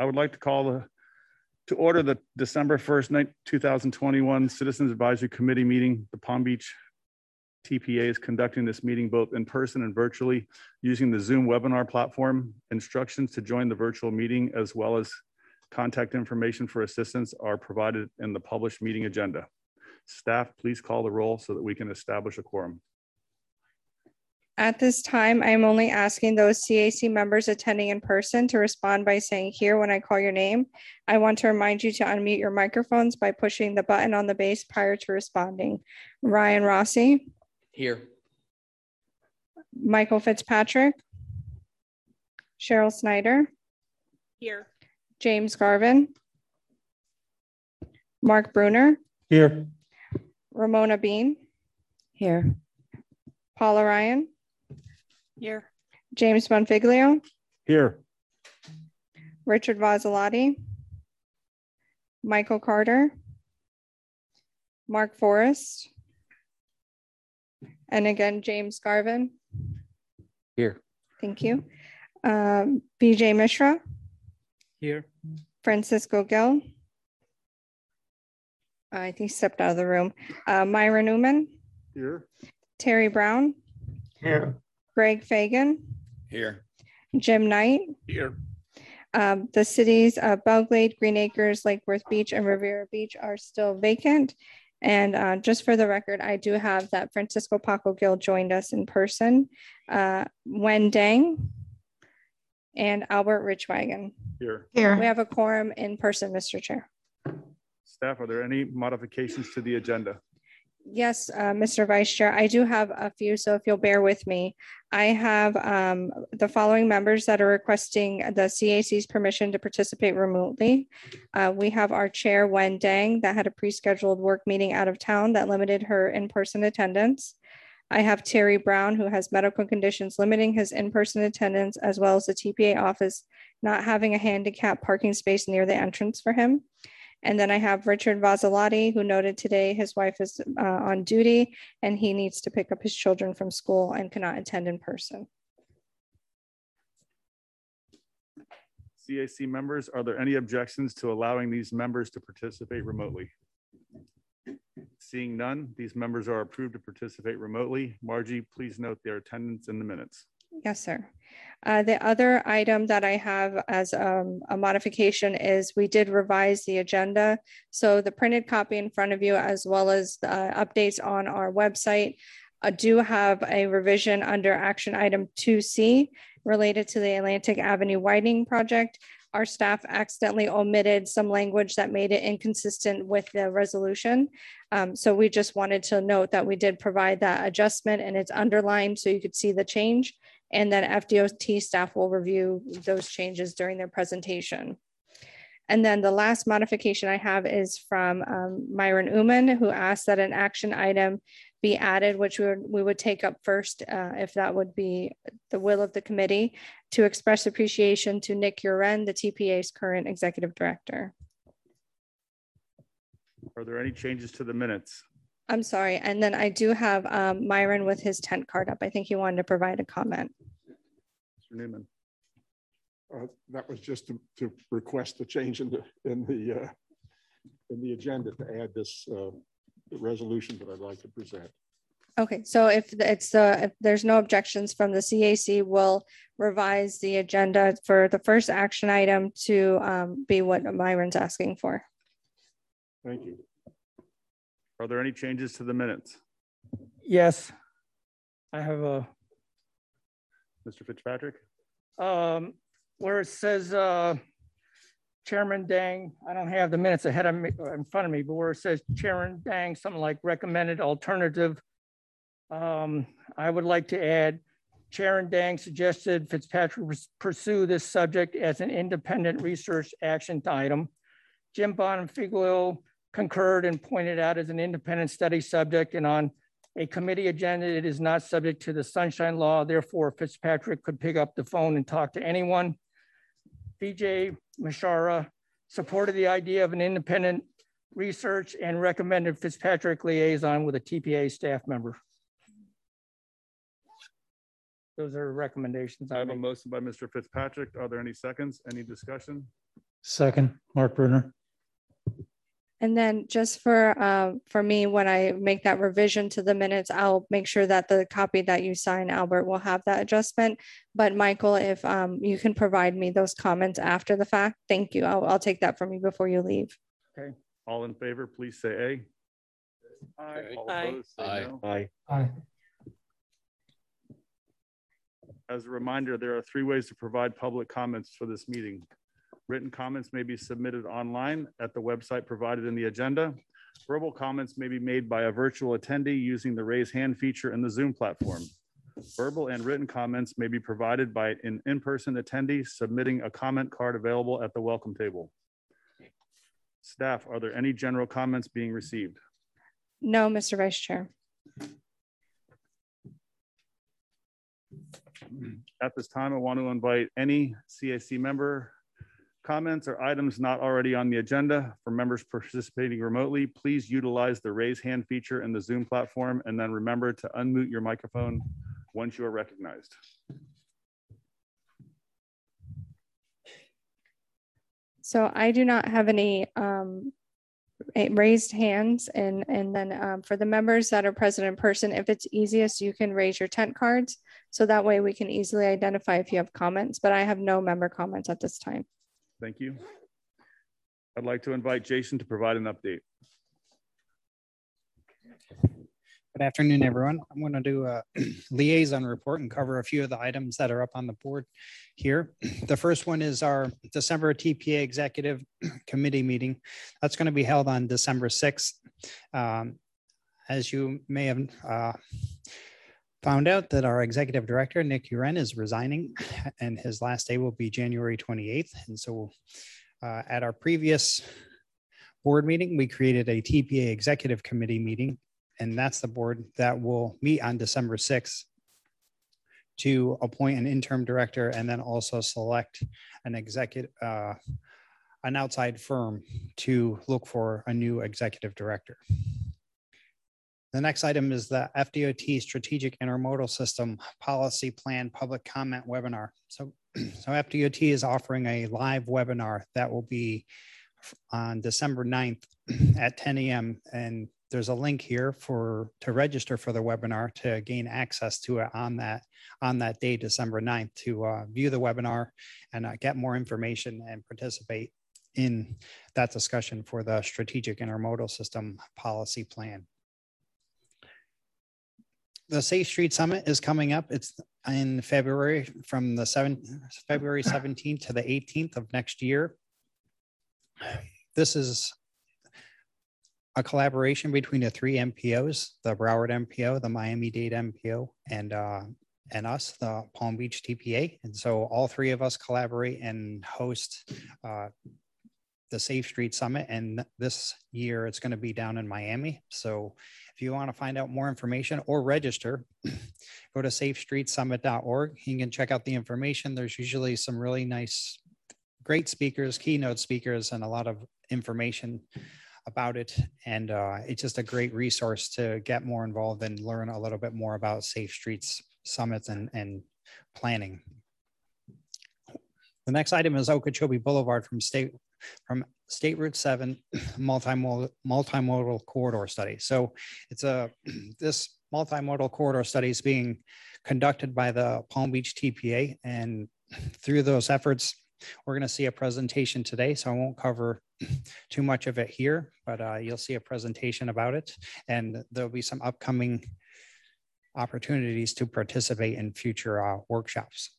I would like to call to order the December 1st, 2021 Citizens Advisory Committee meeting. The Palm Beach TPA is conducting this meeting both in person and virtually using the Zoom webinar platform. Instructions to join the virtual meeting as well as contact information for assistance are provided in the published meeting agenda. Staff, please call the roll so that we can establish a quorum. At this time, I'm only asking those CAC members attending in person to respond by saying here when I call your name. I want to remind you to unmute your microphones by pushing the button on the base prior to responding. Ryan Rossi. Here. Michael Fitzpatrick. Cheryl Snyder. Here. James Garvin. Mark Bruner. Here. Ramona Bean. Here. Paula Ryan. Here. James Bonfiglio. Here. Richard Vazzalotti. Michael Carter. Mark Forrest. And again, James Garvin. Here. Thank you. BJ Mishra. Here. Francisco Gill. I think he stepped out of the room. Myra Newman. Here. Terry Brown. Here. Greg Fagan. Here. Jim Knight. Here. The cities of Belglade, Green Acres, Lake Worth Beach, and Riviera Beach are still vacant. And just for the record, I do have that Francisco Paco Gill joined us in person. Wen Dang and Albert Richwagon. Here. We have a quorum in person, Mr. Chair. Staff, are there any modifications to the agenda? Yes, Mr. Vice Chair, I do have a few, so if you'll bear with me. I have the following members that are requesting the CAC's permission to participate remotely. We have our chair, Wen Dang, that had a pre-scheduled work meeting out of town that limited her in-person attendance. I have Terry Brown, who has medical conditions limiting his in-person attendance, as well as the TPA office not having a handicap parking space near the entrance for him. And then I have Richard Vazzalotti, who noted today his wife is on duty and he needs to pick up his children from school and cannot attend in person. CAC members, are there any objections to allowing these members to participate remotely? Seeing none, these members are approved to participate remotely. Margie, please note their attendance in the minutes. Yes, sir. The other item that I have as a modification is we did revise the agenda. So the printed copy in front of you, as well as the updates on our website, do have a revision under action item 2C related to the Atlantic Avenue widening project. Our staff accidentally omitted some language that made it inconsistent with the resolution. So we just wanted to note that we did provide that adjustment and it's underlined so you could see the change. And then FDOT staff will review those changes during their presentation. And then the last modification I have is from Myron Uman, who asked that an action item be added, which we would take up first, if that would be the will of the committee, to express appreciation to Nick Uren, the TPA's current executive director. Are there any changes to the minutes? I'm sorry. And then I do have Myron with his tent card up. I think he wanted to provide a comment. Mr. Newman. That was just to request a change in the agenda to add this resolution that I'd like to present. Okay, so if there's no objections from the CAC, we'll revise the agenda for the first action item to be what Myron's asking for. Thank you. Are there any changes to the minutes? Yes, I have a. Mr. Fitzpatrick? Where it says Chairman Dang, I don't have the minutes ahead of me in front of me, but where it says Chairman Dang, something like recommended alternative, I would like to add Chairman Dang suggested Fitzpatrick pursue this subject as an independent research action item. Jim Bonfiglio concurred and pointed out as an independent study subject, and on a committee agenda, it is not subject to the Sunshine Law. Therefore, Fitzpatrick could pick up the phone and talk to anyone. BJ Mishara supported the idea of an independent research and recommended Fitzpatrick liaison with a TPA staff member. Those are recommendations. I have a motion by Mr. Fitzpatrick. Are there any seconds? Any discussion? Second, Mark Bruner. And then just for me, when I make that revision to the minutes, I'll make sure that the copy that you sign, Albert, will have that adjustment. But Michael, if you can provide me those comments after the fact, thank you. I'll take that from you before you leave. Okay. All in favor, please say aye. Aye. All Aye. opposed, say Aye. no. Aye. As a reminder, there are 3 ways to provide public comments for this meeting. Written comments may be submitted online at the website provided in the agenda. Verbal comments may be made by a virtual attendee using the raise hand feature in the Zoom platform. Verbal and written comments may be provided by an in-person attendee submitting a comment card available at the welcome table. Staff, are there any general comments being received? No, Mr. Vice Chair. At this time, I want to invite any CAC member comments or items not already on the agenda. For members participating remotely, please utilize the raise hand feature in the Zoom platform, and then remember to unmute your microphone once you are recognized. So I do not have any raised hands, and then for the members that are present in person, if it's easiest, you can raise your tent cards. So that way we can easily identify if you have comments, but I have no member comments at this time. Thank you. I'd like to invite Jason to provide an update. Good afternoon, everyone. I'm going to do a liaison report and cover a few of the items that are up on the board here. The first one is our December TPA Executive Committee meeting. That's going to be held on December 6th. As you may have found out that our Executive Director, Nick Uren, is resigning, and his last day will be January 28th. And so at our previous board meeting, we created a TPA Executive Committee meeting, and that's the board that will meet on December 6th to appoint an interim director and then also select an executive, an outside firm to look for a new executive director. The next item is the FDOT Strategic Intermodal System Policy Plan Public Comment Webinar. So FDOT is offering a live webinar that will be on December 9th at 10 a.m. And there's a link here to register for the webinar to gain access to it on that day, December 9th, to view the webinar and get more information and participate in that discussion for the Strategic Intermodal System Policy Plan. The Safe Street Summit is coming up. It's in February, from the February 17th to the 18th of next year. This is a collaboration between the 3 MPOs, the Broward MPO, the Miami-Dade MPO, and us, the Palm Beach TPA. And so all 3 of us collaborate and host the Safe Street Summit. And this year it's going to be down in Miami. So if you want to find out more information or register, go to safestreetsummit.org. You can check out the information. There's usually some really nice, great speakers, keynote speakers, and a lot of information about it. And it's just a great resource to get more involved and learn a little bit more about Safe Streets Summits and planning. The next item is Okeechobee Boulevard from State Route 7 multimodal corridor study. So it's this multimodal corridor study is being conducted by the Palm Beach TPA, and through those efforts, we're going to see a presentation today. So I won't cover too much of it here, but you'll see a presentation about it, and there'll be some upcoming opportunities to participate in future workshops.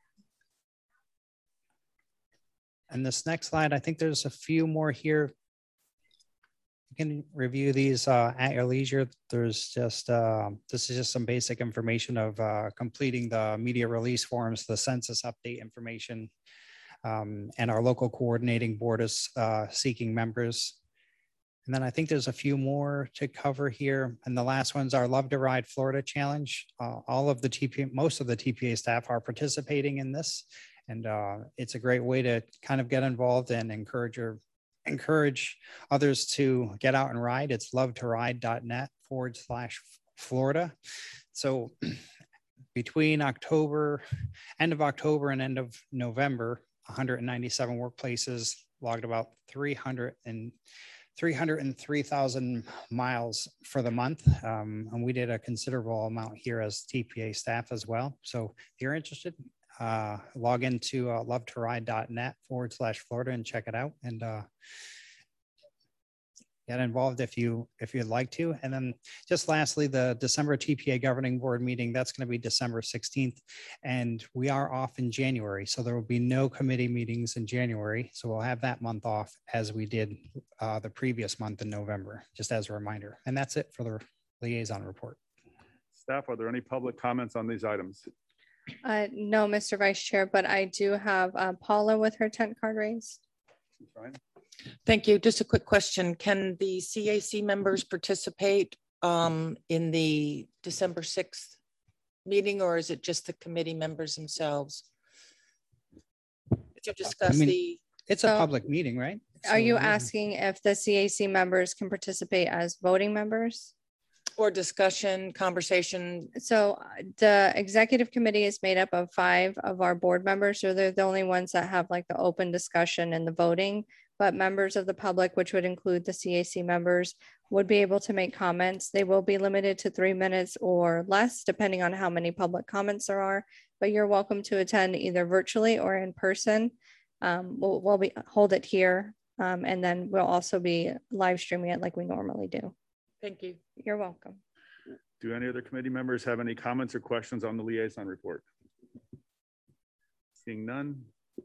And this next slide, I think there's a few more here. You can review these at your leisure. There's just, this is just some basic information of completing the media release forms, the census update information, and our local coordinating board is seeking members. And then I think there's a few more to cover here. And the last one's our Love to Ride Florida Challenge. All of the TPA, most of the TPA staff are participating in this. And it's a great way to kind of get involved and encourage others to get out and ride. It's lovetoride.net/Florida. So between end of October and end of November, 197 workplaces logged about 303,000 miles for the month. And we did a considerable amount here as TPA staff as well. So if you're interested, log into lovetoride.net/Florida and check it out, and get involved if you'd like to. And then just lastly, the December TPA governing board meeting, that's going to be December 16th. And we are off in January. So there will be no committee meetings in January. So we'll have that month off as we did the previous month in November, just as a reminder. And that's it for the liaison report. Staff, are there any public comments on these items? No, Mr. Vice Chair, but I do have Paula with her 10 card raised. Fine. Thank you. Just a quick question. Can the CAC members participate in the December 6th meeting, or is it just the committee members themselves? To discuss it's a public meeting, right? Are you asking if the CAC members can participate as voting members? Or discussion, conversation? So the executive committee is made up of 5 of our board members. So they're the only ones that have like the open discussion and the voting. But members of the public, which would include the CAC members, would be able to make comments. They will be limited to 3 minutes or less, depending on how many public comments there are. But you're welcome to attend either virtually or in person. We'll hold it here, and then we'll also be live streaming it like we normally do. Thank you. You're welcome. Do any other committee members have any comments or questions on the liaison report? Seeing none.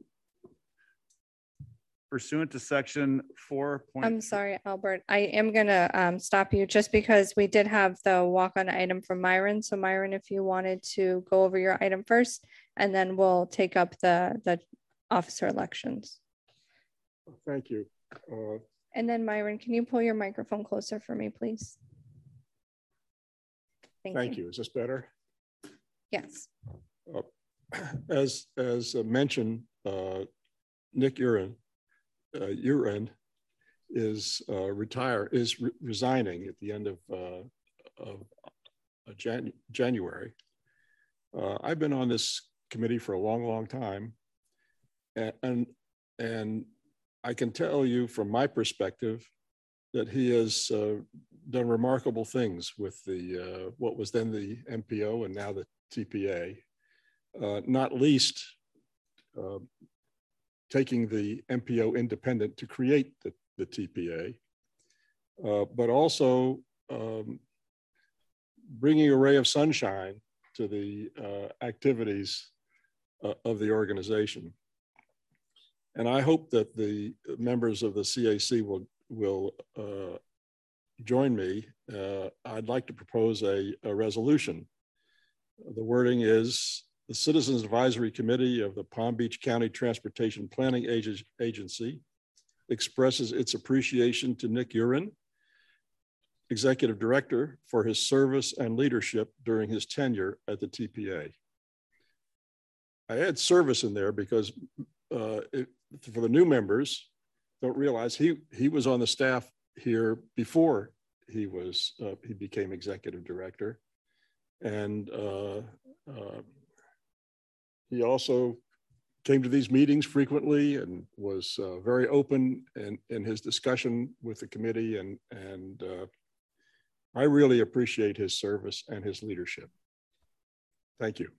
Pursuant to section 4. I'm sorry, Albert. I am going to stop you just because we did have the walk-on item from Myron. So Myron, if you wanted to go over your item first, and then we'll take up the officer elections. Thank you. And then Myron, can you pull your microphone closer for me, please? Thank you. Is this better? Yes. As mentioned, Nick Uren is resigning at the end of January. I've been on this committee for a long time, and I can tell you from my perspective that he has done remarkable things with the what was then the MPO and now the TPA, not least taking the MPO independent to create the TPA, but also bringing a ray of sunshine to the activities of the organization. And I hope that the members of the CAC will join me. I'd like to propose a resolution. The wording is: the Citizens Advisory Committee of the Palm Beach County Transportation Planning Agency expresses its appreciation to Nick Uren, Executive Director, for his service and leadership during his tenure at the TPA. I add service in there because for the new members, don't realize he was on the staff here before he became Executive Director. And he also came to these meetings frequently and was very open in his discussion with the committee. And I really appreciate his service and his leadership. Thank you.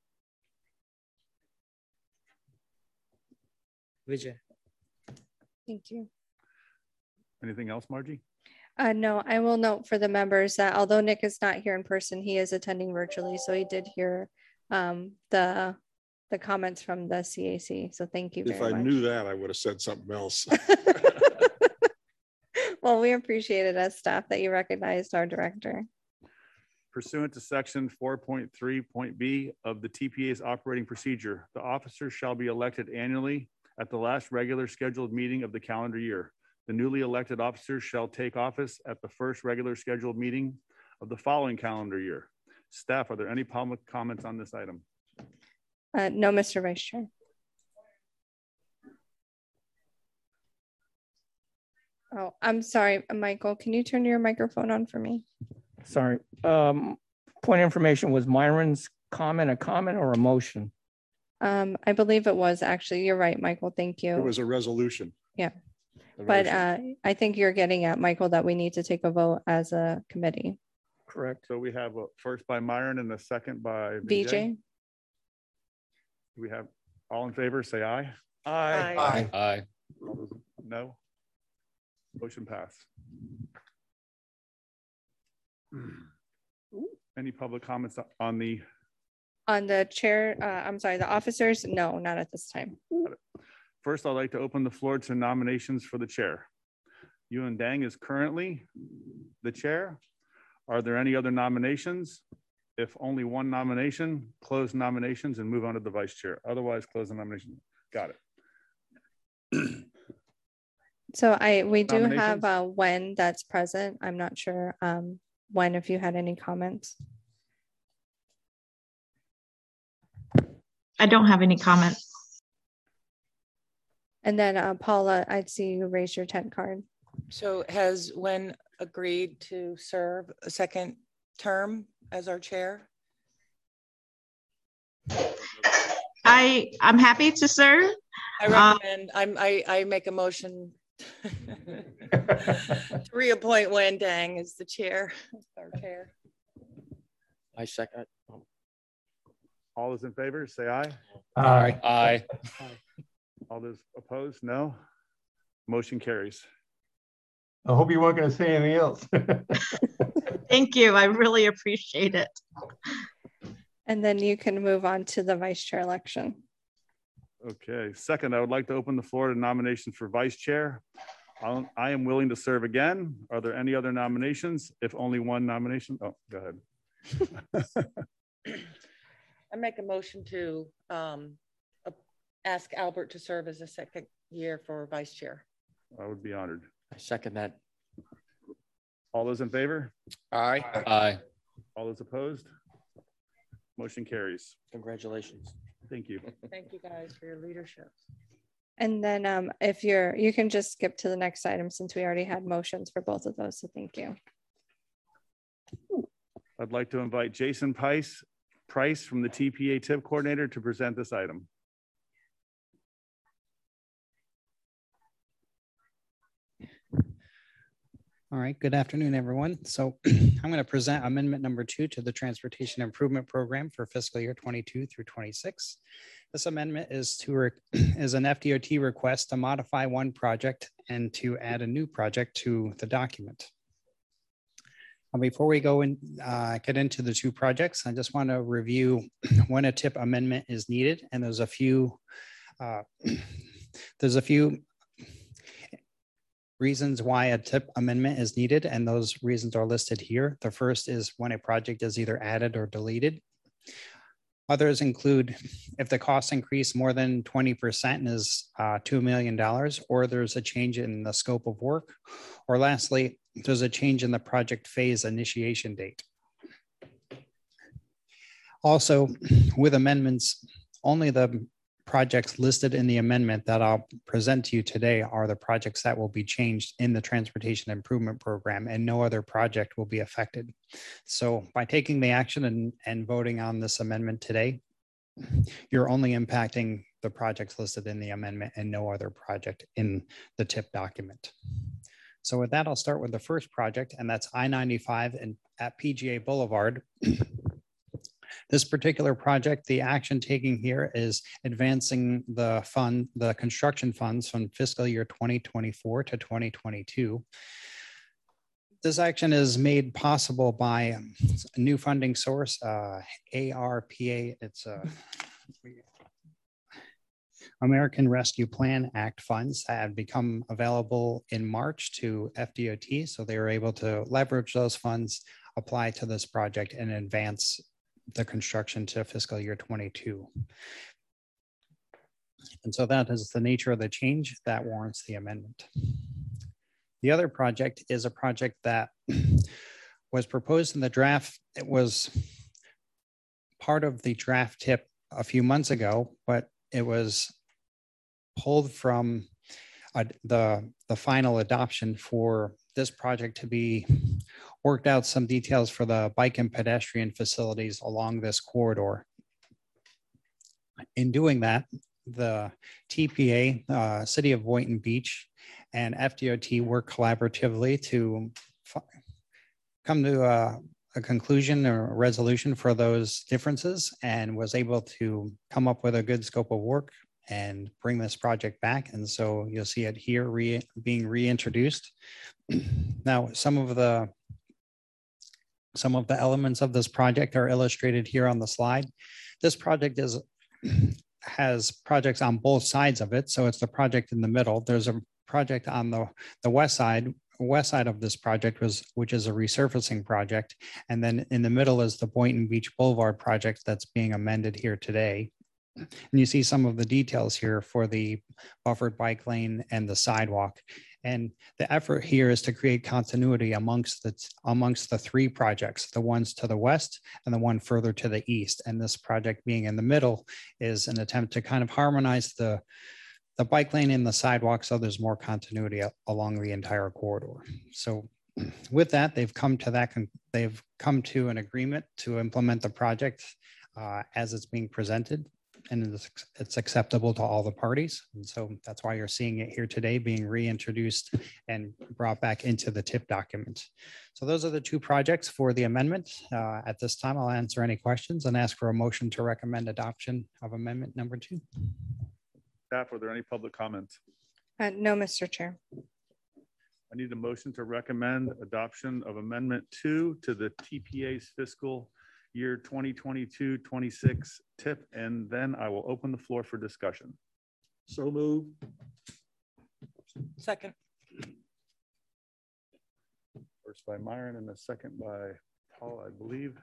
Vijay. Thank you. Anything else, Margie? No, I will note for the members that although Nick is not here in person, he is attending virtually. So he did hear the comments from the CAC. So thank you very much. If I knew that, I would have said something else. Well, we appreciate it as staff that you recognized our director. Pursuant to section 4.3.b of the TPA's operating procedure, the officers shall be elected annually at the last regular scheduled meeting of the calendar year. The newly elected officers shall take office at the first regular scheduled meeting of the following calendar year. Staff, are there any public comments on this item? No, Mr. Vice Chair. Oh, I'm sorry, Michael, can you turn your microphone on for me? Sorry. Point of information, was Myron's comment a comment or a motion? I believe it was actually. You're right, Michael. Thank you. It was a resolution. Yeah. a But motion. I think you're getting at, Michael, that we need to take a vote as a committee. Correct. So we have a first by Myron and a second by VJ? We have all in favor, say aye. Aye. Aye. All those no. Motion pass. Any public comments on the, On the chair, I'm sorry, the officers? No, not at this time. first, I'd like to open the floor to nominations for the chair. Yuen Dang is currently the chair. Are there any other nominations? If only one nomination, close nominations and move on to the vice chair. Otherwise, close the nomination. Got it. So we do have Nominations? Wen that's present. I'm not sure Wen, if you had any comments. I don't have any comments. And then Paula, I'd see you raise your tent card. So has Wen agreed to serve a second term as our chair? I'm happy to serve. I recommend, I make a motion to reappoint Wen Dang as the chair, our chair. I second. All those in favor, say aye. Aye. Aye. All those opposed, no. Motion carries. I hope you weren't going to say anything else. Thank you. I really appreciate it. And then you can move on to the vice chair election. Okay, second, I would like to open the floor to nominations for vice chair. I am willing to serve again. Are there any other nominations? If only one nomination, oh, go ahead. I make a motion to ask Albert to serve as a second year for vice chair. I would be honored. I second that. All those in favor? Aye. Aye. All those opposed? Motion carries. Congratulations. Thank you. Thank you guys for your leadership. And then if you can just skip to the next item since we already had motions for both of those. So thank you. I'd like to invite Jason Price from the TPA TIP coordinator to present this item. All right, good afternoon, everyone. So I'm going to present amendment number 2 to the Transportation Improvement Program for fiscal year 22 through 26. This amendment is an FDOT request to modify one project and to add a new project to the document. Before we go and get into the two projects, I just want to review when a TIP amendment is needed, and there's a few reasons why a TIP amendment is needed, and those reasons are listed here. The first is when a project is either added or deleted. Others include if the costs increase more than 20% and is $2 million, or there's a change in the scope of work, or lastly, there's a change in the project phase initiation date. Also, with amendments, only the projects listed in the amendment that I'll present to you today are the projects that will be changed in the Transportation Improvement Program, and no other project will be affected. So by taking the action and voting on this amendment today, you're only impacting the projects listed in the amendment and no other project in the TIP document. So with that, I'll start with the first project, and that's I-95 and at PGA Boulevard. This particular project, the action taking here is advancing the construction funds from fiscal year 2024 to 2022. This action is made possible by a new funding source, ARPA. It's American Rescue Plan Act funds that have become available in March to FDOT. So they were able to leverage those funds, apply to this project, and advance the construction to fiscal year 22. And so that is the nature of the change that warrants the amendment. The other project is a project that was proposed in the draft. It was part of the draft TIP a few months ago, but it was pulled from the final adoption for this project to be worked out some details for the bike and pedestrian facilities along this corridor. In doing that, the TPA, City of Boynton Beach, and FDOT worked collaboratively to come to a conclusion or a resolution for those differences, and was able to come up with a good scope of work and bring this project back. And so you'll see it here being reintroduced. Now, some of the elements of this project are illustrated here on the slide. This project has projects on both sides of it. So it's the project in the middle. There's a project on the west side of this project, which is a resurfacing project. And then in the middle is the Boynton Beach Boulevard project that's being amended here today. And you see some of the details here for the buffered bike lane and the sidewalk. And the effort here is to create continuity amongst the three projects, the ones to the west and the one further to the east. And this project being in the middle is an attempt to kind of harmonize the bike lane and the sidewalk so there's more continuity along the entire corridor. So with that, they've come to an agreement to implement the project as it's being presented, and it's acceptable to all the parties. And so that's why you're seeing it here today being reintroduced and brought back into the TIP document. So those are the two projects for the amendment. At this time, I'll answer any questions and ask for a motion to recommend adoption of amendment number 2. Staff, are there any public comments? No, Mr. Chair. I need a motion to recommend adoption of amendment 2 to the TPA's fiscal year 2022-26 TIP, and then I will open the floor for discussion. So moved. Second. First by Myron and the second by Paul, I believe.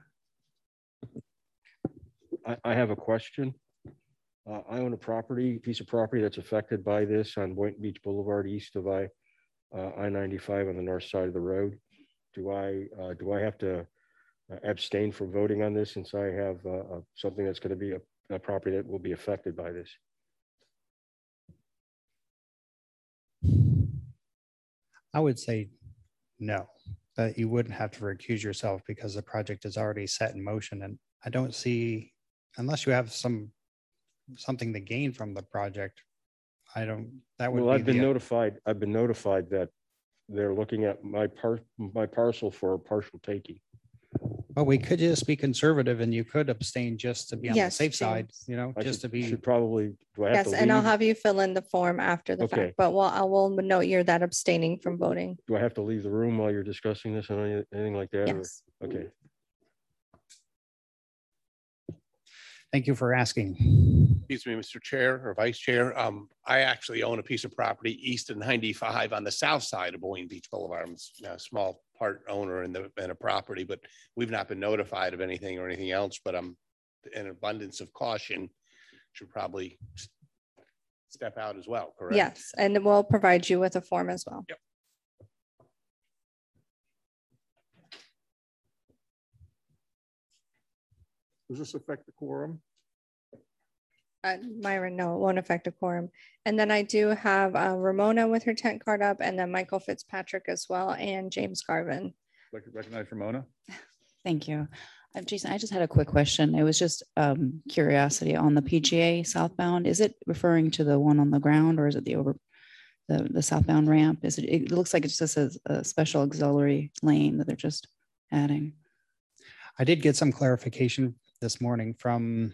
I have a question. I own a piece of property that's affected by this on Boynton Beach Boulevard, east of I-95 on the north side of the road. Do I have to abstain from voting on this since I have something that's going to be a property that will be affected by this? I would say no, that you wouldn't have to recuse yourself because the project is already set in motion. And I don't see, unless you have something to gain from the project, that would well, be I've been notified that they're looking at my parcel for a partial taking. Well, we could just be conservative and you could abstain just to be on the safe side, you know, I just to be. Should probably, do I have Yes, to and I'll leave? have you fill in the form after the fact, but I will note you're that abstaining from voting. Do I have to leave the room while you're discussing this or anything like that? Yes. Or, okay. Thank you for asking. Excuse me, Mr. Chair or Vice Chair. I actually own a piece of property east of 95 on the south side of Boynton Beach Boulevard. I'm a small part owner in a property, but we've not been notified of anything or anything else. But I'm in abundance of caution, should probably step out as well, correct? Yes, and we'll provide you with a form as well. Yep. Does this affect the quorum? Myron, no, it won't affect a quorum. And then I do have Ramona with her tent card up, and then Michael Fitzpatrick as well, and James Garvin. I'd like to recognize Ramona. Thank you. Jason, I just had a quick question. It was just curiosity on the PGA southbound. Is it referring to the one on the ground, or is it the southbound ramp? It looks like it's just a special auxiliary lane that they're just adding. I did get some clarification this morning from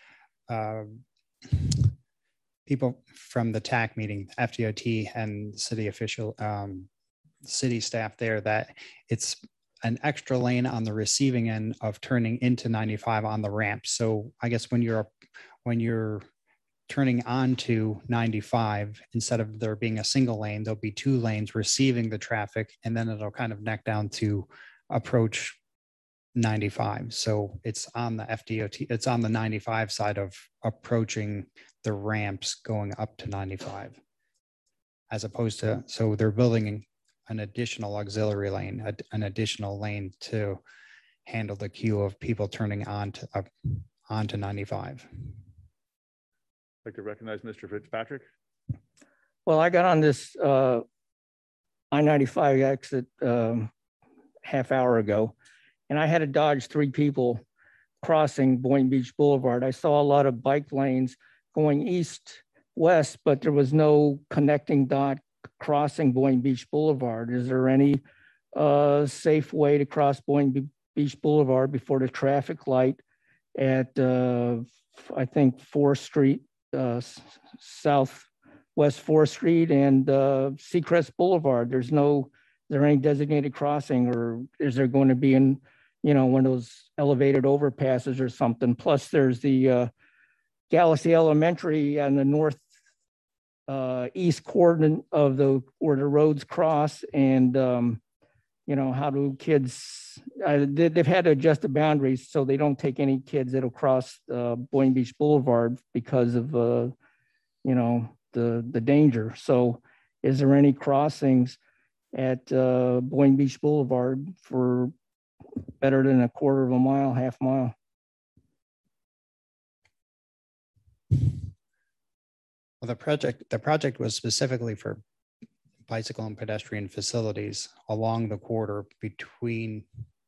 people from the TAC meeting, FDOT and city city staff there, that it's an extra lane on the receiving end of turning into 95 on the ramp. So I guess when you're turning onto 95, instead of there being a single lane, there'll be 2 lanes receiving the traffic, and then it'll kind of neck down to approach 95. So it's on the FDOT, it's on the 95 side of approaching the ramps going up to 95, as opposed to, so they're building an additional auxiliary lane, an additional lane to handle the queue of people turning onto 95. I'd like to recognize Mr. Fitzpatrick. Well, I got on this I-95 exit half hour ago, and I had to dodge 3 people crossing Boynton Beach Boulevard. I saw a lot of bike lanes going east-west, but there was no connecting dot crossing Boynton Beach Boulevard. Is there any safe way to cross Boynton Beach Boulevard before the traffic light at, I think, 4th Street, Southwest 4th Street and Seacrest Boulevard? Is there any designated crossing, or is there going to be one of those elevated overpasses or something? Plus there's the Galaxy Elementary on the north east coordinate of where the roads cross, and how do kids, they've had to adjust the boundaries so they don't take any kids that'll cross Boynton Beach Boulevard because of the danger. So is there any crossings at Boynton Beach Boulevard for better than a quarter of a mile, half mile? Well, the project was specifically for bicycle and pedestrian facilities along the corridor between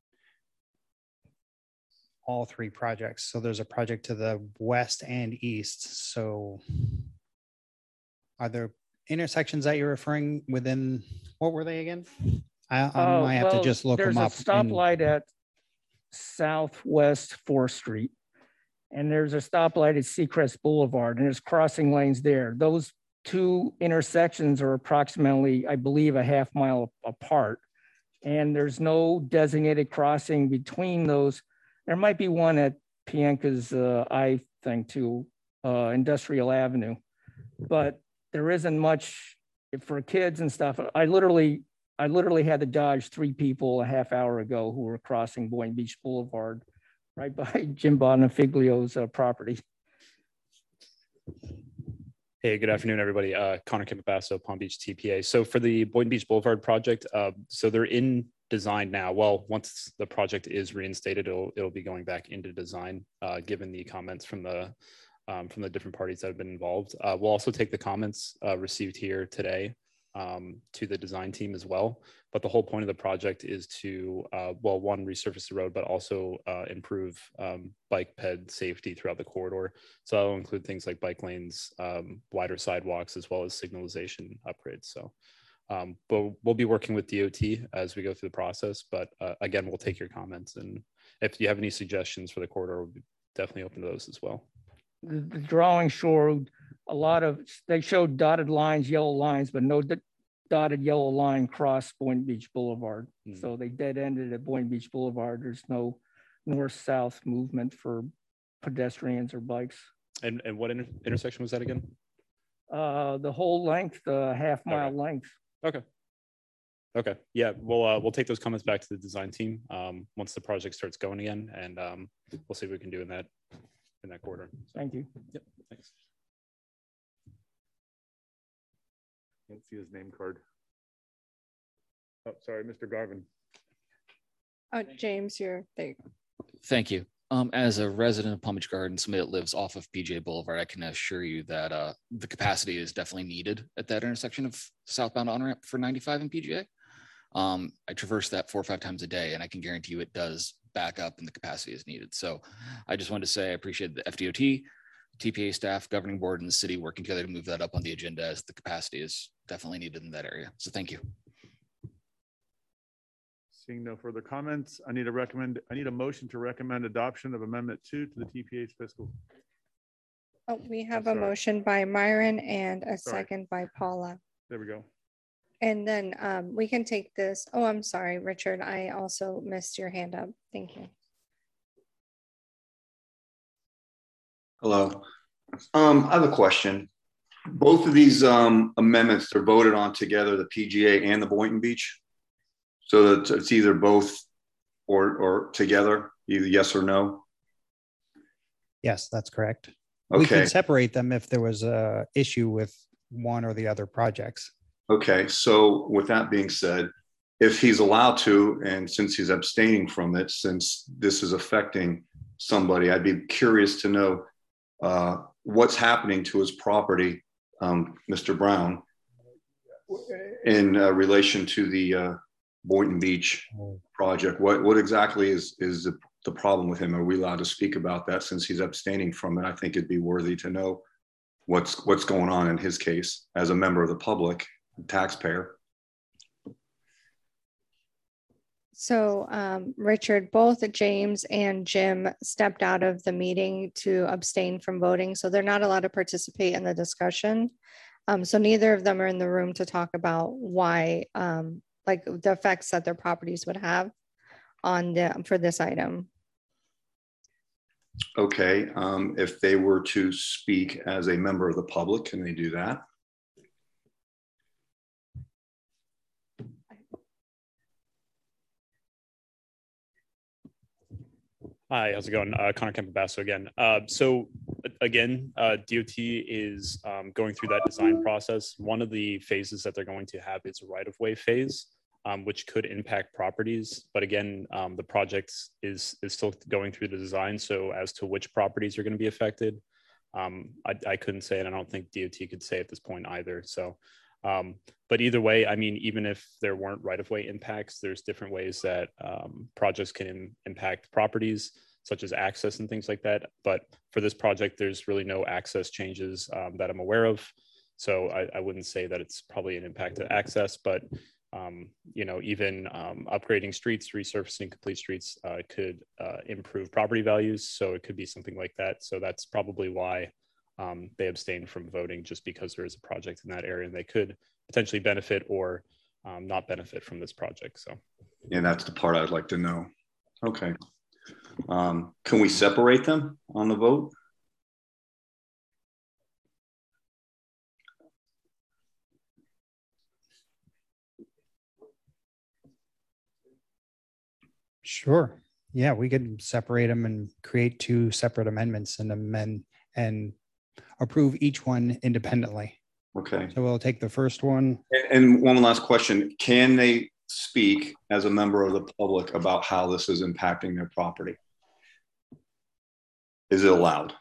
all three projects. So there's a project to the west and east. So are there intersections that you're referring within, what were they again? I might have to just look them up. There's a stoplight at Southwest 4th Street, and there's a stoplight at Seacrest Boulevard, and there's crossing lanes there. Those two intersections are approximately, I believe, a half mile apart, and there's no designated crossing between those. There might be one at Pienka's, I think, too, Industrial Avenue, but there isn't much for kids and stuff. I literally had to dodge 3 people a half hour ago who were crossing Boynton Beach Boulevard right by Jim Bonafiglio's property. Hey, good afternoon, everybody. Connor Campabasso, Palm Beach TPA. So for the Boynton Beach Boulevard project, so they're in design now. Well, once the project is reinstated, it'll be going back into design, given the comments from the different parties that have been involved. We'll also take the comments received here today to the design team as well. But the whole point of the project is to, one, resurface the road, but also improve bike ped safety throughout the corridor. So that'll include things like bike lanes, wider sidewalks, as well as signalization upgrades. So but we'll be working with DOT as we go through the process. But again, we'll take your comments. And if you have any suggestions for the corridor, we'll be definitely open to those as well. The drawing showed they showed dotted lines, yellow lines, but no dotted yellow line crossed Boynton Beach Boulevard. So they dead ended at Boynton Beach Boulevard. There's no north-south movement for pedestrians or bikes. And what intersection was that again? The whole length, half mile length. Okay. Yeah, we'll take those comments back to the design team once the project starts going again, and we'll see what we can do in that corridor. Thank you. Yep. Thanks. Can't see his name card. Oh, sorry, Mr. Garvin. James, you're there. Thank you. As a resident of Palm Beach Gardens, somebody that lives off of PGA Boulevard, I can assure you that the capacity is definitely needed at that intersection of southbound on-ramp for 95 and PGA. I traverse that 4 or 5 times a day, and I can guarantee you it does back up and the capacity is needed. So I just wanted to say I appreciate the FDOT, TPA staff, governing board, and the city working together to move that up on the agenda, as the capacity is definitely needed in that area. So thank you. Seeing no further comments, I need a motion to recommend adoption of Amendment 2 to the TPA's fiscal. Oh, we have a motion by Myron and a second by Paula. There we go. And then we can take this. Oh, I'm sorry, Richard. I also missed your hand up. Thank you. Hello. I have a question. Both of these amendments are voted on together, the PGA and the Boynton Beach. So that it's either both or together, either yes or no? Yes, that's correct. Okay. We can separate them if there was a issue with one or the other projects. Okay, so with that being said, if he's allowed to, and since he's abstaining from it, since this is affecting somebody, I'd be curious to know what's happening to his property, Mr. Brown, in relation to the Boynton Beach project. What exactly is the problem with him? Are we allowed to speak about that since he's abstaining from it? I think it'd be worthy to know what's going on in his case as a member of the public. taxpayer. So Richard, both James and Jim stepped out of the meeting to abstain from voting. So they're not allowed to participate in the discussion. So neither of them are in the room to talk about why, like the effects that their properties would have on for this item. Okay, if they were to speak as a member of the public, can they do that? Hi, how's it going? Connor Campabasso again. So again, DOT is going through that design process. One of the phases that they're going to have is a right-of-way phase, which could impact properties. But again, the project is still going through the design. So as to which properties are going to be affected, I couldn't say, and I don't think DOT could say at this point either. So, but either way, I mean, even if there weren't right-of-way impacts, there's different ways that projects can impact properties, such as access and things like that. But for this project, there's really no access changes that I'm aware of. So I wouldn't say that it's probably an impact to access, but you know, even upgrading streets, resurfacing complete streets could improve property values. So it could be something like that. So that's probably why they abstain from voting, just because there is a project in that area and they could potentially benefit or not benefit from this project. So, yeah, that's the part I'd like to know. Okay. Can we separate them on the vote? Sure. Yeah, we could separate them and create two separate amendments and amend and approve each one independently. Okay. So we'll take the first one. And one last question. Can they speak as a member of the public about how this is impacting their property? Is it allowed?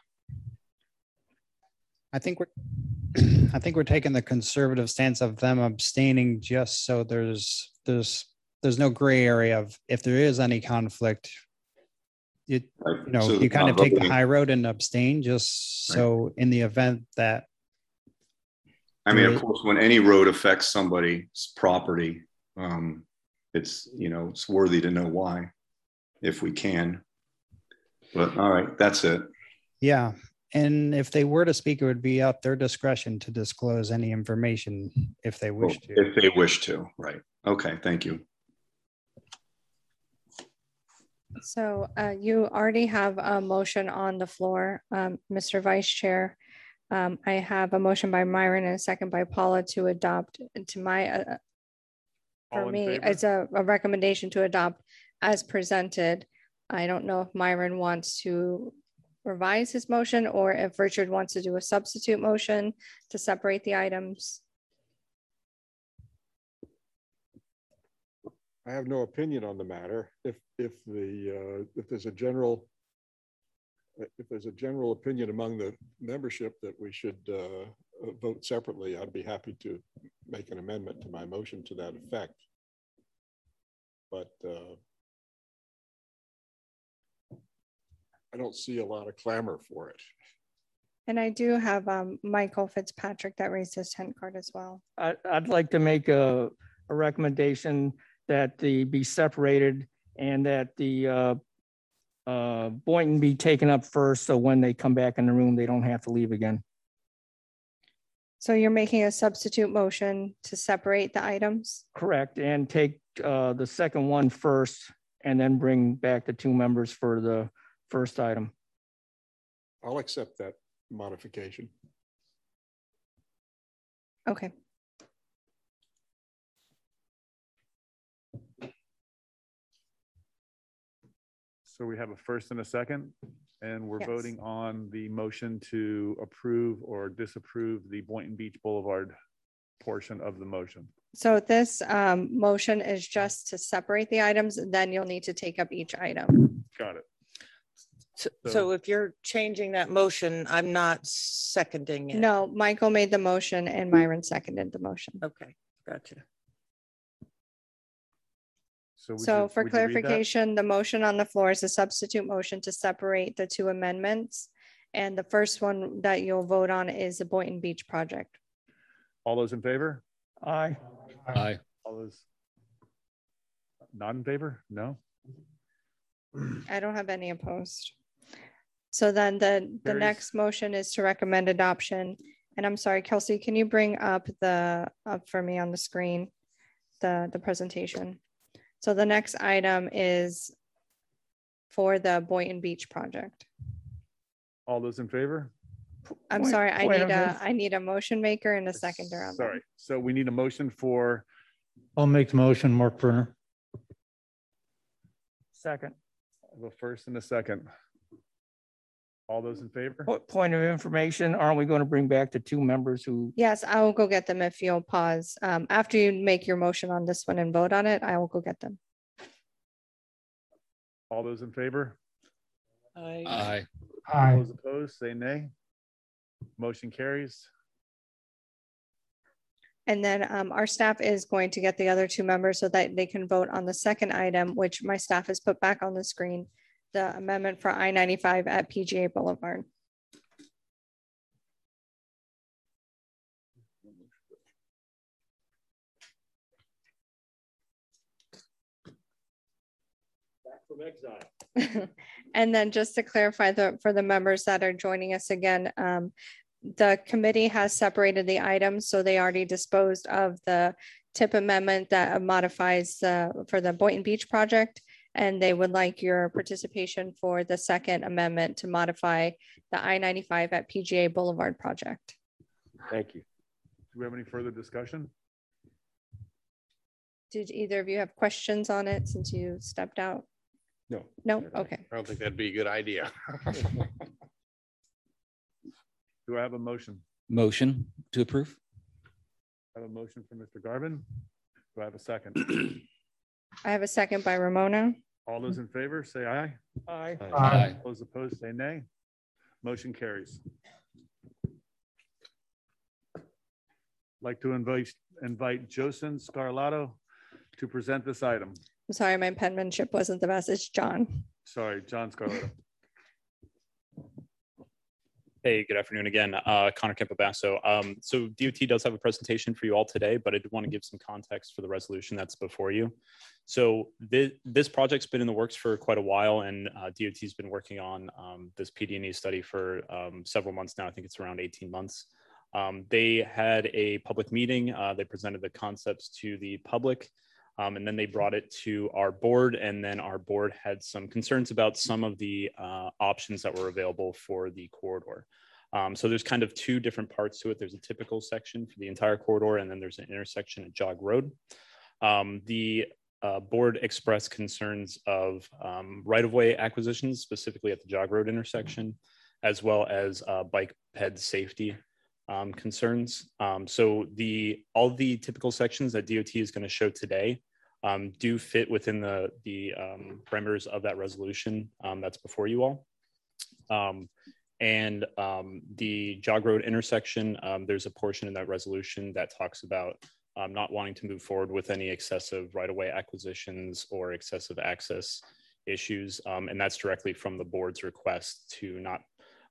I think we're taking the conservative stance of them abstaining, just so there's no gray area of if there is any conflict. You know, So you kind of not take the voting. high road and abstain, just so in the event that. I mean, of course, when any road affects somebody's property, it's, you know, it's worthy to know why, if we can. But all right, that's it. Yeah. And if they were to speak, it would be at their discretion to disclose any information if they wish to. If they wish to, right. Okay, thank you. So you already have a motion on the floor, Mr. Vice Chair. I have a motion by Myron and a second by Paula to adopt, to my, for me, it's a recommendation to adopt as presented. I don't know if Myron wants to revise his motion or if Richard wants to do a substitute motion to separate the items. I have no opinion on the matter. If there's a general opinion among the membership that we should vote separately, I'd be happy to make an amendment to my motion to that effect. But I don't see a lot of clamor for it. And I do have Michael Fitzpatrick that raised his 10 card as well. I'd like to make a recommendation that they be separated and that the Boynton be taken up first. So when they come back in the room, they don't have to leave again. So you're making a substitute motion to separate the items? Correct. And take the second one first and then bring back the two members for the first item. I'll accept that modification. Okay. So we have a first and a second, and we're Yes. voting on the motion to approve or disapprove the Boynton Beach Boulevard portion of the motion. So this motion is just to separate the items, and then you'll need to take up each item. Got it. So if you're changing that motion, I'm not seconding it. No, Michael made the motion and Myron seconded the motion. Okay, gotcha. So for clarification, the motion on the floor is a substitute motion to separate the two amendments. And the first one that you'll vote on is the Boynton Beach project. All those in favor? Aye. Aye. All those not in favor? No. I don't have any opposed. So then the Carries. next motion is to recommend adoption. And I'm sorry, Kelsey, can you bring up for me on the screen, the presentation? So the next item is for the Boynton Beach project. All those in favor? I'm Point- sorry, point of inf- I need a motion maker and a seconder on that. Sorry. So we need a motion for, I'll make the motion, Mark Turner. Second. the first and the second. All those in favor? Point of information, aren't we going to bring back the two members who, Yes, I will go get them if you'll pause. After you make your motion on this one and vote on it, I will go get them. All those in favor? Aye. Aye. Those opposed, say nay. Motion carries. And then our staff is going to get the other two members so that they can vote on the second item, which my staff has put back on the screen, the amendment for I-95 at PGA Boulevard. Back from exile. And then just to clarify for the members that are joining us again, the committee has separated the items, so they already disposed of the tip amendment that modifies for the Boynton Beach project, and they would like your participation for the second amendment to modify the I-95 at PGA Boulevard project. Thank you. Do we have any further discussion? Did either of you have questions on it since you stepped out? No. No? Okay. I don't think that'd be a good idea. Do I have a motion? Motion to approve? I have a motion from Mr. Garvin. Do I have a second? I have a second by Ramona. All those in favor, say aye. aye, Aye. Those opposed, say nay. Motion carries. Like to invite Jocelyn Scarlato to present this item. I'm sorry, my penmanship wasn't the best. It's John. Sorry, John Scarlato. Hey, good afternoon again. Connor Campobasso. So DOT does have a presentation for you all today, but I did want to give some context for the resolution that's before you. So this project's been in the works for quite a while, and DOT's been working on this PD&E study for several months now. I think it's around 18 months. They had a public meeting. They presented the concepts to the public, and then they brought it to our board, and then our board had some concerns about some of the options that were available for the corridor. So there's kind of two different parts to it. There's a typical section for the entire corridor, and then there's an intersection at Jog Road. The board expressed concerns of right-of-way acquisitions, specifically at the Jog Road intersection, as well as bike ped safety concerns. So all the typical sections that DOT is going to show today do fit within the parameters of that resolution that's before you all. And the Jog Road intersection, there's a portion in that resolution that talks about not wanting to move forward with any excessive right-of-way acquisitions or excessive access issues. And that's directly from the board's request to not,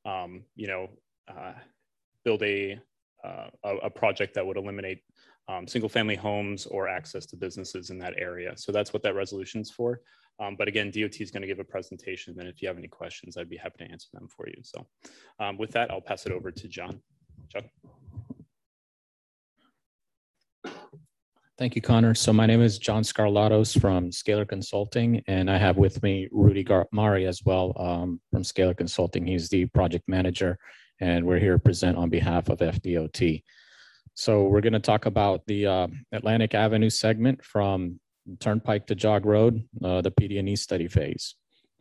build a project that would eliminate single-family homes or access to businesses in that area. So that's what that resolution's for. But again, DOT is going to give a presentation, and if you have any questions, I'd be happy to answer them for you. So with that, I'll pass it over to John. Chuck. Thank you, Connor. So my name is John Scarlatos from Scalar Consulting, and I have with me Rudy Mari as well from Scalar Consulting. He's the project manager, and we're here to present on behalf of FDOT. So we're going to talk about the Atlantic Avenue segment from Turnpike to Jog Road, the PD&E study phase.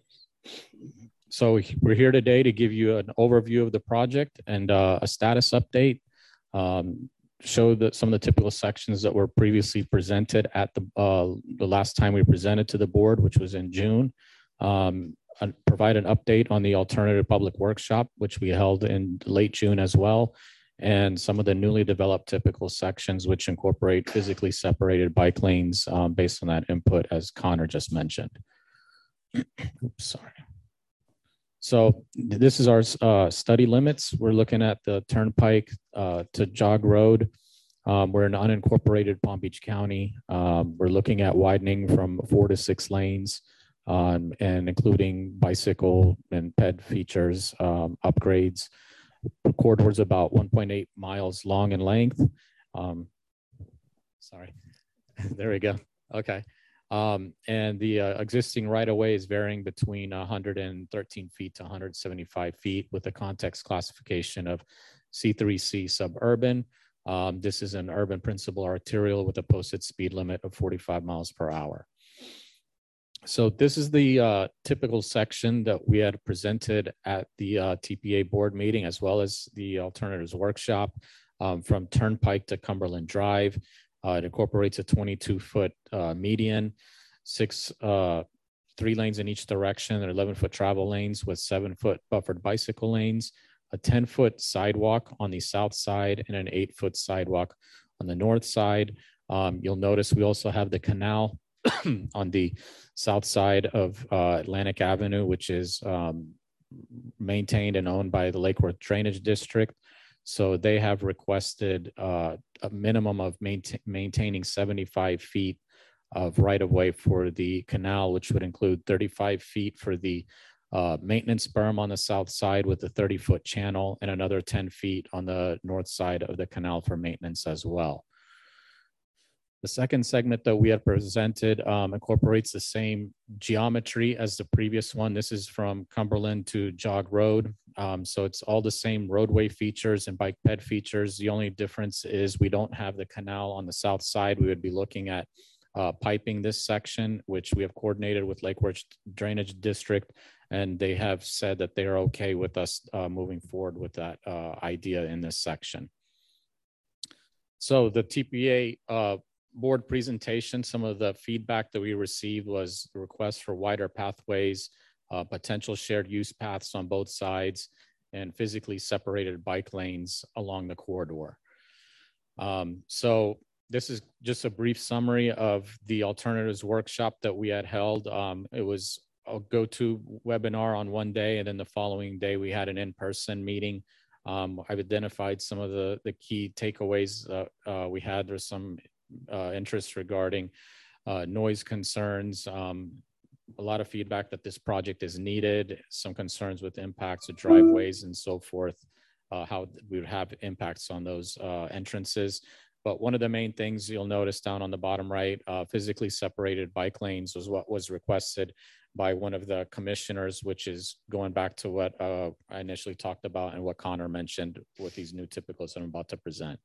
So we're here today to give you an overview of the project and a status update, show that some of the typical sections that were previously presented at the last time we presented to the board, which was in June. Provide an update on the alternative public workshop, which we held in late June as well, and some of the newly developed typical sections, which incorporate physically separated bike lanes based on that input, as Connor just mentioned. Oops, sorry. So this is our study limits. We're looking at the Turnpike to Jog Road We're in unincorporated Palm Beach County. We're looking at widening from 4 to 6 lanes and including bicycle and ped features, upgrades. The corridor is about 1.8 miles long in length. Sorry, there we go. Okay. And the existing right-of-way is varying between 113 feet to 175 feet with a context classification of C3C suburban. This is an urban principal arterial with a posted speed limit of 45 miles per hour. So this is the typical section that we had presented at the TPA board meeting, as well as the alternatives workshop, from Turnpike to Cumberland Drive. It incorporates a 22-foot median, 3 lanes in each direction, and 11-foot travel lanes with 7-foot buffered bicycle lanes, a 10-foot sidewalk on the south side, and an 8-foot sidewalk on the north side. You'll notice we also have the canal on the south side of Atlantic Avenue, which is maintained and owned by the Lake Worth Drainage District. So they have requested a minimum of maintaining 75 feet of right-of-way for the canal, which would include 35 feet for the maintenance berm on the south side with a 30-foot channel, and another 10 feet on the north side of the canal for maintenance as well. The second segment that we had presented incorporates the same geometry as the previous one. This is from Cumberland to Jog Road. So it's all the same roadway features and bike ped features. The only difference is we don't have the canal on the south side. We would be looking at piping this section, which we have coordinated with Lake Worth Drainage District, and they have said that they are okay with us moving forward with that idea in this section. So the TPA board presentation, some of the feedback that we received was the request for wider pathways, potential shared use paths on both sides, and physically separated bike lanes along the corridor. So this is just a brief summary of the alternatives workshop that we had held. It was a go-to webinar on one day, and then the following day we had an in-person meeting. I've identified some of the key takeaways we had. There's some interest regarding noise concerns, a lot of feedback that this project is needed, some concerns with impacts of driveways and so forth, how we would have impacts on those entrances. But one of the main things you'll notice down on the bottom right, physically separated bike lanes was what was requested by one of the commissioners, which is going back to what I initially talked about and what Connor mentioned with these new typicals that I'm about to present.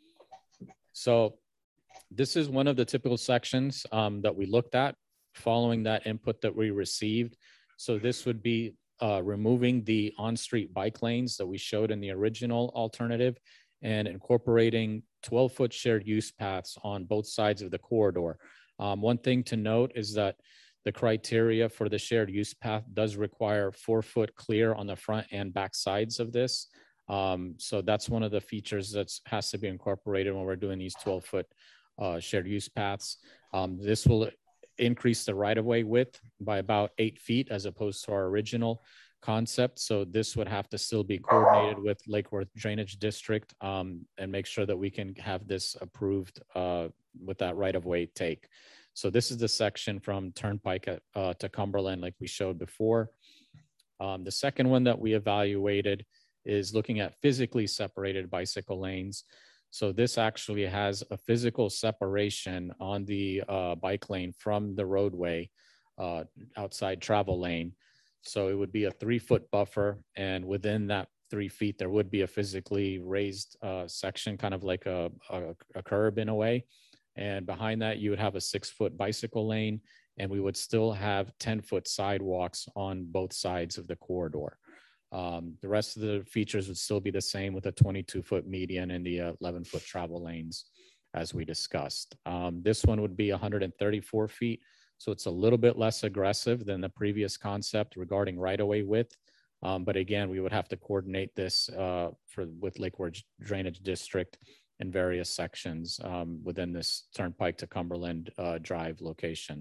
So this is one of the typical sections that we looked at following that input that we received. So this would be removing the on-street bike lanes that we showed in the original alternative and incorporating 12-foot shared use paths on both sides of the corridor. One thing to note is that the criteria for the shared use path does require 4-foot clear on the front and back sides of this. So that's one of the features that has to be incorporated when we're doing these 12-foot shared use paths. This will increase the right-of-way width by about 8 feet as opposed to our original concept. So this would have to still be coordinated with Lake Worth Drainage District and make sure that we can have this approved with that right-of-way take. So this is the section from Turnpike to Cumberland like we showed before. The second one that we evaluated is looking at physically separated bicycle lanes. So this actually has a physical separation on the bike lane from the roadway outside travel lane. So it would be a 3-foot buffer, and within that 3 feet, there would be a physically raised section, kind of like a curb in a way. And behind that, you would have a 6-foot bicycle lane, and we would still have 10-foot sidewalks on both sides of the corridor. The rest of the features would still be the same with a 22-foot median and the 11-foot travel lanes as we discussed. This one would be 134 feet. So it's a little bit less aggressive than the previous concept regarding right-of-way width. But again, we would have to coordinate this with Lake Worth Drainage District in various sections within this Turnpike to Cumberland Drive location.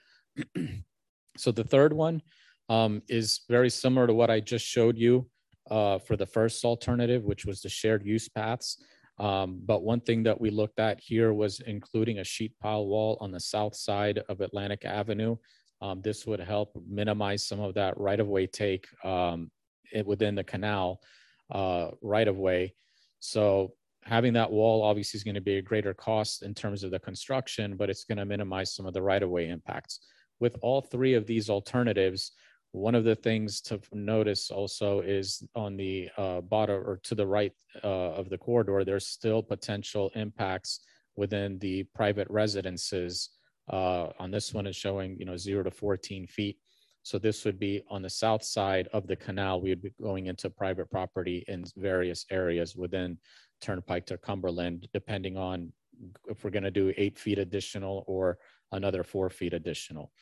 So the third one is very similar to what I just showed you for the first alternative, which was the shared use paths. But one thing that we looked at here was including a sheet pile wall on the south side of Atlantic Avenue. This would help minimize some of that right-of-way take within the canal right-of-way. So having that wall obviously is going to be a greater cost in terms of the construction, but it's going to minimize some of the right-of-way impacts. With all three of these alternatives, one of the things to notice also is on the bottom or to the right of the corridor, there's still potential impacts within the private residences. On this one is showing, 0 to 14 feet. So this would be on the south side of the canal. We would be going into private property in various areas within Turnpike to Cumberland, depending on if we're going to do 8 feet additional or another 4 feet additional.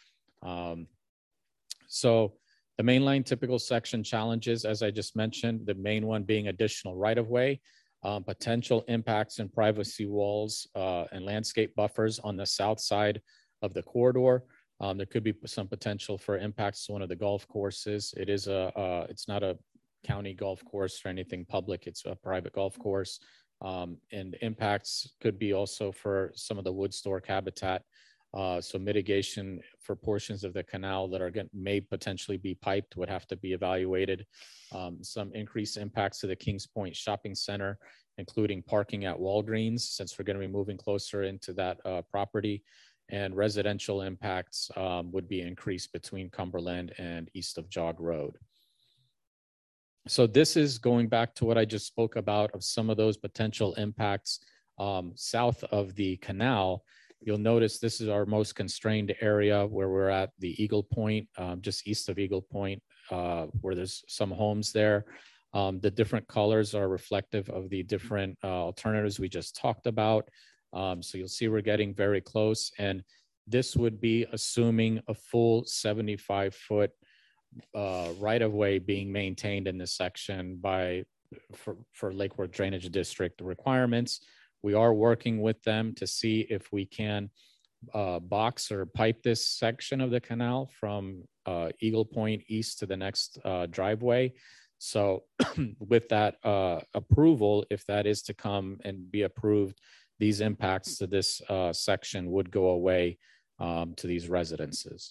So the main line typical section challenges, as I just mentioned, the main one being additional right-of-way, potential impacts in privacy walls and landscape buffers on the south side of the corridor. There could be some potential for impacts to one of the golf courses. It is it's not a county golf course or anything public, it's a private golf course. And impacts could be also for some of the Woodstock habitat. So mitigation for portions of the canal that may potentially be piped would have to be evaluated. Some increased impacts to the Kings Point Shopping Center, including parking at Walgreens, since we're going to be moving closer into that property. And residential impacts would be increased between Cumberland and east of Jog Road. So this is going back to what I just spoke about of some of those potential impacts south of the canal. You'll notice this is our most constrained area where we're at the Eagle Point, just east of Eagle Point, where there's some homes there. The different colors are reflective of the different alternatives we just talked about. So you'll see we're getting very close. And this would be assuming a full 75-foot right-of-way being maintained in this section for Lake Worth Drainage District requirements. We are working with them to see if we can box or pipe this section of the canal from Eagle Point east to the next driveway. So with that approval, if that is to come and be approved, these impacts to this section would go away to these residences.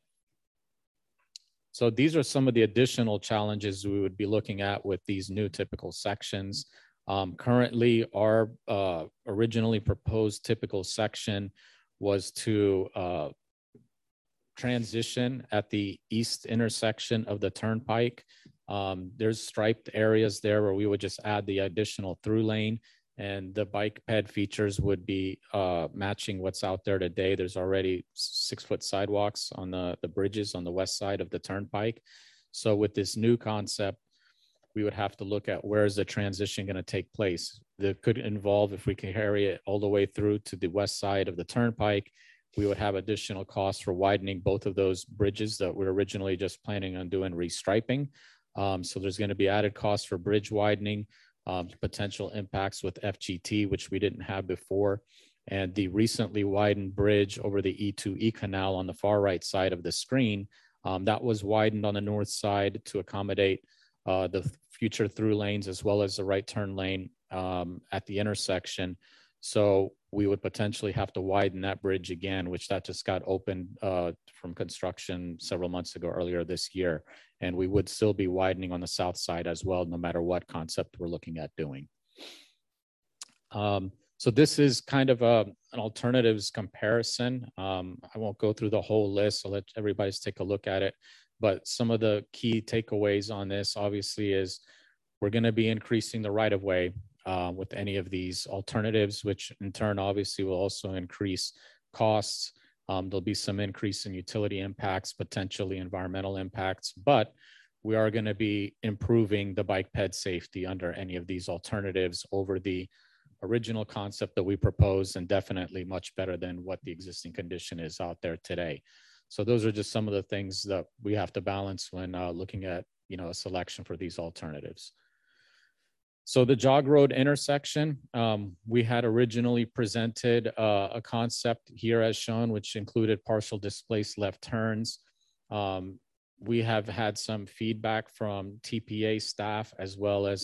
So these are some of the additional challenges we would be looking at with these new typical sections. Currently, our originally proposed typical section was to transition at the east intersection of the Turnpike. There's striped areas there where we would just add the additional through lane, and the bike ped features would be matching what's out there today. There's already 6-foot sidewalks on the bridges on the west side of the Turnpike. So with this new concept, we would have to look at where is the transition going to take place. That could involve, if we can carry it all the way through to the west side of the Turnpike, we would have additional costs for widening both of those bridges that we're originally just planning on doing restriping. So there's going to be added costs for bridge widening, potential impacts with FGT, which we didn't have before. And the recently widened bridge over the E2E canal on the far right side of the screen, that was widened on the north side to accommodate the future through lanes as well as the right turn lane at the intersection. So we would potentially have to widen that bridge again, which that just got opened from construction several months ago, earlier this year. And we would still be widening on the south side as well, no matter what concept we're looking at doing. So this is kind of an alternatives comparison. I won't go through the whole list. I'll let everybody take a look at it. But some of the key takeaways on this obviously is we're going to be increasing the right of way with any of these alternatives, which in turn obviously will also increase costs. There'll be some increase in utility impacts, potentially environmental impacts, but we are going to be improving the bike ped safety under any of these alternatives over the original concept that we proposed, and definitely much better than what the existing condition is out there today. So those are just some of the things that we have to balance when looking at, a selection for these alternatives. So the Jog Road intersection, we had originally presented a concept here as shown, which included partial displaced left turns. We have had some feedback from TPA staff as well as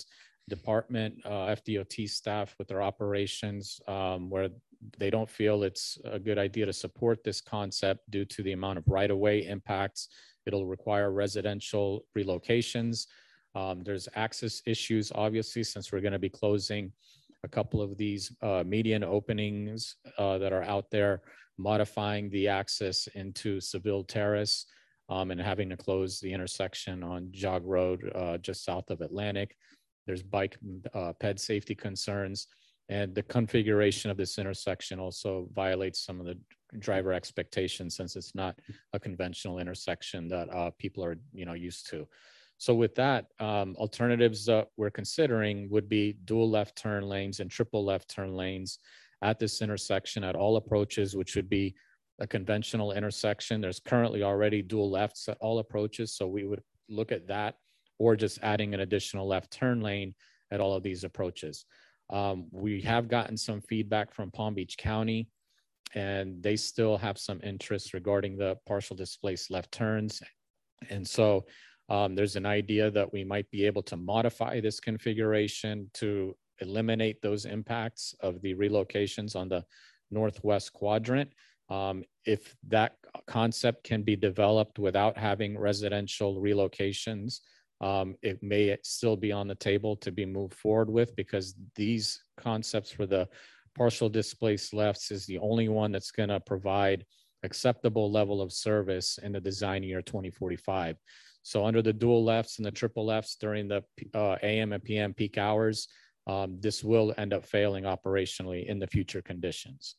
department, FDOT staff with their operations, where they don't feel it's a good idea to support this concept due to the amount of right-of-way impacts. It'll require residential relocations. There's access issues, obviously, since we're going to be closing a couple of these median openings that are out there, modifying the access into Seville Terrace, and having to close the intersection on Jog Road just south of Atlantic. There's bike ped safety concerns, and the configuration of this intersection also violates some of the driver expectations, since it's not a conventional intersection that people are used to. So with that, alternatives that we're considering would be dual left turn lanes and triple left turn lanes at this intersection at all approaches, which would be a conventional intersection. There's currently already dual lefts at all approaches, so we would look at that, or just adding an additional left turn lane at all of these approaches. We have gotten some feedback from Palm Beach County, and they still have some interest regarding the partial displaced left turns. And so there's an idea that we might be able to modify this configuration to eliminate those impacts of the relocations on the northwest quadrant. If that concept can be developed without having residential relocations, it may still be on the table to be moved forward with, because these concepts for the partial displaced lefts is the only one that's going to provide acceptable level of service in the design year 2045. So under the dual lefts and the triple lefts during the AM and PM peak hours, this will end up failing operationally in the future conditions.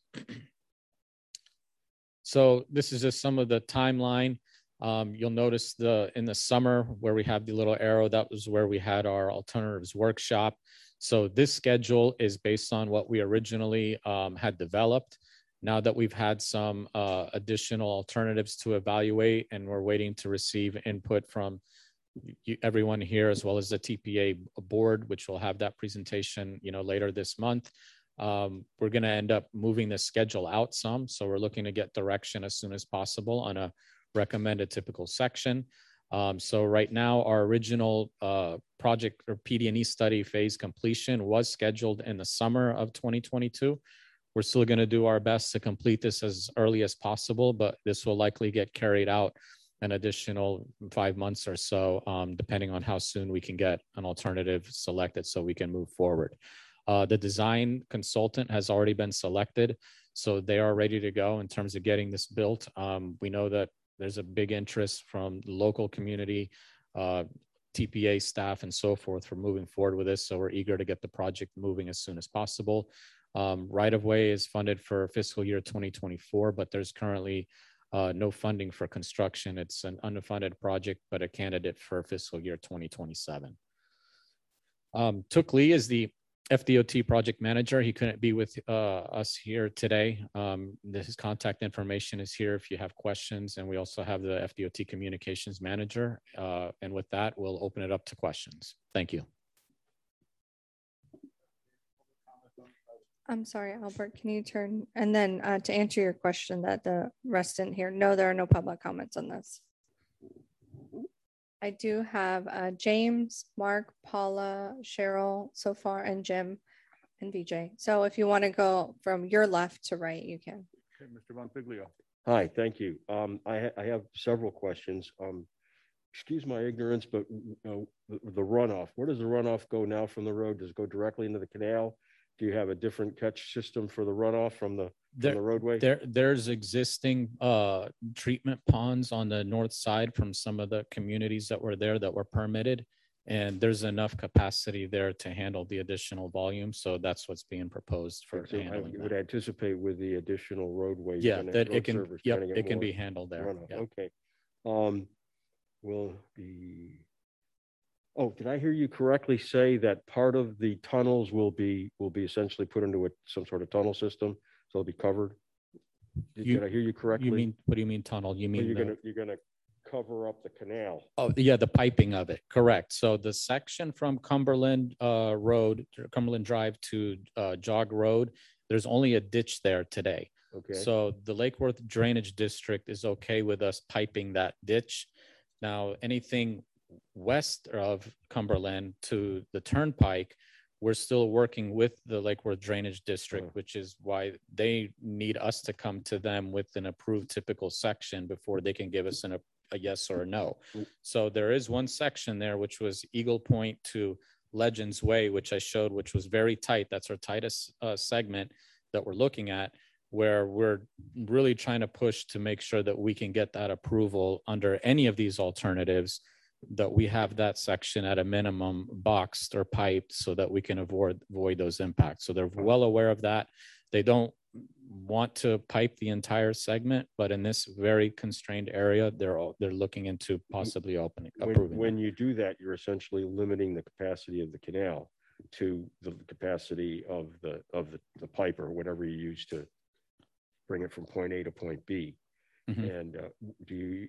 So this is just some of the timeline. You'll notice in the summer where we have the little arrow, that was where we had our alternatives workshop. So this schedule is based on what we originally had developed. Now that we've had some additional alternatives to evaluate, and we're waiting to receive input from everyone here, as well as the TPA board, which will have that presentation later this month. We're going to end up moving the schedule out some. So we're looking to get direction as soon as possible on a recommended typical section. So right now, our original project or PD&E study phase completion was scheduled in the summer of 2022. We're still going to do our best to complete this as early as possible, but this will likely get carried out an additional 5 months or so, depending on how soon we can get an alternative selected so we can move forward. The design consultant has already been selected, so they are ready to go in terms of getting this built. We know that there's a big interest from the local community, TPA staff and so forth for moving forward with this. So we're eager to get the project moving as soon as possible. Right-of-way is funded for fiscal year 2024, but there's currently no funding for construction. It's an unfunded project, but a candidate for fiscal year 2027. Took Lee is the FDOT project manager. He couldn't be with us here today. His contact information is here if you have questions. And we also have the FDOT communications manager. And with that, we'll open it up to questions. Thank you. I'm sorry, Albert, can you turn? And then to answer your question that the rest didn't hear, no, there are no public comments on this. I do have James, Mark, Paula, Cheryl so far, and Jim and VJ. So if you want to go from your left to right, you can. Okay, Mr. Bonfiglio. Hi, thank you. I have several questions. Excuse my ignorance, but the runoff, where does the runoff go now from the road? Does it go directly into the canal? Do you have a different catch system for the runoff from the roadway? There's existing treatment ponds on the north side from some of the communities that were there that were permitted, and there's enough capacity there to handle the additional volume. So that's what's being proposed for handling. You would anticipate with the additional roadway. Yeah, that it can. Yep, it can be handled there. Yep. Okay. Will be. Oh, did I hear you correctly say that part of the tunnels will be essentially put into some sort of tunnel system, so it'll be covered? Did I hear you correctly? You mean, what do you mean tunnel? You mean you're gonna cover up the canal? Oh yeah, the piping of it. Correct. So the section from Cumberland Cumberland Drive to Jog Road, there's only a ditch there today. Okay. So the Lake Worth Drainage District is okay with us piping that ditch. Now anything west of Cumberland to the Turnpike, we're still working with the Lake Worth Drainage District, which is why they need us to come to them with an approved typical section before they can give us a yes or a no. So there is one section there, which was Eagle Point to Legends Way, which I showed, which was very tight. That's our tightest segment that we're looking at, where we're really trying to push to make sure that we can get that approval under any of these alternatives, that we have that section at a minimum boxed or piped so that we can avoid those impacts. So they're well aware of that. They don't want to pipe the entire segment, but in this very constrained area, they're looking into possibly approving. When you do that, you're essentially limiting the capacity of the canal to the capacity of the pipe or whatever you use to bring it from point A to point B. Mm-hmm. And do you?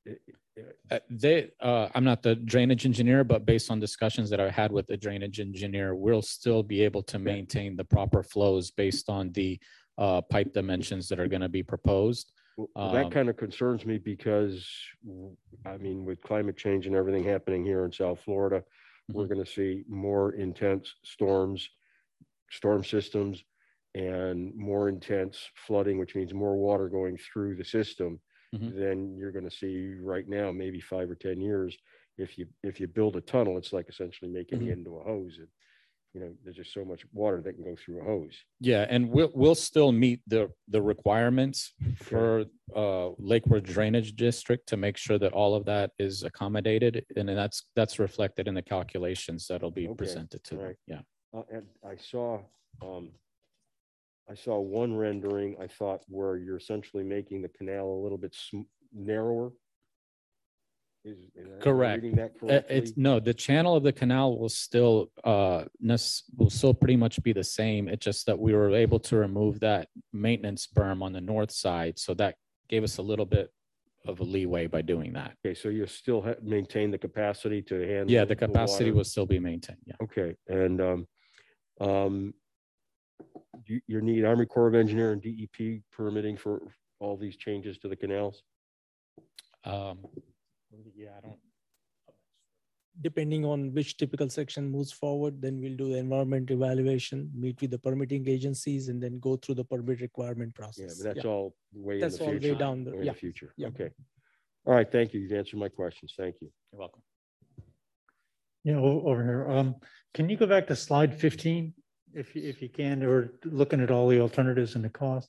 I'm not the drainage engineer, but based on discussions that I had with the drainage engineer, we'll still be able to maintain the proper flows based on the pipe dimensions that are going to be proposed. Well, that kind of concerns me because, I mean, with climate change and everything happening here in South Florida, mm-hmm. we're going to see more intense storm systems and more intense flooding, which means more water going through the system. Mm-hmm. Than you're going to see right now, maybe 5 or 10 years. If you build a tunnel, it's like essentially making mm-hmm. it into a hose. And, you know, there's just so much water that can go through a hose. Yeah, and we'll still meet the requirements for Lake Worth Drainage District to make sure that all of that is accommodated, and that's reflected in the calculations that'll be presented to them. Yeah. And I saw one rendering, I thought, where you're essentially making the canal a little bit narrower. Is correct. Reading that correctly? No, the channel of the canal will still pretty much be the same. It's just that we were able to remove that maintenance berm on the north side, so that gave us a little bit of a leeway by doing that. Okay, so you still maintain the capacity to handle. Yeah, the capacity will still be maintained. Yeah. Okay, and you need Army Corps of Engineer and DEP permitting for all these changes to the canals? Yeah, I don't. Depending on which typical section moves forward, then we'll do the environment evaluation, meet with the permitting agencies, and then go through the permit requirement process. Yeah, but that's all way that's in the future. All way down in the future. Yeah. Okay. All right. Thank you. You've answered my questions. Thank you. You're welcome. Yeah, over here. Can you go back to slide 15? If you can, or looking at all the alternatives and the cost.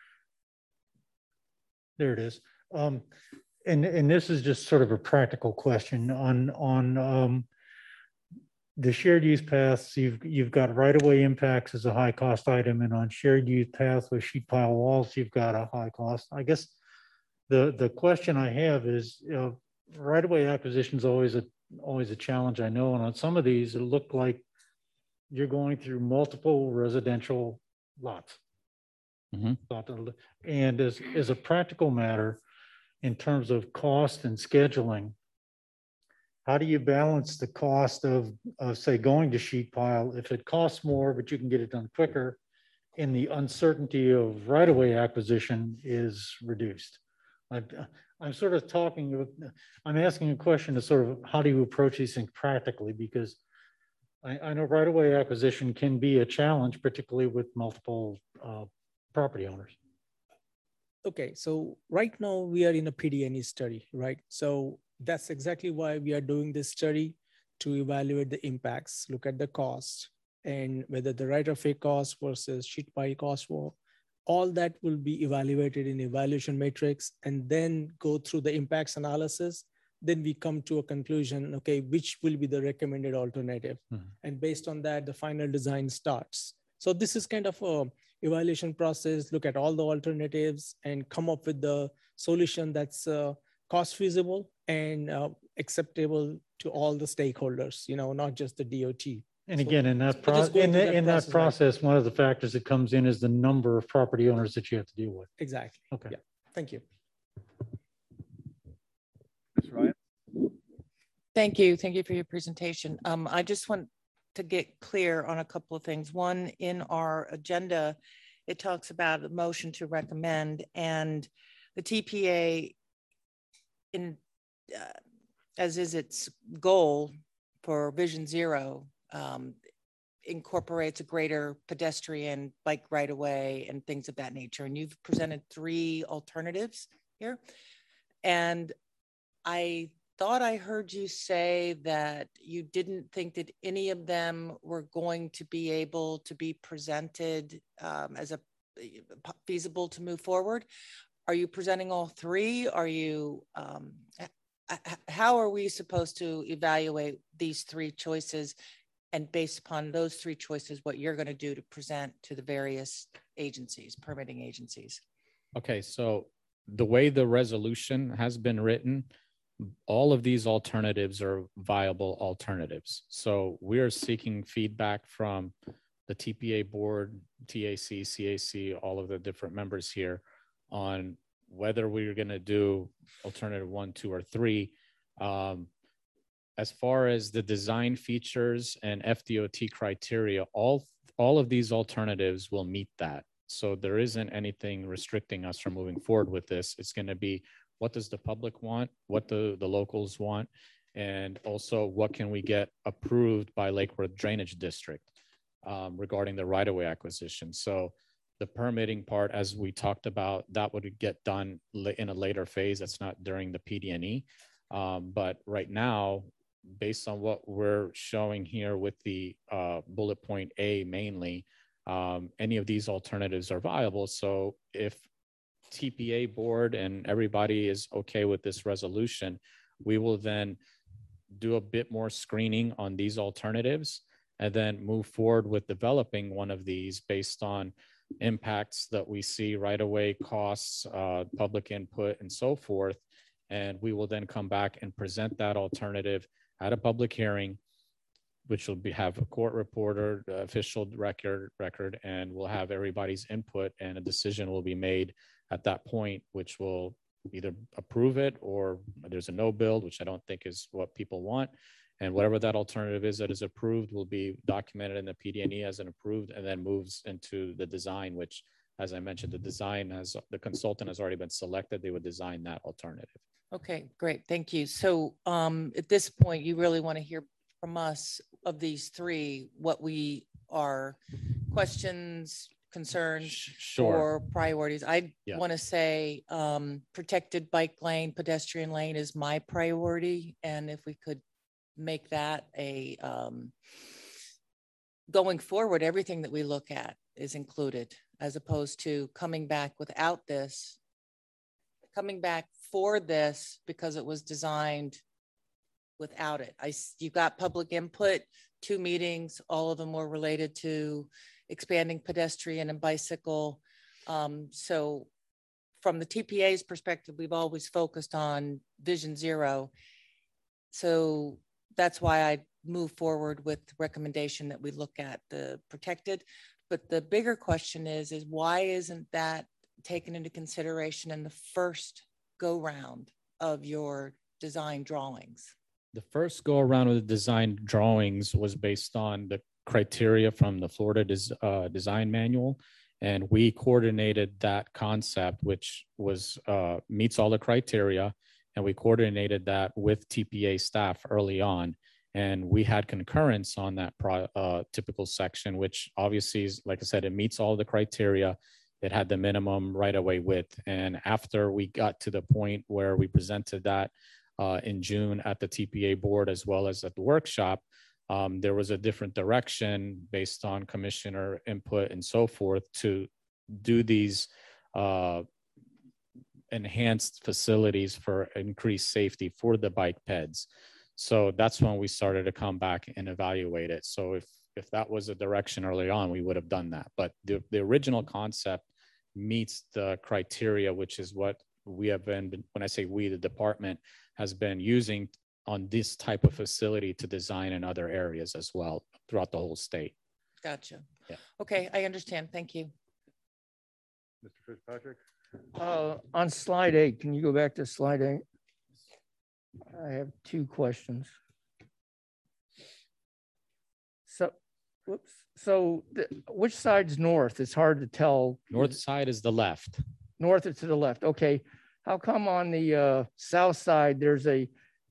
There it is. And this is just sort of a practical question on the shared use paths. You've got right-of-way impacts as a high cost item, and on shared use paths with sheet pile walls, you've got a high cost. I guess the question I have is, right-of-way acquisition is always a challenge, I know, and on some of these, it looked like you're going through multiple residential lots. Mm-hmm. And as a practical matter, in terms of cost and scheduling, how do you balance the cost of say, going to sheet pile? If it costs more, but you can get it done quicker, and the uncertainty of right-of-way acquisition is reduced. I'm sort of I'm asking a question to sort of, how do you approach these things practically? Because I know right-of-way acquisition can be a challenge, particularly with multiple property owners. Okay, so right now we are in a PD&E study, right? So that's exactly why we are doing this study, to evaluate the impacts, look at the cost, and whether the right-of-way cost versus sheet pile cost, all that will be evaluated in evaluation matrix, and then go through the impacts analysis. Then we come to a conclusion, okay, which will be the recommended alternative. Mm-hmm. And based on that, the final design starts. So this is kind of a evaluation process, look at all the alternatives and come up with the solution that's cost feasible and acceptable to all the stakeholders, not just the DOT. And again, in that process, one of the factors that comes in is the number of property owners that you have to deal with. Exactly. Okay. Yeah. Thank you. Ryan? Thank you. Thank you for your presentation. I just want to get clear on a couple of things. One, in our agenda, it talks about a motion to recommend, and the TPA as is its goal for Vision Zero, incorporates a greater pedestrian bike right of way and things of that nature. And you've presented 3 alternatives here. And I thought I heard you say that you didn't think that any of them were going to be able to be presented as a feasible to move forward. Are you presenting all 3? Are you, how are we supposed to evaluate these 3 choices? And based upon those 3 choices, what you're going to do to present to the various agencies, permitting agencies? Okay, so the way the resolution has been written, all of these alternatives are viable alternatives. So we are seeking feedback from the TPA board, TAC, CAC, all of the different members here on whether we're going to do alternative 1, 2, or 3. As far as the design features and FDOT criteria, all of these alternatives will meet that. So there isn't anything restricting us from moving forward with this. It's going to be, what does the public want? What the locals want? And also, what can we get approved by Lake Worth Drainage District regarding the right-of-way acquisition? So the permitting part, as we talked about, that would get done in a later phase. That's not during the PD&E. But right now, based on what we're showing here with the bullet point A mainly, any of these alternatives are viable. So if TPA board and everybody is okay with this resolution, we will then do a bit more screening on these alternatives and then move forward with developing one of these based on impacts that we see right away, costs, public input, and so forth. And we will then come back and present that alternative at a public hearing, which will have a court reporter, official record, and we'll have everybody's input, and a decision will be made at that point, which will either approve it or there's a no build, which I don't think is what people want. And whatever that alternative is that is approved will be documented in the PD&E as an approved, and then moves into the design, which, as I mentioned, the consultant has already been selected. They would design that alternative. Okay, great. Thank you. So at this point, you really want to hear from us of these 3, what we are questions, concerns, sure, or priorities. I want to say protected bike lane, pedestrian lane is my priority. And if we could make that a, going forward, everything that we look at is included, as opposed to coming back without this, coming back for this because it was designed without it. You got public input, 2 meetings, all of them were related to expanding pedestrian and bicycle. So from the TPA's perspective, we've always focused on Vision Zero. So that's why I move forward with the recommendation that we look at the protected. But the bigger question is why isn't that taken into consideration in the first go round of your design drawings? The first go around with the design drawings was based on the criteria from the Florida design manual. And we coordinated that concept, which was meets all the criteria. And we coordinated that with TPA staff early on. And we had concurrence on that typical section, which obviously is, like I said, it meets all the criteria. It had the minimum right-of-way width. And after we got to the point where we presented that in June at the TPA board, as well as at the workshop, there was a different direction based on commissioner input and so forth to do these enhanced facilities for increased safety for the bike peds. So that's when we started to come back and evaluate it. So if that was a direction early on, we would have done that. But the original concept meets the criteria, which is what we have been, when I say we, the department has been using on this type of facility to design in other areas as well throughout the whole state. Gotcha. Yeah. Okay, I understand. Thank you. Mr. Fitzpatrick? On slide 8, can you go back to slide 8? I have 2 questions. So, which side's north? It's hard to tell. North side is the left. North is to the left. Okay. How come on the south side there's a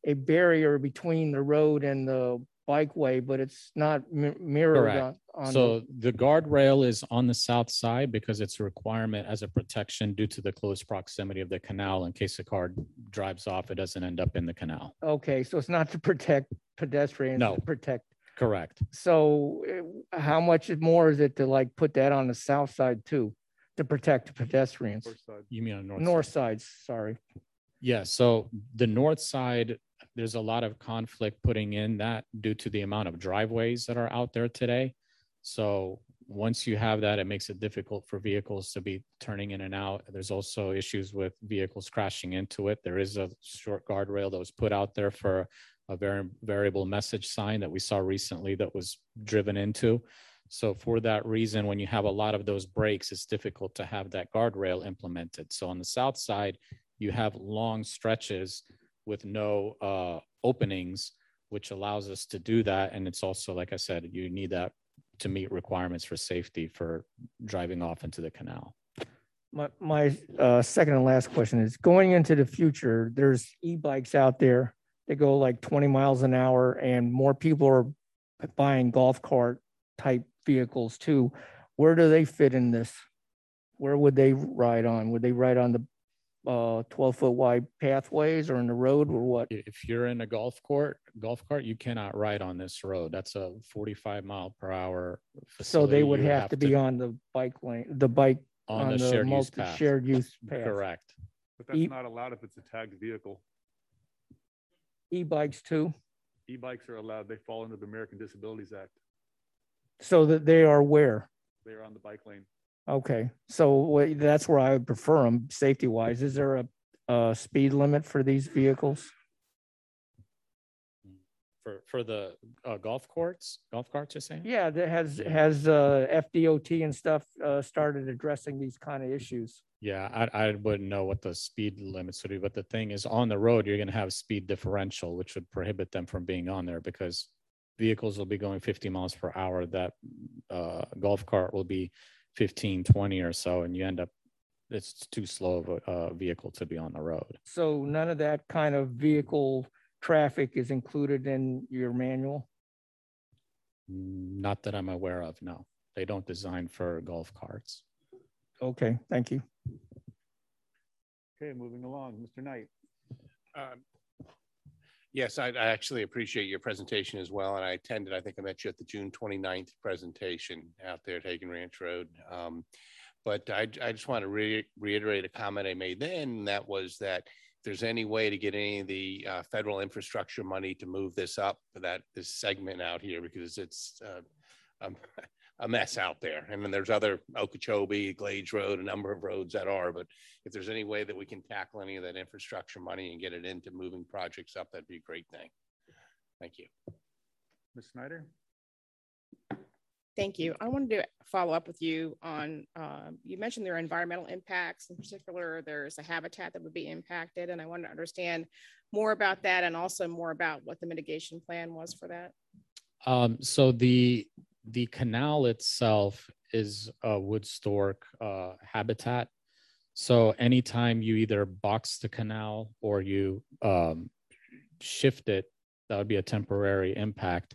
a barrier between the road and the bikeway, but it's not mirrored Correct. on So the guardrail is on the south side because it's a requirement as a protection due to the close proximity of the canal. In case a car drives off, it doesn't end up in the canal. Okay, so it's not to protect pedestrians, No. to protect. Correct. So how much more is it to like put that on the south side too, to protect pedestrians? You mean on the North side, sorry. Yeah, so the north side, there's a lot of conflict putting in that due to the amount of driveways that are out there today. So once you have that, it makes it difficult for vehicles to be turning in and out. There's also issues with vehicles crashing into it. There is a short guardrail that was put out there for a variable message sign that we saw recently that was driven into. So for that reason, when you have a lot of those breaks, it's difficult to have that guardrail implemented. So on the south side, you have long stretches with no openings, which allows us to do that. And it's also, like I said, you need that to meet requirements for safety for driving off into the canal. My second and last question is, going into the future, there's e-bikes out there that go like 20 miles an hour, and more people are buying golf cart type vehicles too. Where do they fit in this? Where would they ride on? Would they ride on the 12-foot wide pathways or in the road, or what? If you're in a golf cart, you cannot ride on this road. That's a 45-mile-per-hour facility. So they would have to be on the bike lane, the bike on the shared use path. Shared use path. Correct. But that's not allowed if it's a tagged vehicle. E-bikes too? E-bikes are allowed. They fall under the American Disabilities Act. So that they are where? They're on the bike lane. Okay, so that's where I would prefer them, safety wise. Is there a speed limit for these vehicles? For the golf carts, you're saying? Yeah, that has FDOT and stuff started addressing these kind of issues. Yeah, I wouldn't know what the speed limits would be, but the thing is, on the road, you're going to have speed differential, which would prohibit them from being on there because vehicles will be going 50 miles per hour. That golf cart will be 15, 20 or so, and you end up, it's too slow of a vehicle to be on the road. So none of that kind of vehicle traffic is included in your manual? Not that I'm aware of, no. They don't design for golf carts. Okay, thank you. Okay, moving along, Mr. Knight. Yes, I actually appreciate your presentation as well. And I attended, I think I met you at the June 29th presentation out there at Hagen Ranch Road. But I just want to reiterate a comment I made then, and that was that if there's any way to get any of the federal infrastructure money to move this up, this segment out here, because it's a mess out there. And then there's other Okeechobee, Glades Road, a number of roads that are, but if there's any way that we can tackle any of that infrastructure money and get it into moving projects up, that'd be a great thing. Thank you. Ms. Snyder? Thank you. I wanted to follow up with you on, you mentioned there are environmental impacts. In particular, there's a habitat that would be impacted, and I wanted to understand more about that and also more about what the mitigation plan was for that. So the canal itself is a wood stork habitat. So anytime you either box the canal or you shift it, that would be a temporary impact.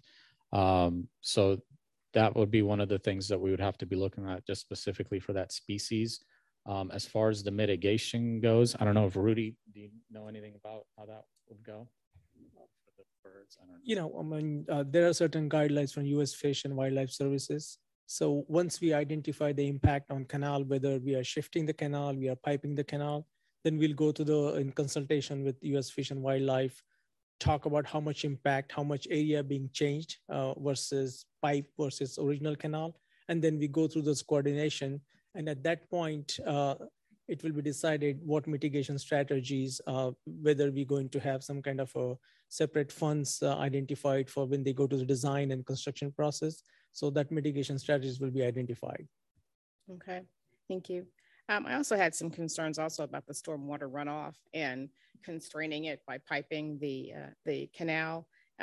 So that would be one of the things that we would have to be looking at just specifically for that species. As far as the mitigation goes, I don't know if Rudy, do you know anything about how that would go? Birds, I don't know. There are certain guidelines from U.S. Fish and Wildlife Services. So once we identify the impact on canal, whether we are shifting the canal, we are piping the canal, then we'll go to in consultation with U.S. Fish and Wildlife, talk about how much impact, how much area being changed versus pipe versus original canal. And then we go through those coordination. And at that point, it will be decided what mitigation strategies, whether we're going to have some kind of a separate funds identified for when they go to the design and construction process. So that mitigation strategies will be identified. Okay, thank you. I also had some concerns also about the stormwater runoff and constraining it by piping the canal.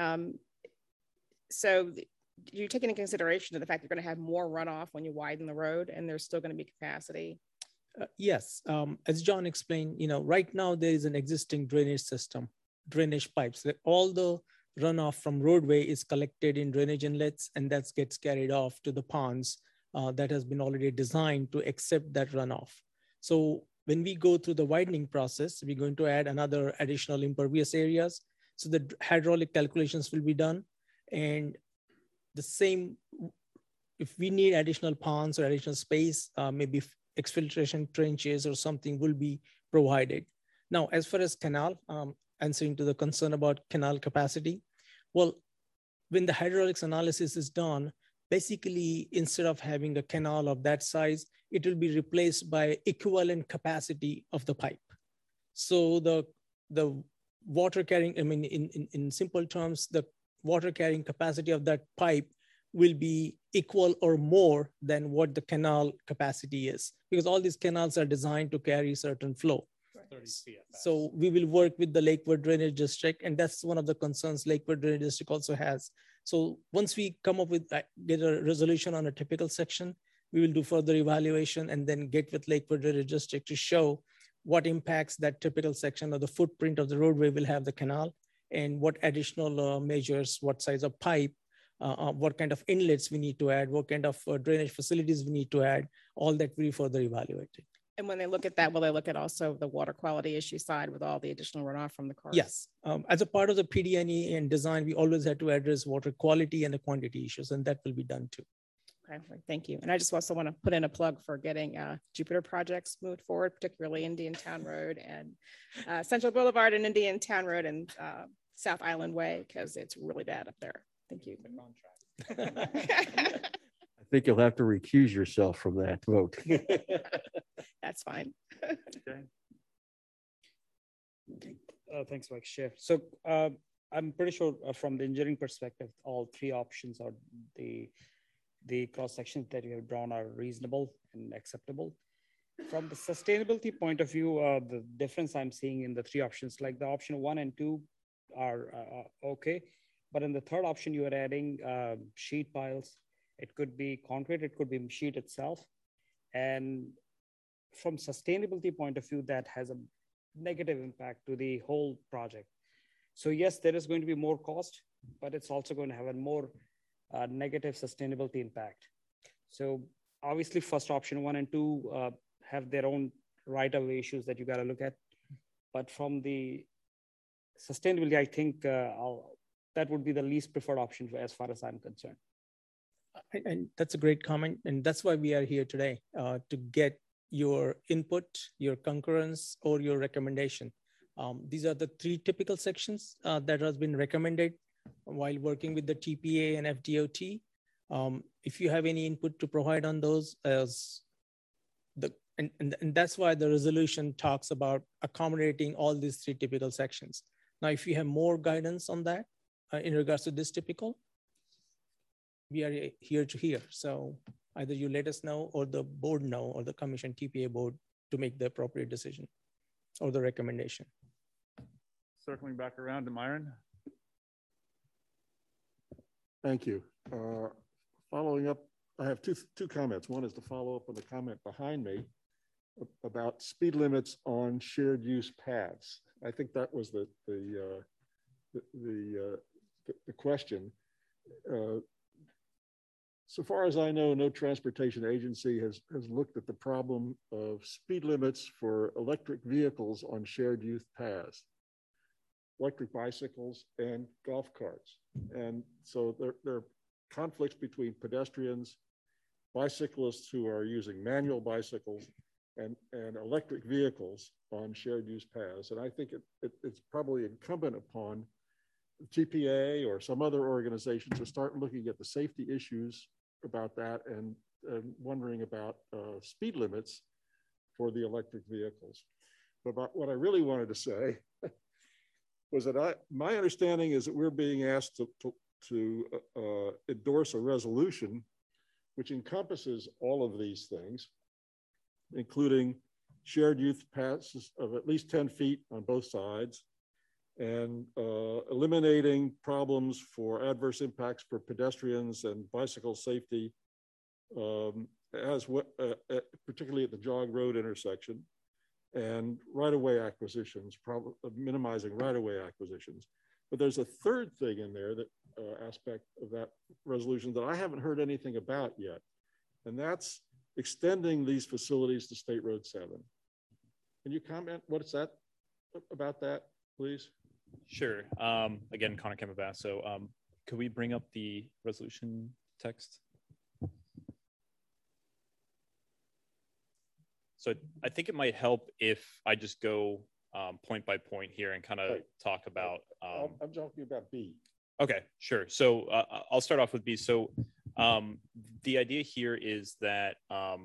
So do you take into consideration the fact you're going to have more runoff when you widen the road and there's still going to be capacity? Yes, as John explained, right now there is an existing drainage system drainage pipes. All the runoff from roadway is collected in drainage inlets, and that gets carried off to the ponds that has been already designed to accept that runoff. So when we go through the widening process, we're going to add another additional impervious areas. So the hydraulic calculations will be done. And the same, if we need additional ponds or additional space, maybe exfiltration trenches or something will be provided. Now, as far as canal, answering to the concern about canal capacity, well, when the hydraulics analysis is done, basically, instead of having a canal of that size, it will be replaced by equivalent capacity of the pipe. So the water carrying, I mean, in simple terms, the water carrying capacity of that pipe will be equal or more than what the canal capacity is, because all these canals are designed to carry certain flow. 30 CFS. So we will work with the Lakewood Drainage District, and that's one of the concerns Lakewood Drainage District also has. So once we come up with, get a resolution on a typical section, we will do further evaluation and then get with Lakewood Drainage District to show what impacts that typical section or the footprint of the roadway will have the canal, and what additional measures, what size of pipe, what kind of inlets we need to add, what kind of drainage facilities we need to add, all that we further evaluated. And when they look at that, will they look at also the water quality issue side with all the additional runoff from the cars? Yes. As a part of the PDNE and design, we always had to address water quality and the quantity issues, and that will be done too. Okay, thank you. And I just also want to put in a plug for getting Jupiter projects moved forward, particularly Indian Town Road and Central Boulevard and Indian Town Road and South Island Way, because it's really bad up there. Thank you. I think you'll have to recuse yourself from that vote. That's fine. Okay. Thanks, Vice Chair. So I'm pretty sure from the engineering perspective, all three options are the cross sections that you have drawn are reasonable and acceptable. From the sustainability point of view, the difference I'm seeing in the three options, like the option 1 and 2 are okay. But in the third option, you are adding sheet piles. It could be concrete, it could be sheet itself. And from sustainability point of view, that has a negative impact to the whole project. So yes, there is going to be more cost, but it's also going to have a more negative sustainability impact. So obviously first option 1 and 2 have their own right-of-way issues that you got to look at. But from the sustainability, I think that would be the least preferred option as far as I'm concerned. And that's a great comment. And that's why we are here today, to get your input, your concurrence, or your recommendation. These are the three typical sections that has been recommended while working with the TPA and FDOT. If you have any input to provide on those, and that's why the resolution talks about accommodating all these three typical sections. Now, if you have more guidance on that in regards to this typical, we are here to hear. So either you let us know, or the board know, or the commission TPA board to make the appropriate decision or the recommendation. Circling back around to Myron. Thank you. Following up, I have two comments. One is to follow up on the comment behind me about speed limits on shared use paths. I think that was the question. So far as I know, no transportation agency has looked at the problem of speed limits for electric vehicles on shared use paths, electric bicycles and golf carts. And so there are conflicts between pedestrians, bicyclists who are using manual bicycles, and electric vehicles on shared use paths. And I think it's probably incumbent upon TPA or some other organization to start looking at the safety issues about that and wondering about speed limits for the electric vehicles. But what I really wanted to say was that my understanding is that we're being asked to endorse a resolution which encompasses all of these things, including shared use paths of at least 10 feet on both sides, and eliminating problems for adverse impacts for pedestrians and bicycle safety, particularly at the Jog Road intersection, and right-of-way acquisitions, probably minimizing right-of-way acquisitions. But there's a third thing in there, that aspect of that resolution that I haven't heard anything about yet, and that's extending these facilities to State Road 7. Can you comment about that, please? Sure. Again, Connor Campabasso. Could we bring up the resolution text? So I think it might help if I just go point by point here and kind of talk about. I'm talking about B. Okay, sure. So I'll start off with B. So the idea here is that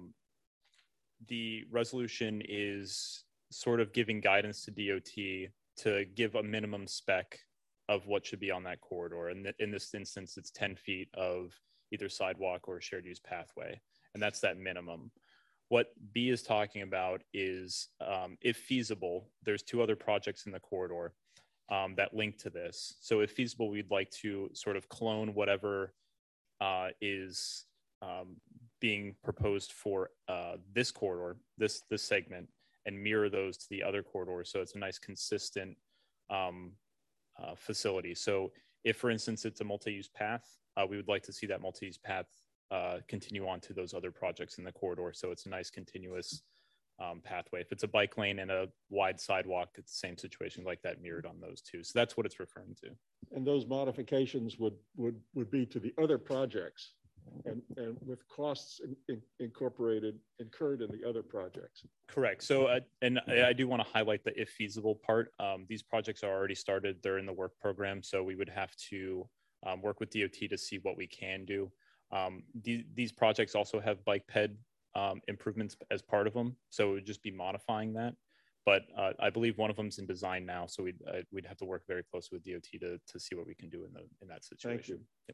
the resolution is sort of giving guidance to DOT to give a minimum spec of what should be on that corridor. And in this instance, it's 10 feet of either sidewalk or shared use pathway. And that's that minimum. What B is talking about is, if feasible, there's 2 other projects in the corridor that link to this. So if feasible, we'd like to sort of clone whatever is being proposed for this corridor, this segment, and mirror those to the other corridors. So it's a nice consistent facility. So if, for instance, it's a multi-use path, we would like to see that multi-use path continue on to those other projects in the corridor. So it's a nice continuous pathway. If it's a bike lane and a wide sidewalk, it's the same situation, like that mirrored on those 2. So that's what it's referring to. And those modifications would be to the other projects, and with costs incurred in the other projects. Correct. So, and I do want to highlight the if feasible part. These projects are already started. They're in the work program. So we would have to work with DOT to see what we can do. These projects also have bike ped improvements as part of them. So it would just be modifying that. But I believe one of them's in design now. So we'd have to work very closely with DOT to see what we can do in that situation. Thank you. Yep.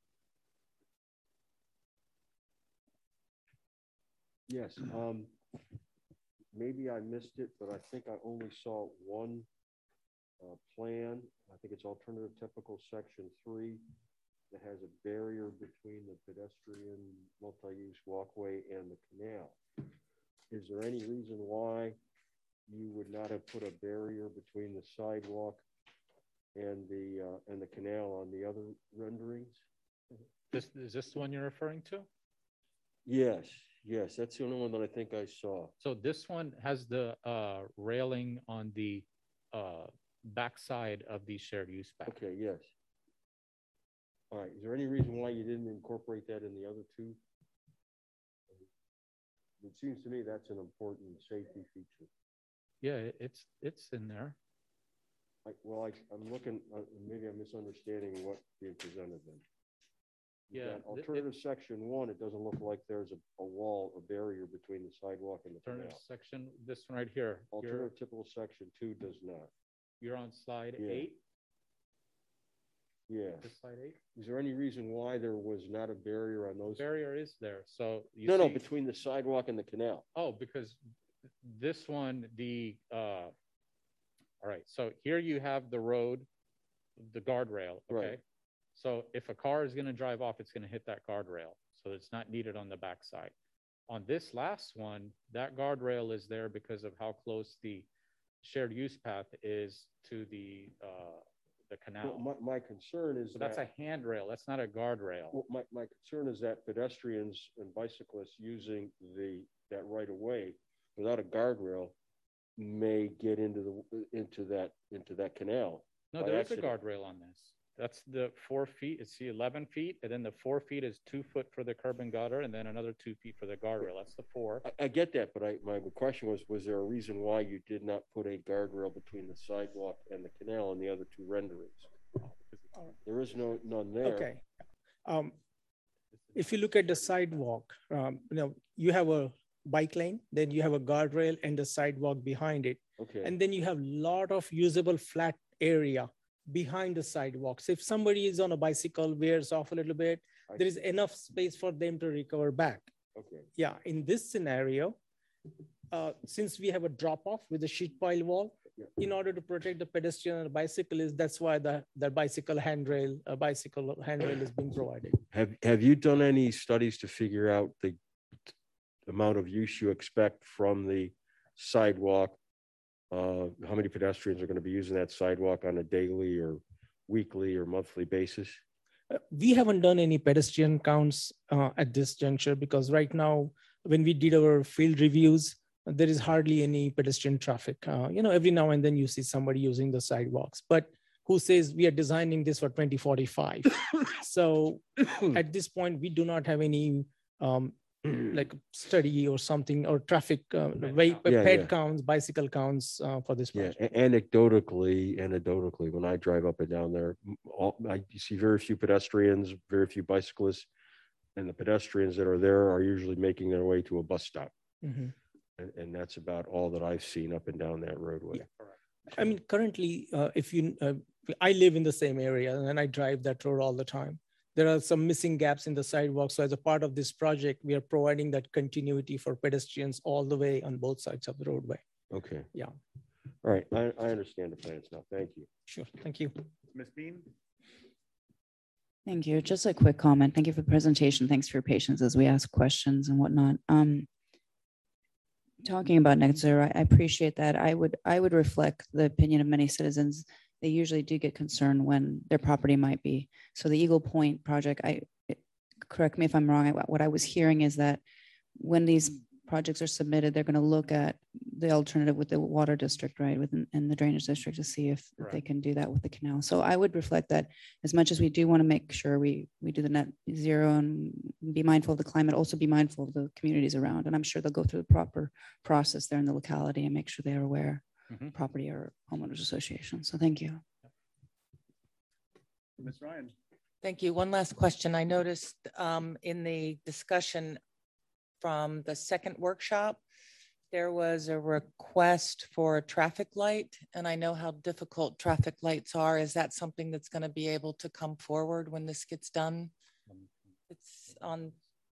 Yes, maybe I missed it, but I think I only saw one plan. I think it's alternative typical section 3 that has a barrier between the pedestrian multi-use walkway and the canal. Is there any reason why you would not have put a barrier between the sidewalk and the canal on the other renderings? Is this the one you're referring to? Yes. Yes, that's the only one that I think I saw. So this one has the railing on the backside of the shared use path. Okay, yes. All right, is there any reason why you didn't incorporate that in the other 2? It seems to me that's an important safety feature. Yeah, it's in there. I'm looking, maybe I'm misunderstanding what's being presented then. Yeah. Alternative section 1, it doesn't look like there's a wall, a barrier between the sidewalk and the Alternative canal. section, this one right here. Alternative typical section 2 does not. You're on slide Yeah. 8? Yeah. This slide 8? Is there any reason why there was not a barrier on those? Barrier is there. So no, between the sidewalk and the canal. Oh, because this one, all right. So here you have the road, the guardrail. Okay. Right. So if a car is going to drive off, it's going to hit that guardrail. So it's not needed on the backside. On this last one, that guardrail is there because of how close the shared use path is to the canal. Well, my concern is that's a handrail. That's not a guardrail. Well, my concern is that pedestrians and bicyclists using that right of way without a guardrail may get into that canal. No, there is a guardrail on this. That's the 4 feet. It's the 11 feet, and then the 4 feet is 2 foot for the curb and gutter, and then another 2 feet for the guardrail. That's the 4. I get that, but my question was there a reason why you did not put a guardrail between the sidewalk and the canal in the other 2 renderings? There is none there. Okay. If you look at the sidewalk, you have a bike lane, then you have a guardrail and the sidewalk behind it. Okay. And then you have a lot of usable flat area behind the sidewalks. If somebody is on a bicycle, wears off a little bit, there is enough space for them to recover back. Okay. Yeah, in this scenario, since we have a drop off with a sheet pile wall, in order to protect the pedestrian and the bicyclist, that's why the bicycle handrail is being provided. Have you done any studies to figure out the amount of use you expect from the sidewalk, how many pedestrians are going to be using that sidewalk on a daily or weekly or monthly basis? We haven't done any pedestrian counts at this juncture because right now, when we did our field reviews, there is hardly any pedestrian traffic. Every now and then you see somebody using the sidewalks, but who says we are designing this for 2045? So at this point, we do not have any like study or something or traffic ped counts, bicycle counts for this project. Yeah, anecdotally, when I drive up and down there, you see very few pedestrians, very few bicyclists, and the pedestrians that are there are usually making their way to a bus stop. Mm-hmm. And that's about all that I've seen up and down that roadway. Yeah. I mean, currently, I live in the same area and I drive that road all the time. There are some missing gaps in the sidewalk. So as a part of this project, we are providing that continuity for pedestrians all the way on both sides of the roadway. Okay. Yeah. All right. I understand the plans now. Thank you. Sure. Thank you. Ms. Bean? Thank you. Just a quick comment. Thank you for the presentation. Thanks for your patience as we ask questions and whatnot. Talking about net zero, I appreciate that. I would reflect the opinion of many citizens. They usually do get concerned when their property might be. So the Eagle Point project, correct me if I'm wrong, what I was hearing is that when these projects are submitted, they're going to look at the alternative with the water district, right, and the drainage district to see if they can do that with the canal. So I would reflect that as much as we do want to make sure we do the net zero and be mindful of the climate, also be mindful of the communities around. And I'm sure they'll go through the proper process there in the locality and make sure they are aware, property or homeowners association. So thank you. Ms. Ryan. Thank you. One last question. I noticed in the discussion from the second workshop, there was a request for a traffic light, and I know how difficult traffic lights are. Is that something that's going to be able to come forward when this gets done? It's on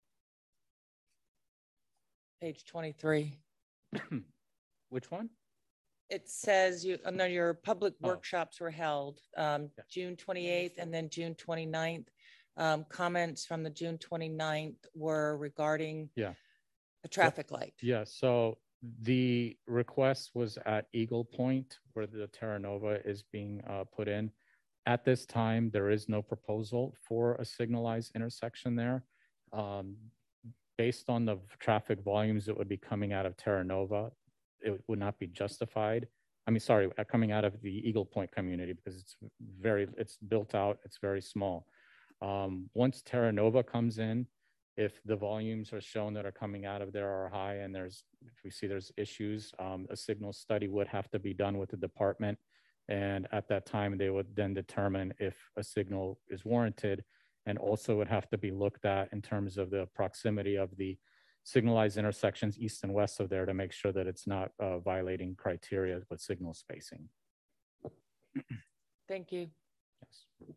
page 23. Which one? It says your public workshops were held June 28th and then June 29th. Comments from the June 29th were regarding the traffic light. Yeah, so the request was at Eagle Point where the Terra Nova is being put in. At this time, there is no proposal for a signalized intersection there. Based on the traffic volumes that would be coming out of Terra Nova, it would not be justified. I mean, sorry, coming out of the Eagle Point community because it's built out, it's very small. Once Terra Nova comes in, if the volumes are shown that are coming out of there are high and if we see there's issues, a signal study would have to be done with the department. And at that time, they would then determine if a signal is warranted, and also would have to be looked at in terms of the proximity of the signalized intersections east and west of there to make sure that it's not violating criteria with signal spacing. Thank you. Yes.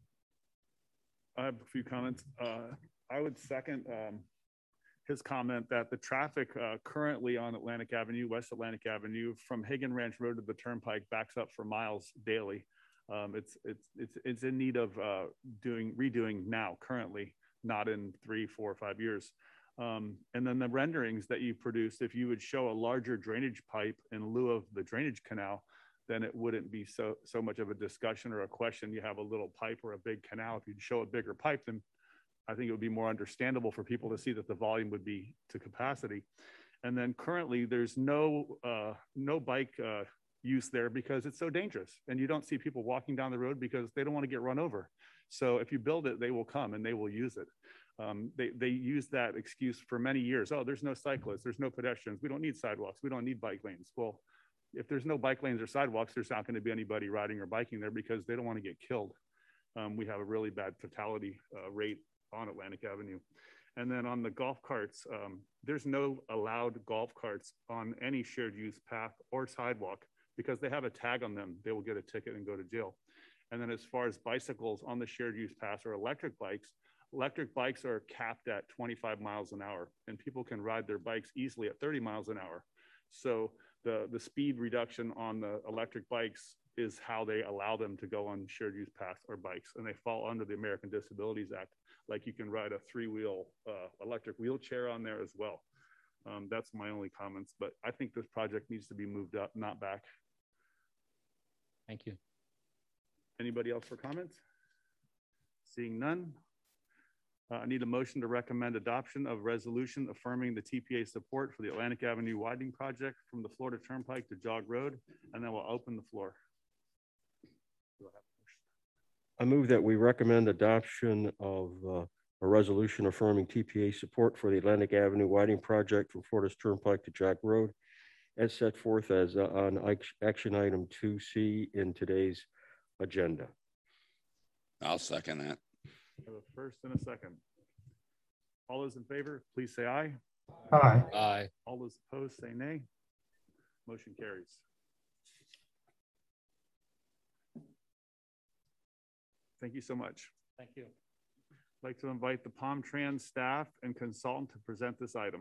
I have a few comments. I would second his comment that the traffic currently on Atlantic Avenue, West Atlantic Avenue, from Hagen Ranch Road to the Turnpike backs up for miles daily. It's in need of redoing now, currently, not in 3, 4, or 5 years. And then the renderings that you produced, if you would show a larger drainage pipe in lieu of the drainage canal, then it wouldn't be so much of a discussion or a question. You have a little pipe or a big canal. If you'd show a bigger pipe, then I think it would be more understandable for people to see that the volume would be to capacity. And then currently there's no bike use there because it's so dangerous. And you don't see people walking down the road because they don't want to get run over. So if you build it, they will come and they will use it. They use that excuse for many years. Oh, there's no cyclists, there's no pedestrians. We don't need sidewalks. We don't need bike lanes. Well, if there's no bike lanes or sidewalks, there's not going to be anybody riding or biking there because they don't want to get killed. We have a really bad fatality rate on Atlantic Avenue. And then on the golf carts, there's no allowed golf carts on any shared use path or sidewalk because they have a tag on them. They will get a ticket and go to jail. And then as far as bicycles on the shared use paths or electric bikes are capped at 25 miles an hour, and people can ride their bikes easily at 30 miles an hour. So the speed reduction on the electric bikes is how they allow them to go on shared use paths or bikes, and they fall under the American Disabilities Act. Like you can ride a 3-wheel electric wheelchair on there as well. That's my only comments, but I think this project needs to be moved up, not back. Thank you. Anybody else for comments? Seeing none. I need a motion to recommend adoption of resolution affirming the TPA support for the Atlantic Avenue widening project from the Florida Turnpike to Jog Road, and then we'll open the floor. I move that we recommend adoption of a resolution affirming TPA support for the Atlantic Avenue widening project from Florida's Turnpike to Jog Road, as set forth as on action item 2C in today's agenda. I'll second that. I have a first and a second. All those in favor, please say aye. Aye. Aye. All those opposed, say nay. Motion carries. Thank you so much. Thank you. I'd like to invite the Palm Trans staff and consultant to present this item.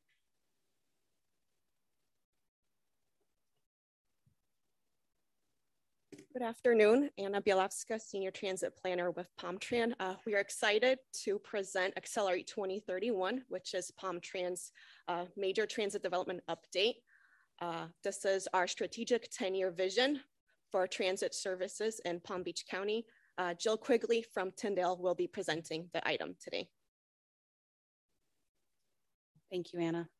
Good afternoon, Anna Bielawska, Senior Transit Planner with PalmTran. We are excited to present Accelerate 2031, which is PalmTran's major transit development update. This is our strategic 10-year vision for transit services in Palm Beach County. Jill Quigley from Tyndale will be presenting the item today. Thank you, Anna.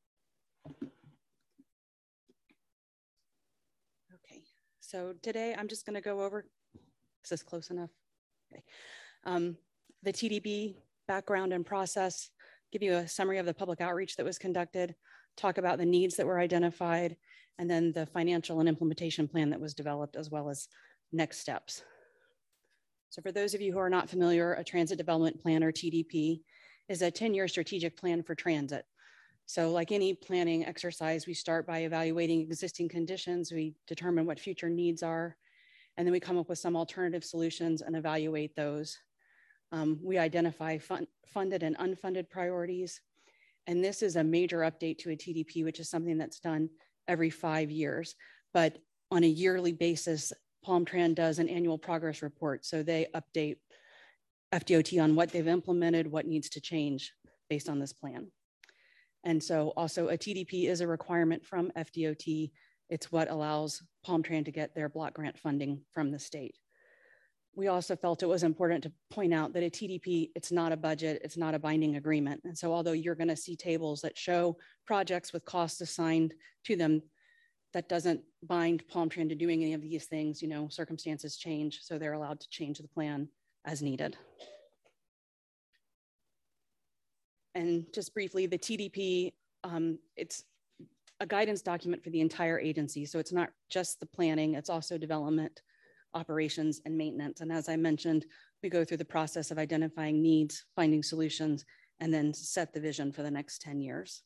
So today I'm just going to go over, is this close enough? Okay. The TDP background and process, give you a summary of the public outreach that was conducted, talk about the needs that were identified, and then the financial and implementation plan that was developed, as well as next steps. So for those of you who are not familiar, a transit development plan, or TDP, is a 10-year strategic plan for transit. So like any planning exercise, we start by evaluating existing conditions, we determine what future needs are, and then we come up with some alternative solutions and evaluate those. We identify funded and unfunded priorities. And this is a major update to a TDP, which is something that's done every 5 years. But on a yearly basis, PalmTran does an annual progress report. So they update FDOT on what they've implemented, what needs to change based on this plan. And so also a TDP is a requirement from FDOT. It's what allows PalmTran to get their block grant funding from the state. We also felt it was important to point out that a TDP, it's not a budget, it's not a binding agreement. And so although you're gonna see tables that show projects with costs assigned to them, that doesn't bind PalmTran to doing any of these things. You know, circumstances change, so they're allowed to change the plan as needed. And just briefly, the TDP, it's a guidance document for the entire agency. So it's not just the planning, it's also development, operations, and maintenance. And as I mentioned, we go through the process of identifying needs, finding solutions, and then set the vision for the next 10 years.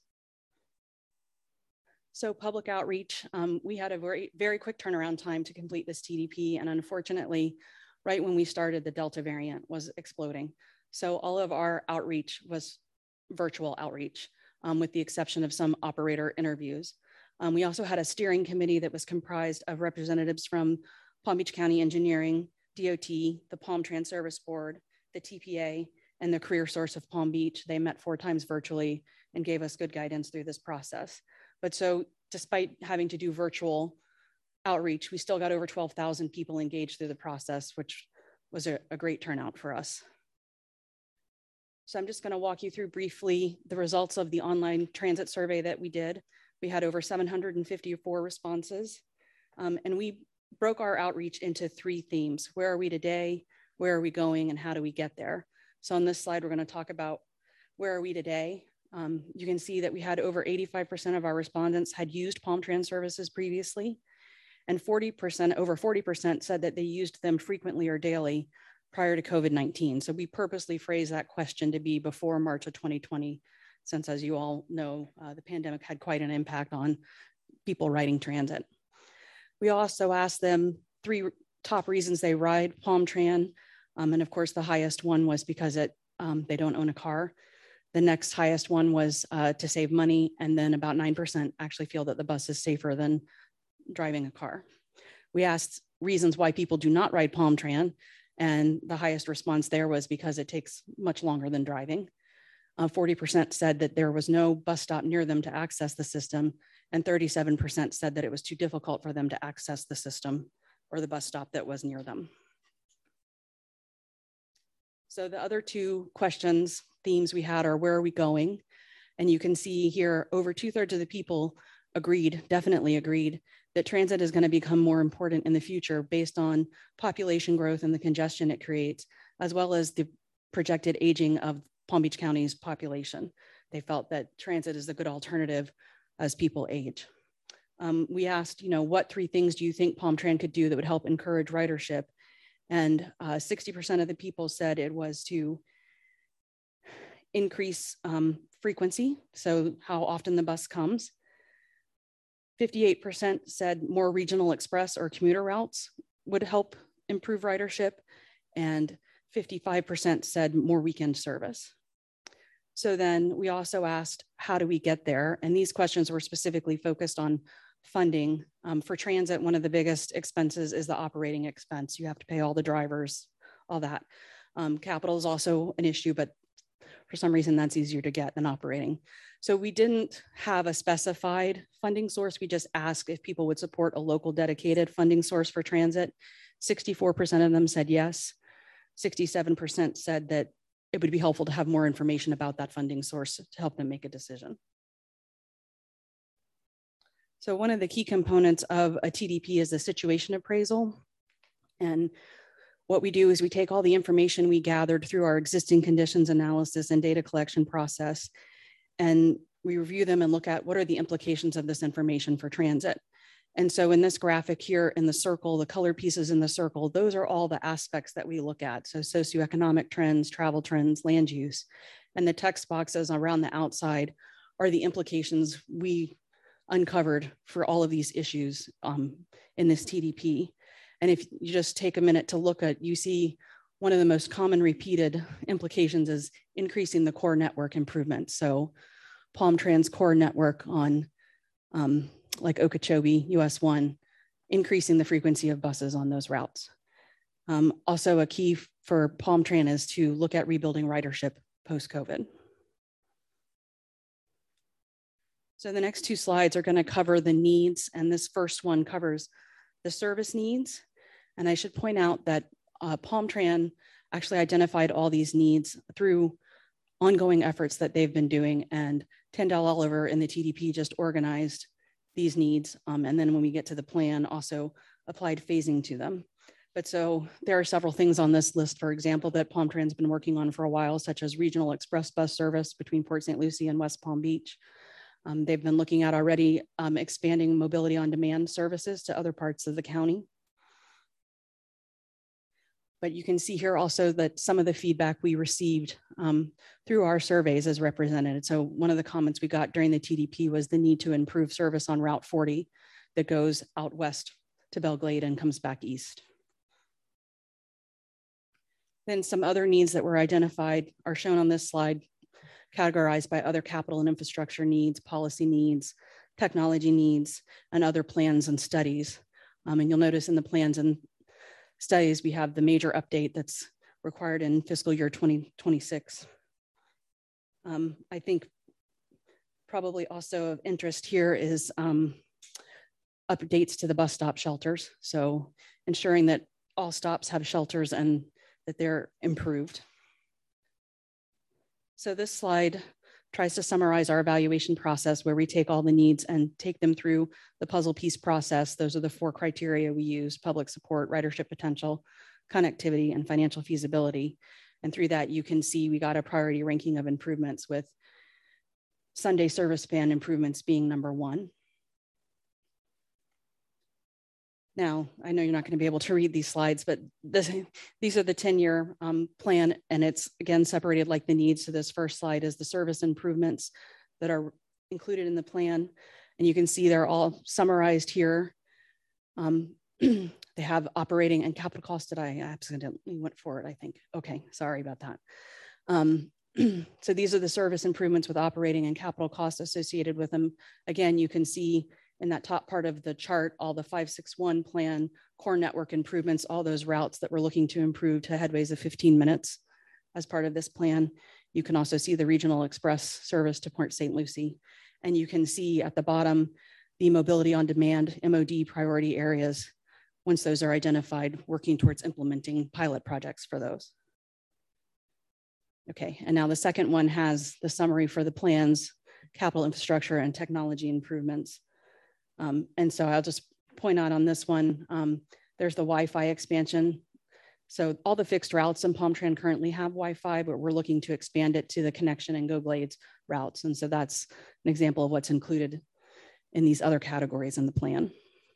So public outreach, we had a very quick turnaround time to complete this TDP. And unfortunately, right when we started, the Delta variant was exploding. So all of our outreach was virtual outreach, with the exception of some operator interviews. We also had a steering committee that was comprised of representatives from Palm Beach County Engineering, DOT, the PalmTran Service Board, the TPA, and the Career Source of Palm Beach. They met 4 times virtually and gave us good guidance through this process. But so despite having to do virtual outreach, we still got over 12,000 people engaged through the process, which was a great turnout for us. So I'm just going to walk you through briefly the results of the online transit survey that we did. We had over 754 responses, and we broke our outreach into 3 themes. Where are we today? Where are we going? And how do we get there? So on this slide, we're going to talk about where are we today. You can see that we had over 85% of our respondents had used PalmTran services previously, and over 40% said that they used them frequently or daily prior to COVID-19. So we purposely phrased that question to be before March of 2020, since as you all know, the pandemic had quite an impact on people riding transit. We also asked them 3 top reasons they ride PalmTran. And of course, the highest one was because they don't own a car. The next highest one was to save money. And then about 9% actually feel that the bus is safer than driving a car. We asked reasons why people do not ride PalmTran. And the highest response there was because it takes much longer than driving. 40% said that there was no bus stop near them to access the system, and 37% said that it was too difficult for them to access the system or the bus stop that was near them. So the other two questions, themes we had are, where are we going? And you can see here, over 2/3 of the people agreed, definitely agreed, that transit is going to become more important in the future based on population growth and the congestion it creates, as well as the projected aging of Palm Beach County's population. They felt that transit is a good alternative as people age. We asked, what 3 things do you think PalmTran could do that would help encourage ridership? And 60% of the people said it was to increase frequency, so how often the bus comes. 58% said more regional express or commuter routes would help improve ridership, and 55% said more weekend service. So then we also asked, how do we get there? And these questions were specifically focused on funding. For transit, one of the biggest expenses is the operating expense. You have to pay all the drivers, all that. Capital is also an issue, but for some reason that's easier to get than operating. So we didn't have a specified funding source. We just asked if people would support a local dedicated funding source for transit. 64% of them said yes. 67% said that it would be helpful to have more information about that funding source to help them make a decision. So one of the key components of a TDP is the situation appraisal. And what we do is we take all the information we gathered through our existing conditions analysis and data collection process, and we review them and look at what are the implications of this information for transit. And so in this graphic here in the circle, the color pieces in the circle, those are all the aspects that we look at. So socioeconomic trends, travel trends, land use, and the text boxes around the outside are the implications we uncovered for all of these issues in this TDP. And if you just take a minute to look at, you see one of the most common repeated implications is increasing the core network improvements. So PalmTran's core network on like Okeechobee, US 1, increasing the frequency of buses on those routes. Also a key for PalmTran is to look at rebuilding ridership post-COVID. So the next 2 slides are going to cover the needs, and this first one covers the service needs. And I should point out that PalmTran actually identified all these needs through ongoing efforts that they've been doing, and Tyndall Oliver in the TDP just organized these needs. And then when we get to the plan, also applied phasing to them. But so there are several things on this list, for example, that PalmTran's been working on for a while, such as regional express bus service between Port St. Lucie and West Palm Beach. They've been looking at already expanding mobility on demand services to other parts of the county. But you can see here also that some of the feedback we received through our surveys is represented. So one of the comments we got during the TDP was the need to improve service on Route 40 that goes out west to Belle Glade and comes back east. Then some other needs that were identified are shown on this slide, categorized by other capital and infrastructure needs, policy needs, technology needs, and other plans and studies. And you'll notice in the plans and studies, we have the major update that's required in fiscal year 2026. I think probably also of interest here is updates to the bus stop shelters. So ensuring that all stops have shelters and that they're improved. So this slide tries to summarize our evaluation process, where we take all the needs and take them through the puzzle piece process. Those are the 4 criteria we use: public support, ridership potential, connectivity, and financial feasibility. And through that, you can see we got a priority ranking of improvements, with Sunday service span improvements being number 1. Now, I know you're not going to be able to read these slides, but these are the 10-year plan, and it's, again, separated like the needs. So this first slide is the service improvements that are included in the plan, and you can see they're all summarized here. They have operating and capital costs. That I accidentally went for it, I think. Okay, sorry about that. So these are the service improvements with operating and capital costs associated with them. Again, you can see in that top part of the chart, all the 561 plan, core network improvements, all those routes that we're looking to improve to headways of 15 minutes as part of this plan. You can also see the regional express service to Port St. Lucie. And you can see at the bottom, the mobility on demand MOD priority areas, once those are identified, working towards implementing pilot projects for those. Okay, and now the second one has the summary for the plans, capital infrastructure and technology improvements. And so I'll just point out on this one, there's the Wi-Fi expansion. So all the fixed routes in PalmTran currently have Wi-Fi, but we're looking to expand it to the connection and Go Blades routes. And so that's an example of what's included in these other categories in the plan.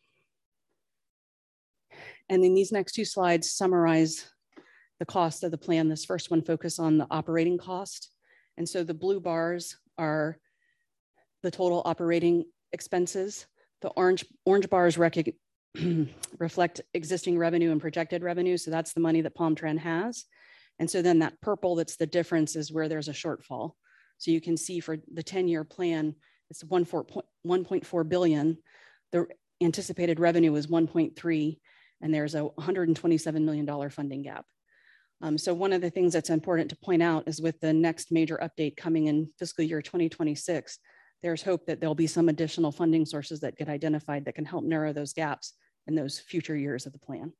And then these next two slides summarize the cost of the plan. This first one focuses on the operating cost. And so the blue bars are the total operating expenses. The orange bars reflect existing revenue and projected revenue. So that's the money that PalmTran has. And so then that purple, that's the difference, is where there's a shortfall. So you can see for the 10-year plan, it's 1.4 billion. The anticipated revenue is 1.3, and there's a $127 million funding gap. So one of the things that's important to point out is with the next major update coming in fiscal year 2026, there's hope that there'll be some additional funding sources that get identified that can help narrow those gaps in those future years of the plan.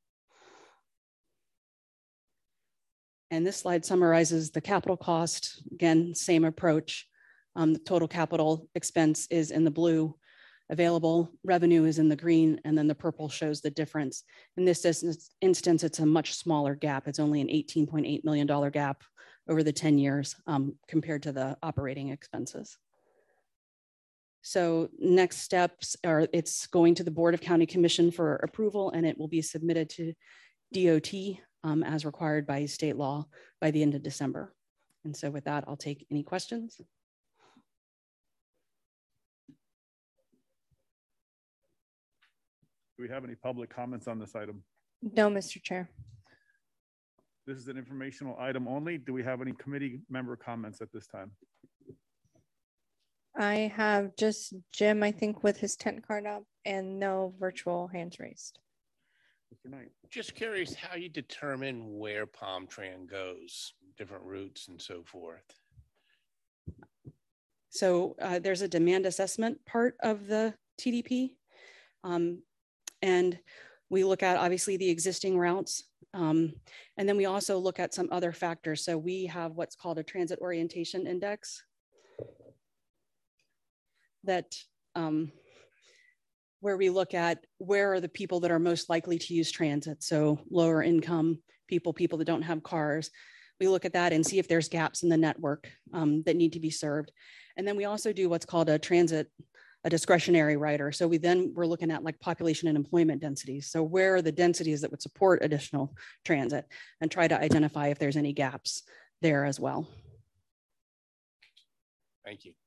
And this slide summarizes the capital cost. Again, same approach. The total capital expense is in the blue, available revenue is in the green, and then the purple shows the difference. In this instance, it's a much smaller gap. It's only an $18.8 million gap over the 10 years compared to the operating expenses. So next steps are, it's going to the Board of County Commission for approval, and it will be submitted to DOT as required by state law by the end of December. And so with that, I'll take any questions. Do we have any public comments on this item? No, Mr. Chair. This is an informational item only. Do we have any committee member comments at this time? I have just Jim, I think, with his tent card up, and no virtual hands raised. Mr. Knight. Just curious how you determine where PalmTran goes, different routes and so forth. So there's a demand assessment part of the TDP. And we look at obviously the existing routes. And then we also look at some other factors. So we have what's called a transit orientation index that where we look at where are the people that are most likely to use transit. So lower income people, people that don't have cars. We look at that and see if there's gaps in the network that need to be served. And then we also do what's called a discretionary rider. So we're looking at like population and employment densities. So where are the densities that would support additional transit, and try to identify if there's any gaps there as well. Thank you.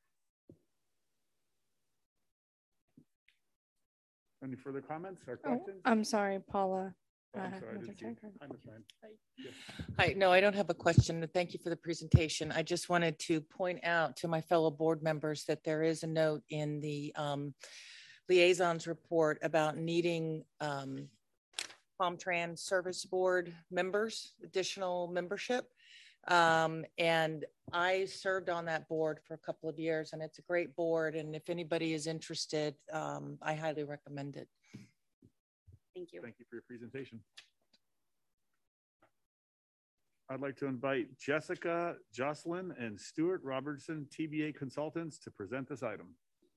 Any further comments or questions? I'm sorry, Paula. I'm sorry, Hi, Ms. Ryan. Hi, no, I don't have a question. Thank you for the presentation. I just wanted to point out to my fellow board members that there is a note in the liaisons report about needing PalmTran Service Board members, additional membership. And I served on that board for a couple of years, and it's a great board. And if anybody is interested, I highly recommend it. Thank you. Thank you for your presentation. I'd like to invite Jessica Jocelyn and Stuart Robertson, TBA consultants, to present this item.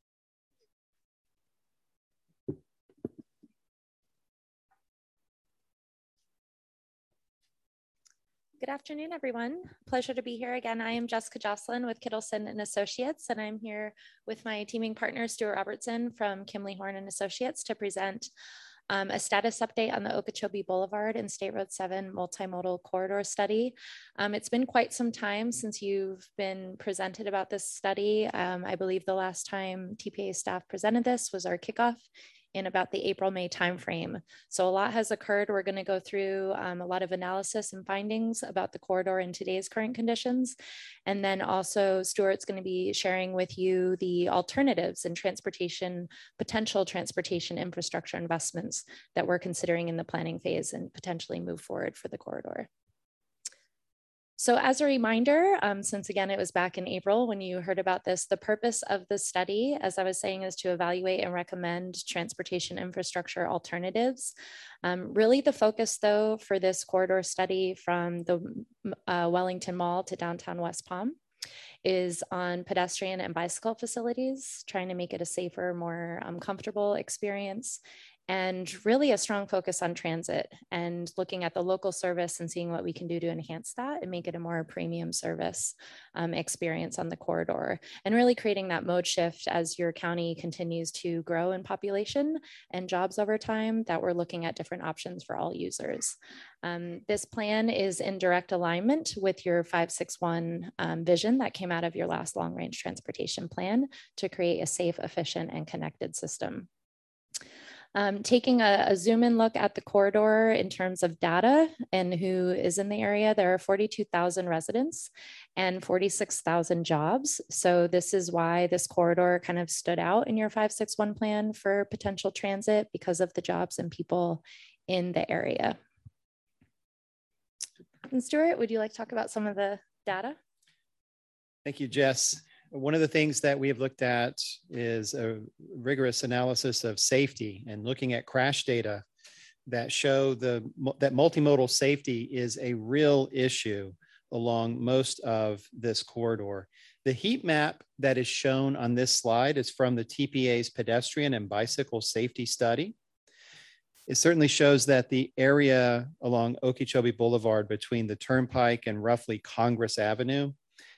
Good afternoon, everyone. Pleasure to be here again. I am Jessica Jocelyn with Kittleson and Associates, and I'm here with my teaming partner, Stuart Robertson from Kimley Horn and Associates, to present a status update on the Okeechobee Boulevard and State Road 7 multimodal corridor study. It's been quite some time since you've been presented about this study. I believe the last time TPA staff presented this was our kickoff in about the April-May timeframe. So a lot has occurred. We're going to go through a lot of analysis and findings about the corridor in today's current conditions. And then also Stuart's going to be sharing with you the alternatives and potential transportation infrastructure investments that we're considering in the planning phase and potentially move forward for the corridor. So as a reminder, since again, it was back in April when you heard about this, the purpose of the study, as I was saying, is to evaluate and recommend transportation infrastructure alternatives. Really the focus though for this corridor study from the Wellington Mall to downtown West Palm is on pedestrian and bicycle facilities, trying to make it a safer, more comfortable experience, and really a strong focus on transit and looking at the local service and seeing what we can do to enhance that and make it a more premium service experience on the corridor, and really creating that mode shift as your county continues to grow in population and jobs over time, that we're looking at different options for all users. This plan is in direct alignment with your 561 vision that came out of your last long range transportation plan to create a safe, efficient, and connected system. Taking a zoom in look at the corridor in terms of data and who is in the area, there are 42,000 residents and 46,000 jobs. So this is why this corridor kind of stood out in your 561 plan for potential transit, because of the jobs and people in the area. And Stuart, would you like to talk about some of the data? Thank you, Jess. One of the things that we have looked at is a rigorous analysis of safety and looking at crash data that show that multimodal safety is a real issue along most of this corridor. The heat map that is shown on this slide is from the TPA's pedestrian and bicycle safety study. It certainly shows that the area along Okeechobee Boulevard between the Turnpike and roughly Congress Avenue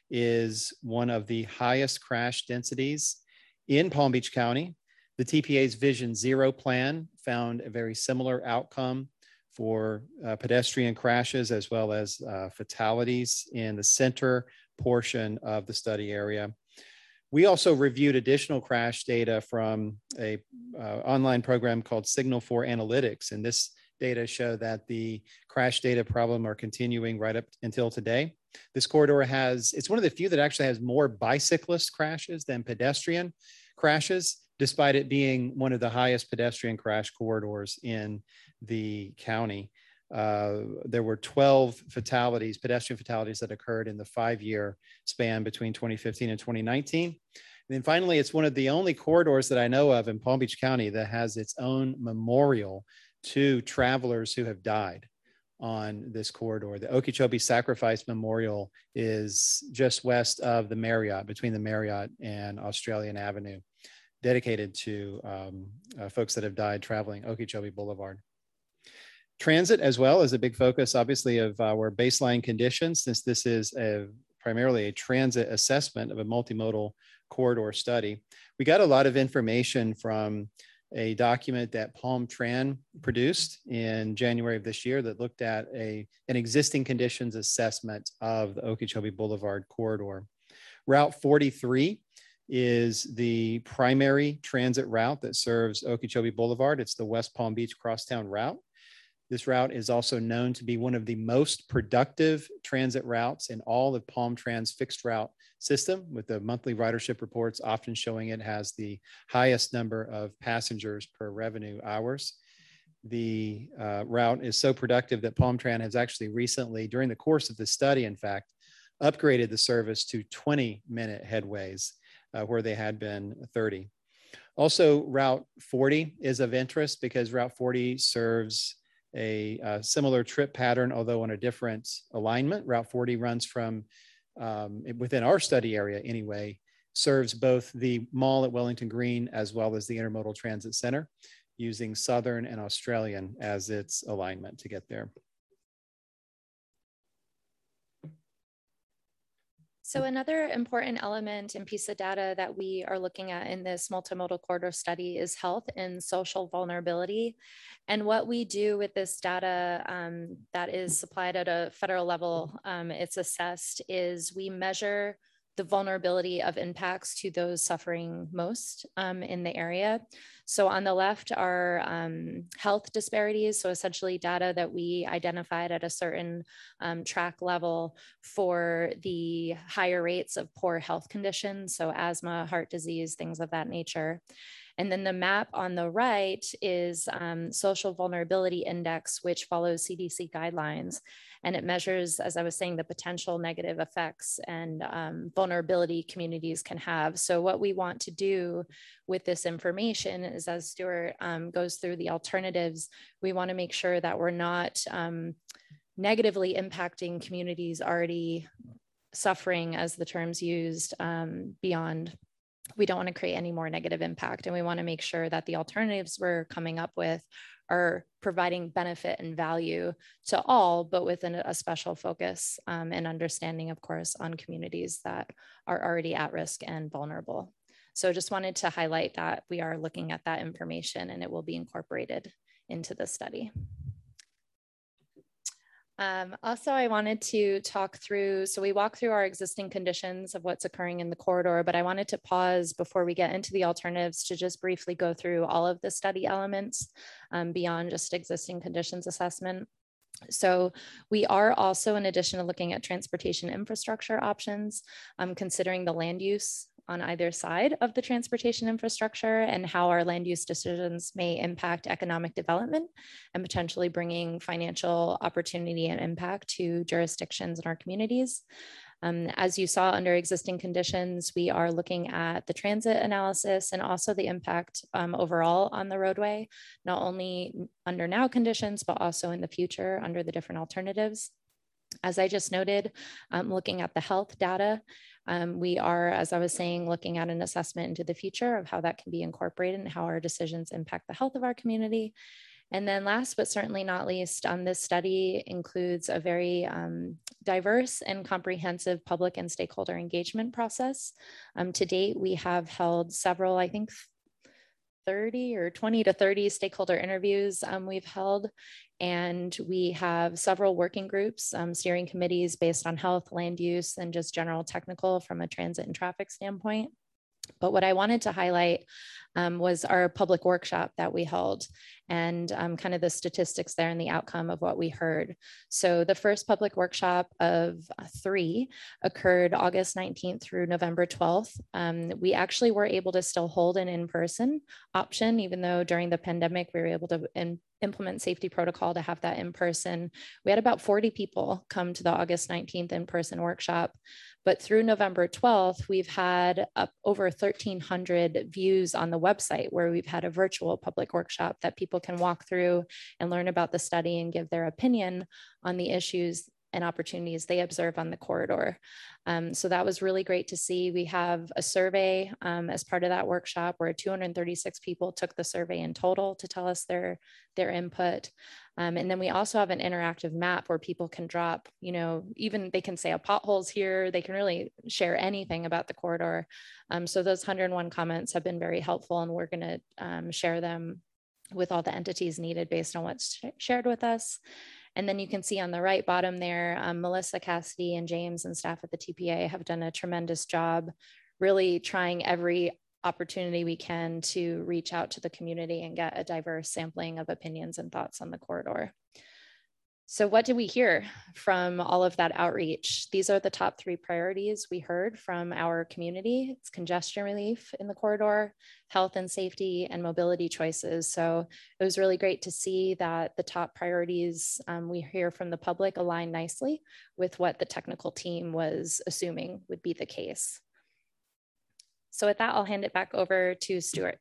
is one of the highest crash densities in Palm Beach County. The TPA's Vision Zero plan found a very similar outcome for pedestrian crashes as well as fatalities in the center portion of the study area. We also reviewed additional crash data from a online program called Signal 4 Analytics, and this data show that the crash data problem are continuing right up until today. This corridor it's one of the few that actually has more bicyclist crashes than pedestrian crashes, despite it being one of the highest pedestrian crash corridors in the county. There were 12 fatalities, pedestrian fatalities that occurred in the 5-year span between 2015 and 2019. And then finally, it's one of the only corridors that I know of in Palm Beach County that has its own memorial to travelers who have died on this corridor. The Okeechobee Sacrifice Memorial is just west of the Marriott, between the Marriott and Australian Avenue, dedicated to folks that have died traveling Okeechobee Boulevard. Transit as well is a big focus, obviously, of our baseline conditions, since this is primarily a transit assessment of a multimodal corridor study. We got a lot of information from a document that Palm Tran produced in January of this year that looked at an existing conditions assessment of the Okeechobee Boulevard corridor. Route 43 is the primary transit route that serves Okeechobee Boulevard. It's the West Palm Beach crosstown route. This route is also known to be one of the most productive transit routes in all of Palm Tran's fixed route system, with the monthly ridership reports often showing it has the highest number of passengers per revenue hours. The route is so productive that Palm Tran has actually recently, during the course of the study, in fact, upgraded the service to 20-minute headways where they had been 30. Also, Route 40 is of interest because Route 40 serves a similar trip pattern, although on a different alignment. Route 40 runs from, within our study area anyway, serves both the mall at Wellington Green as well as the Intermodal Transit Center, using Southern and Australian as its alignment to get there. So another important element and piece of data that we are looking at in this multimodal corridor study is health and social vulnerability. And what we do with this data that is supplied at a federal level, it's assessed, is we measure the vulnerability of impacts to those suffering most in the area. So on the left are health disparities. So essentially data that we identified at a certain track level for the higher rates of poor health conditions. So asthma, heart disease, things of that nature. And then the map on the right is Social Vulnerability Index, which follows CDC guidelines. And it measures, as I was saying, the potential negative effects and vulnerability communities can have. So what we want to do with this information is, as Stuart goes through the alternatives, we want to make sure that we're not negatively impacting communities already suffering, as the terms used, beyond. We don't want to create any more negative impact. And we want to make sure that the alternatives we're coming up with are providing benefit and value to all, but with a special focus and understanding, of course, on communities that are already at risk and vulnerable. So just wanted to highlight that we are looking at that information and it will be incorporated into the study. Also, I wanted to talk through, so we walk through our existing conditions of what's occurring in the corridor, but I wanted to pause before we get into the alternatives to just briefly go through all of the study elements beyond just existing conditions assessment. So we are also, in addition to looking at transportation infrastructure options, considering the land use on either side of the transportation infrastructure and how our land use decisions may impact economic development and potentially bringing financial opportunity and impact to jurisdictions in our communities. As you saw under existing conditions, we are looking at the transit analysis and also the impact overall on the roadway, not only under now conditions, but also in the future under the different alternatives. As I just noted, looking at the health data, we are, as I was saying, looking at an assessment into the future of how that can be incorporated and how our decisions impact the health of our community. And then last, but certainly not least, this study includes a very diverse and comprehensive public and stakeholder engagement process. To date, we have held several, I think, 30 or 20 to 30 stakeholder interviews we've held. And we have several working groups, steering committees based on health, land use, and just general technical from a transit and traffic standpoint. But what I wanted to highlight was our public workshop that we held and kind of the statistics there and the outcome of what we heard. So the first public workshop of 3 occurred August 19th through November 12th. We actually were able to still hold an in-person option, even though during the pandemic, we were able to implement safety protocol to have that in person. We had about 40 people come to the August 19th in-person workshop, but through November 12th, we've had over 1,300 views on the website where we've had a virtual public workshop that people can walk through and learn about the study and give their opinion on the issues and opportunities they observe on the corridor. So that was really great to see. We have a survey as part of that workshop where 236 people took the survey in total to tell us their input. And then we also have an interactive map where people can drop, even they can say a pothole's here, they can really share anything about the corridor. So those 101 comments have been very helpful, and we're gonna share them with all the entities needed based on what's shared with us. And then you can see on the right bottom there, Melissa Cassidy and James and staff at the TPA have done a tremendous job really trying every opportunity we can to reach out to the community and get a diverse sampling of opinions and thoughts on the corridor. So what did we hear from all of that outreach? These are the top 3 priorities we heard from our community. It's congestion relief in the corridor, health and safety, and mobility choices. So it was really great to see that the top priorities we hear from the public align nicely with what the technical team was assuming would be the case. So with that, I'll hand it back over to Stuart.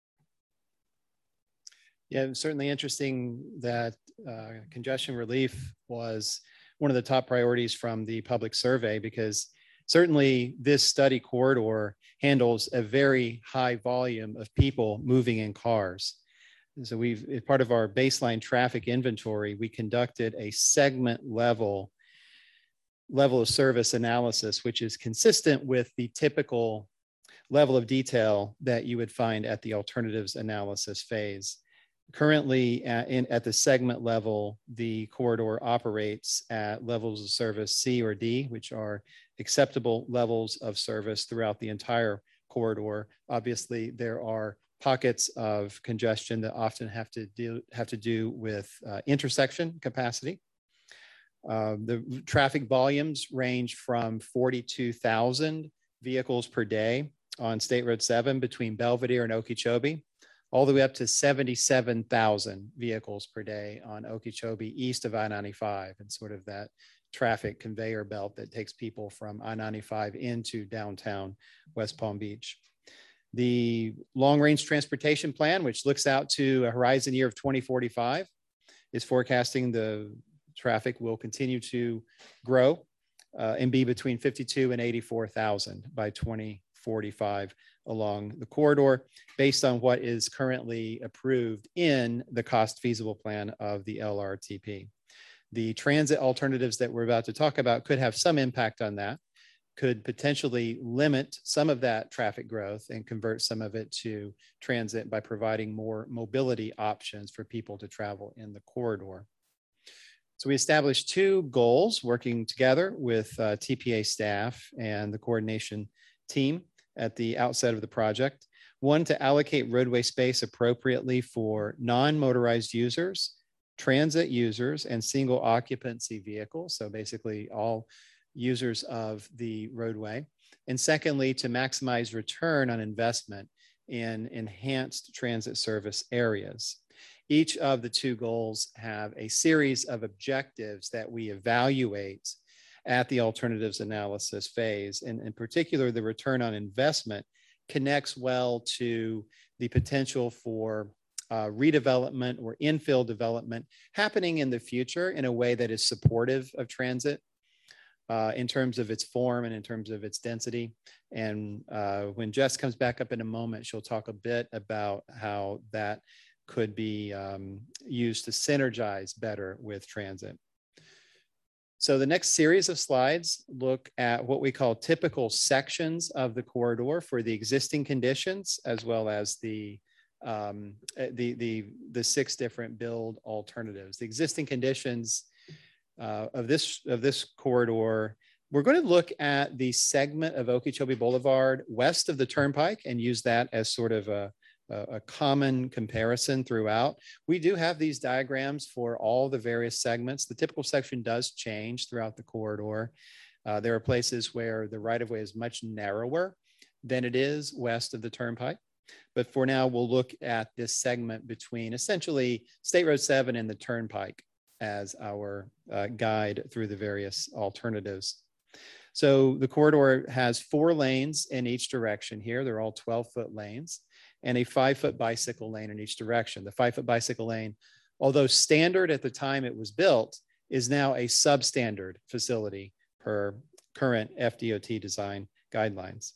Yeah, it was certainly interesting that congestion relief was one of the top priorities from the public survey, because certainly this study corridor handles a very high volume of people moving in cars. And so as part of our baseline traffic inventory, we conducted a segment level of service analysis, which is consistent with the typical level of detail that you would find at the alternatives analysis phase. Currently, at the segment level, the corridor operates at levels of service C or D, which are acceptable levels of service throughout the entire corridor. Obviously, there are pockets of congestion that often have to do with intersection capacity. The traffic volumes range from 42,000 vehicles per day on State Road 7 between Belvedere and Okeechobee, all the way up to 77,000 vehicles per day on Okeechobee east of I-95, and sort of that traffic conveyor belt that takes people from I-95 into downtown West Palm Beach. The long-range transportation plan, which looks out to a horizon year of 2045, is forecasting the traffic will continue to grow and be between 52 and 84,000 by 2045 along the corridor, based on what is currently approved in the cost feasible plan of the LRTP. The transit alternatives that we're about to talk about could have some impact on that, could potentially limit some of that traffic growth and convert some of it to transit by providing more mobility options for people to travel in the corridor. So we established two goals working together with TPA staff and the coordination team at the outset of the project. One, to allocate roadway space appropriately for non-motorized users, transit users, and single occupancy vehicles. So basically all users of the roadway. And secondly, to maximize return on investment in enhanced transit service areas. Each of the two goals have a series of objectives that we evaluate at the alternatives analysis phase. And in particular, the return on investment connects well to the potential for redevelopment or infill development happening in the future in a way that is supportive of transit in terms of its form and in terms of its density. And when Jess comes back up in a moment, she'll talk a bit about how that could be used to synergize better with transit. So the next series of slides look at what we call typical sections of the corridor for the existing conditions, as well as the 6 different build alternatives. The existing conditions of this corridor, we're going to look at the segment of Okeechobee Boulevard west of the Turnpike and use that as sort of a common comparison throughout. We do have these diagrams for all the various segments. The typical section does change throughout the corridor. There are places where the right-of-way is much narrower than it is west of the Turnpike. But for now, we'll look at this segment between essentially State Road 7 and the Turnpike as our guide through the various alternatives. So the corridor has 4 lanes in each direction here. They're all 12-foot lanes, and a 5-foot bicycle lane in each direction. The 5-foot bicycle lane, although standard at the time it was built, is now a substandard facility per current FDOT design guidelines.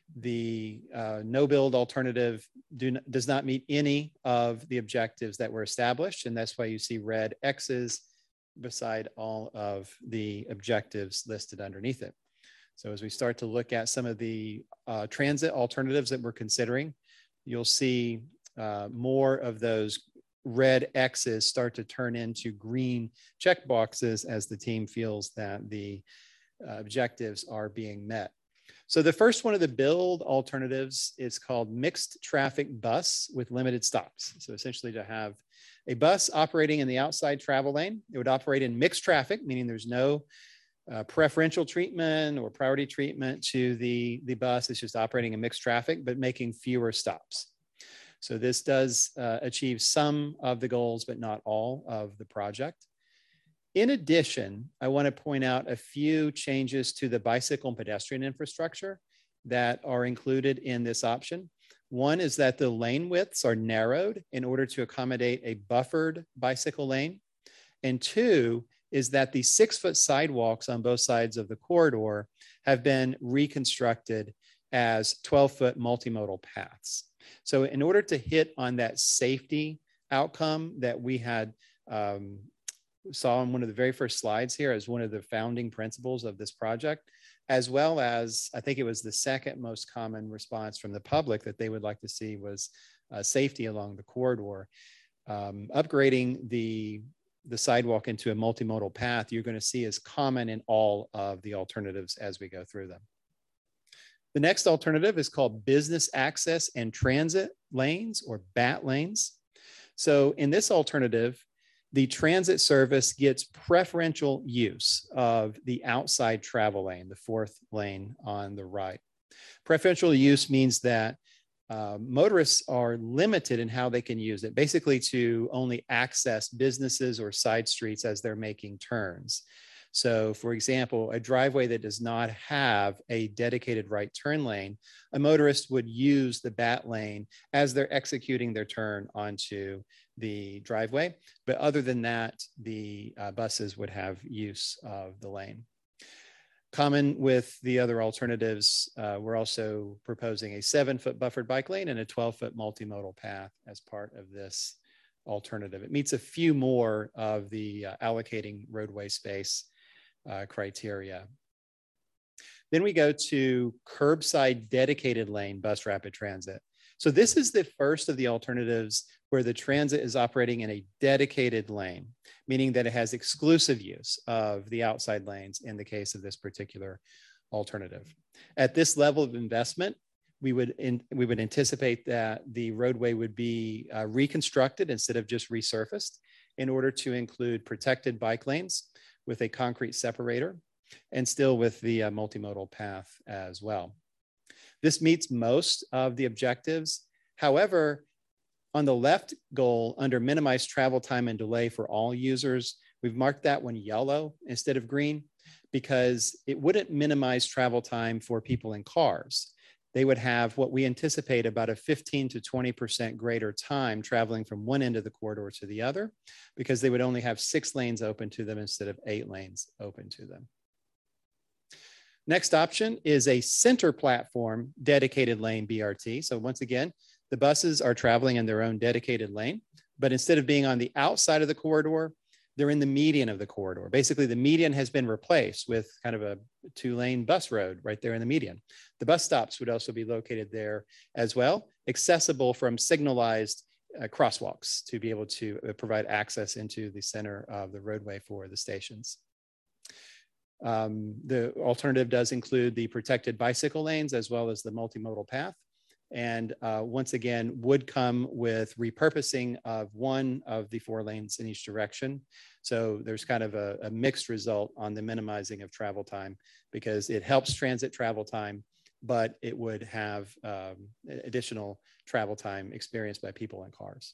The no-build alternative does not meet any of the objectives that were established, and that's why you see red X's beside all of the objectives listed underneath it. So as we start to look at some of the transit alternatives that we're considering, you'll see more of those red X's start to turn into green check boxes as the team feels that the objectives are being met. So the first one of the build alternatives is called mixed traffic bus with limited stops. So essentially to have a bus operating in the outside travel lane. It would operate in mixed traffic, meaning there's no preferential treatment or priority treatment to the bus. It's just operating in mixed traffic, but making fewer stops. So this does achieve some of the goals, but not all of the project. In addition, I want to point out a few changes to the bicycle and pedestrian infrastructure that are included in this option. One is that the lane widths are narrowed in order to accommodate a buffered bicycle lane. And 2 is that the 6-foot sidewalks on both sides of the corridor have been reconstructed as 12-foot multimodal paths. So in order to hit on that safety outcome that we had saw on one of the very first slides here as one of the founding principles of this project, as well as I think it was the second most common response from the public that they would like to see was safety along the corridor. Upgrading the sidewalk into a multimodal path, you're going to see is common in all of the alternatives as we go through them. The next alternative is called business access and transit lanes, or BAT lanes. So in this alternative, the transit service gets preferential use of the outside travel lane, the 4th lane on the right. Preferential use means that motorists are limited in how they can use it, basically to only access businesses or side streets as they're making turns. So for example, a driveway that does not have a dedicated right turn lane, a motorist would use the BAT lane as they're executing their turn onto the driveway. But other than that, the buses would have use of the lane. Common with the other alternatives, we're also proposing a 7-foot buffered bike lane and a 12-foot multimodal path as part of this alternative. It meets a few more of the allocating roadway space criteria. Then we go to curbside dedicated lane bus rapid transit. So this is the first of the alternatives where the transit is operating in a dedicated lane, meaning that it has exclusive use of the outside lanes in the case of this particular alternative. At this level of investment, we would anticipate that the roadway would be reconstructed instead of just resurfaced in order to include protected bike lanes with a concrete separator and still with the multimodal path as well. This meets most of the objectives. However, on the left goal under minimize travel time and delay for all users, we've marked that one yellow instead of green because it wouldn't minimize travel time for people in cars. They would have what we anticipate about a 15 to 20% greater time traveling from one end of the corridor to the other because they would only have 6 lanes open to them instead of 8 lanes open to them. Next option is a center platform dedicated lane BRT. So once again, the buses are traveling in their own dedicated lane, but instead of being on the outside of the corridor, they're in the median of the corridor. Basically, the median has been replaced with kind of a 2-lane bus road right there in the median. The bus stops would also be located there as well, accessible from signalized crosswalks to be able to provide access into the center of the roadway for the stations. The alternative does include the protected bicycle lanes as well as the multimodal path. And once again, would come with repurposing of one of the 4 lanes in each direction. So there's kind of a mixed result on the minimizing of travel time because it helps transit travel time, but it would have additional travel time experienced by people in cars.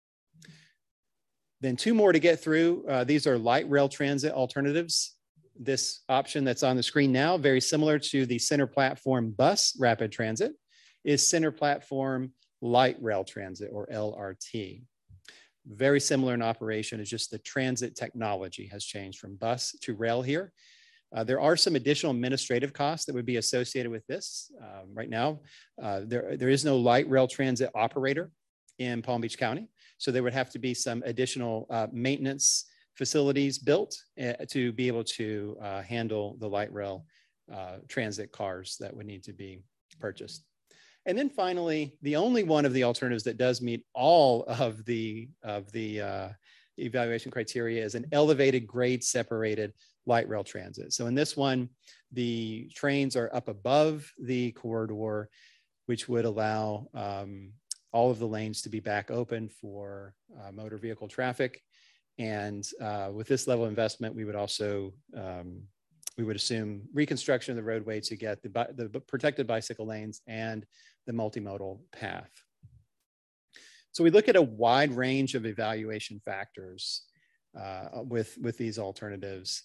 Then 2 more to get through. These are light rail transit alternatives. This option that's on the screen now, very similar to the center platform bus rapid transit, is center platform light rail transit or LRT. Very similar in operation, it's just the transit technology has changed from bus to rail here. There are some additional administrative costs that would be associated with this. Right now, there is no light rail transit operator in Palm Beach County. So there would have to be some additional maintenance facilities built to be able to handle the light rail transit cars that would need to be purchased. And then finally, the only one of the alternatives that does meet all of the evaluation criteria is an elevated grade separated light rail transit. So in this one, the trains are up above the corridor, which would allow all of the lanes to be back open for motor vehicle traffic. And with this level of investment, we would also, we would assume reconstruction of the roadway to get the protected bicycle lanes and the multimodal path. So we look at a wide range of evaluation factors with these alternatives.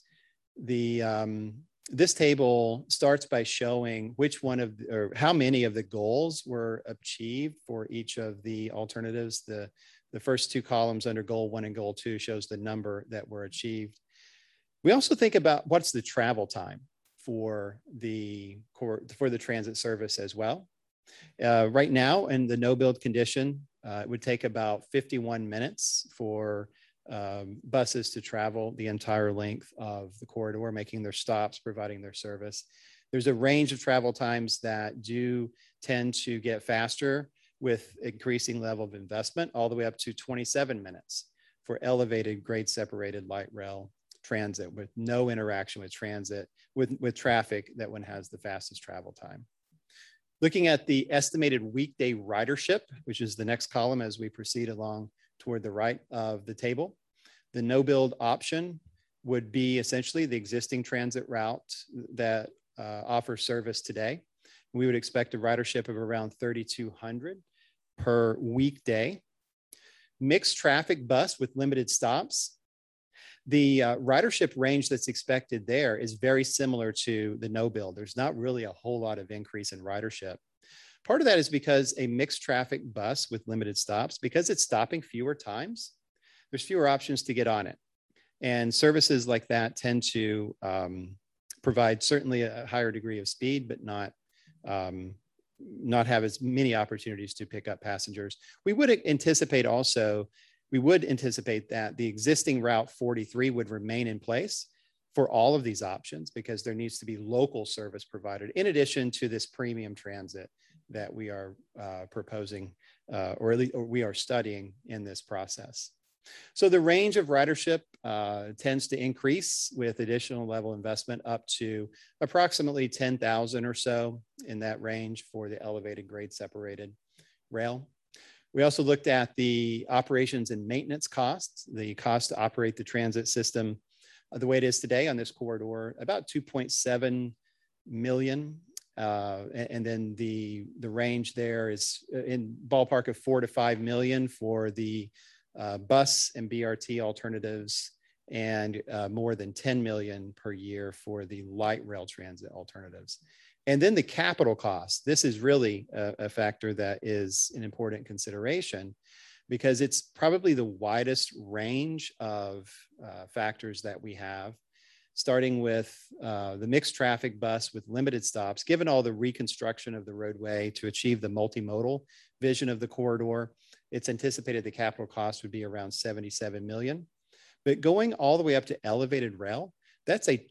This table starts by showing which one of, or how many of the goals were achieved for each of the alternatives. The first 2 columns under goal 1 and goal 2 shows the number that were achieved. We also think about what's the travel time for the transit service as well. Right now in the no build condition, it would take about 51 minutes for buses to travel the entire length of the corridor, making their stops, providing their service. There's a range of travel times that do tend to get faster with increasing level of investment, all the way up to 27 minutes for elevated grade separated light rail transit with no interaction with transit, with traffic that one has the fastest travel time. Looking at the estimated weekday ridership, which is the next column as we proceed along toward the right of the table, the no build option would be essentially the existing transit route that offers service today. We would expect a ridership of around 3,200 per weekday. Mixed traffic bus with limited stops. The ridership range that's expected there is very similar to the no build. There's not really a whole lot of increase in ridership. Part of that is because a mixed traffic bus with limited stops, because it's stopping fewer times, there's fewer options to get on it. And services like that tend to provide certainly a higher degree of speed, but not have as many opportunities to pick up passengers. We would anticipate that the existing Route 43 would remain in place for all of these options because there needs to be local service provided in addition to this premium transit that we are proposing or we are studying in this process. So the range of ridership tends to increase with additional level investment up to approximately 10,000 or so in that range for the elevated grade separated rail. We also looked at the operations and maintenance costs, the cost to operate the transit system the way it is today on this corridor, about 2.7 million. And then the range there is in ballpark of 4 to 5 million for the bus and BRT alternatives and more than 10 million per year for the light rail transit alternatives. And then the capital cost. This is really a factor that is an important consideration because it's probably the widest range of factors that we have, starting with the mixed traffic bus with limited stops. Given all the reconstruction of the roadway to achieve the multimodal vision of the corridor, it's anticipated the capital cost would be around 77 million. But going all the way up to elevated rail, that's a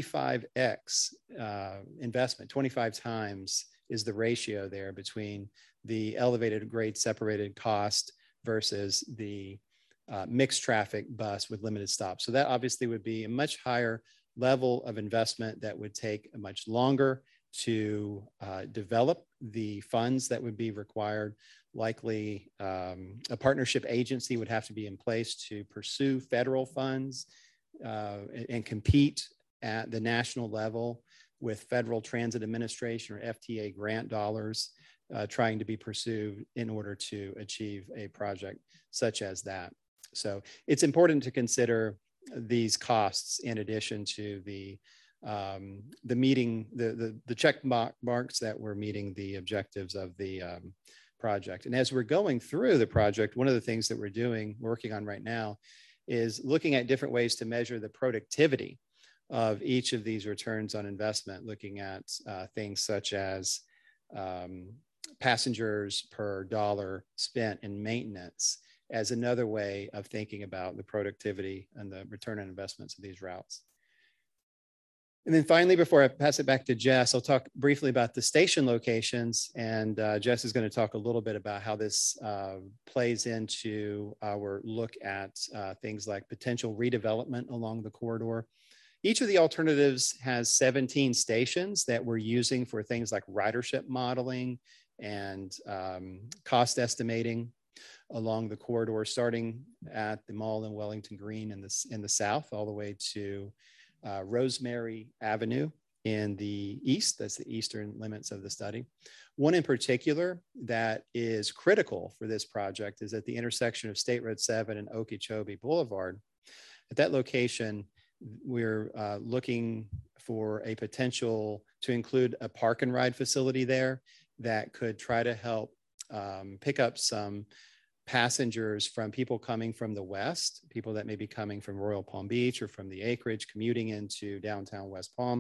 25x investment. 25 times is the ratio there between the elevated grade separated cost versus the mixed traffic bus with limited stops. So that obviously would be a much higher level of investment that would take much longer to develop the funds that would be required. Likely a partnership agency would have to be in place to pursue federal funds and compete at the national level with Federal Transit Administration or FTA grant dollars trying to be pursued in order to achieve a project such as that. So it's important to consider these costs in addition to the check marks that we're meeting the objectives of the project. And as we're going through the project, one of the things that we're working on right now is looking at different ways to measure the productivity of each of these returns on investment, looking at things such as passengers per dollar spent in maintenance as another way of thinking about the productivity and the return on investments of these routes. And then finally, before I pass it back to Jess, I'll talk briefly about the station locations. And Jess is going to talk a little bit about how this plays into our look at things like potential redevelopment along the corridor. Each of the alternatives has 17 stations that we're using for things like ridership modeling and cost estimating along the corridor, starting at the mall in Wellington Green in the south, all the way to Rosemary Avenue in the east. That's the eastern limits of the study. One in particular that is critical for this project is at the intersection of State Road 7 and Okeechobee Boulevard. At that location, we're looking for a potential to include a park and ride facility there that could try to help pick up some passengers from people coming from the west, people that may be coming from Royal Palm Beach or from the acreage commuting into downtown West Palm.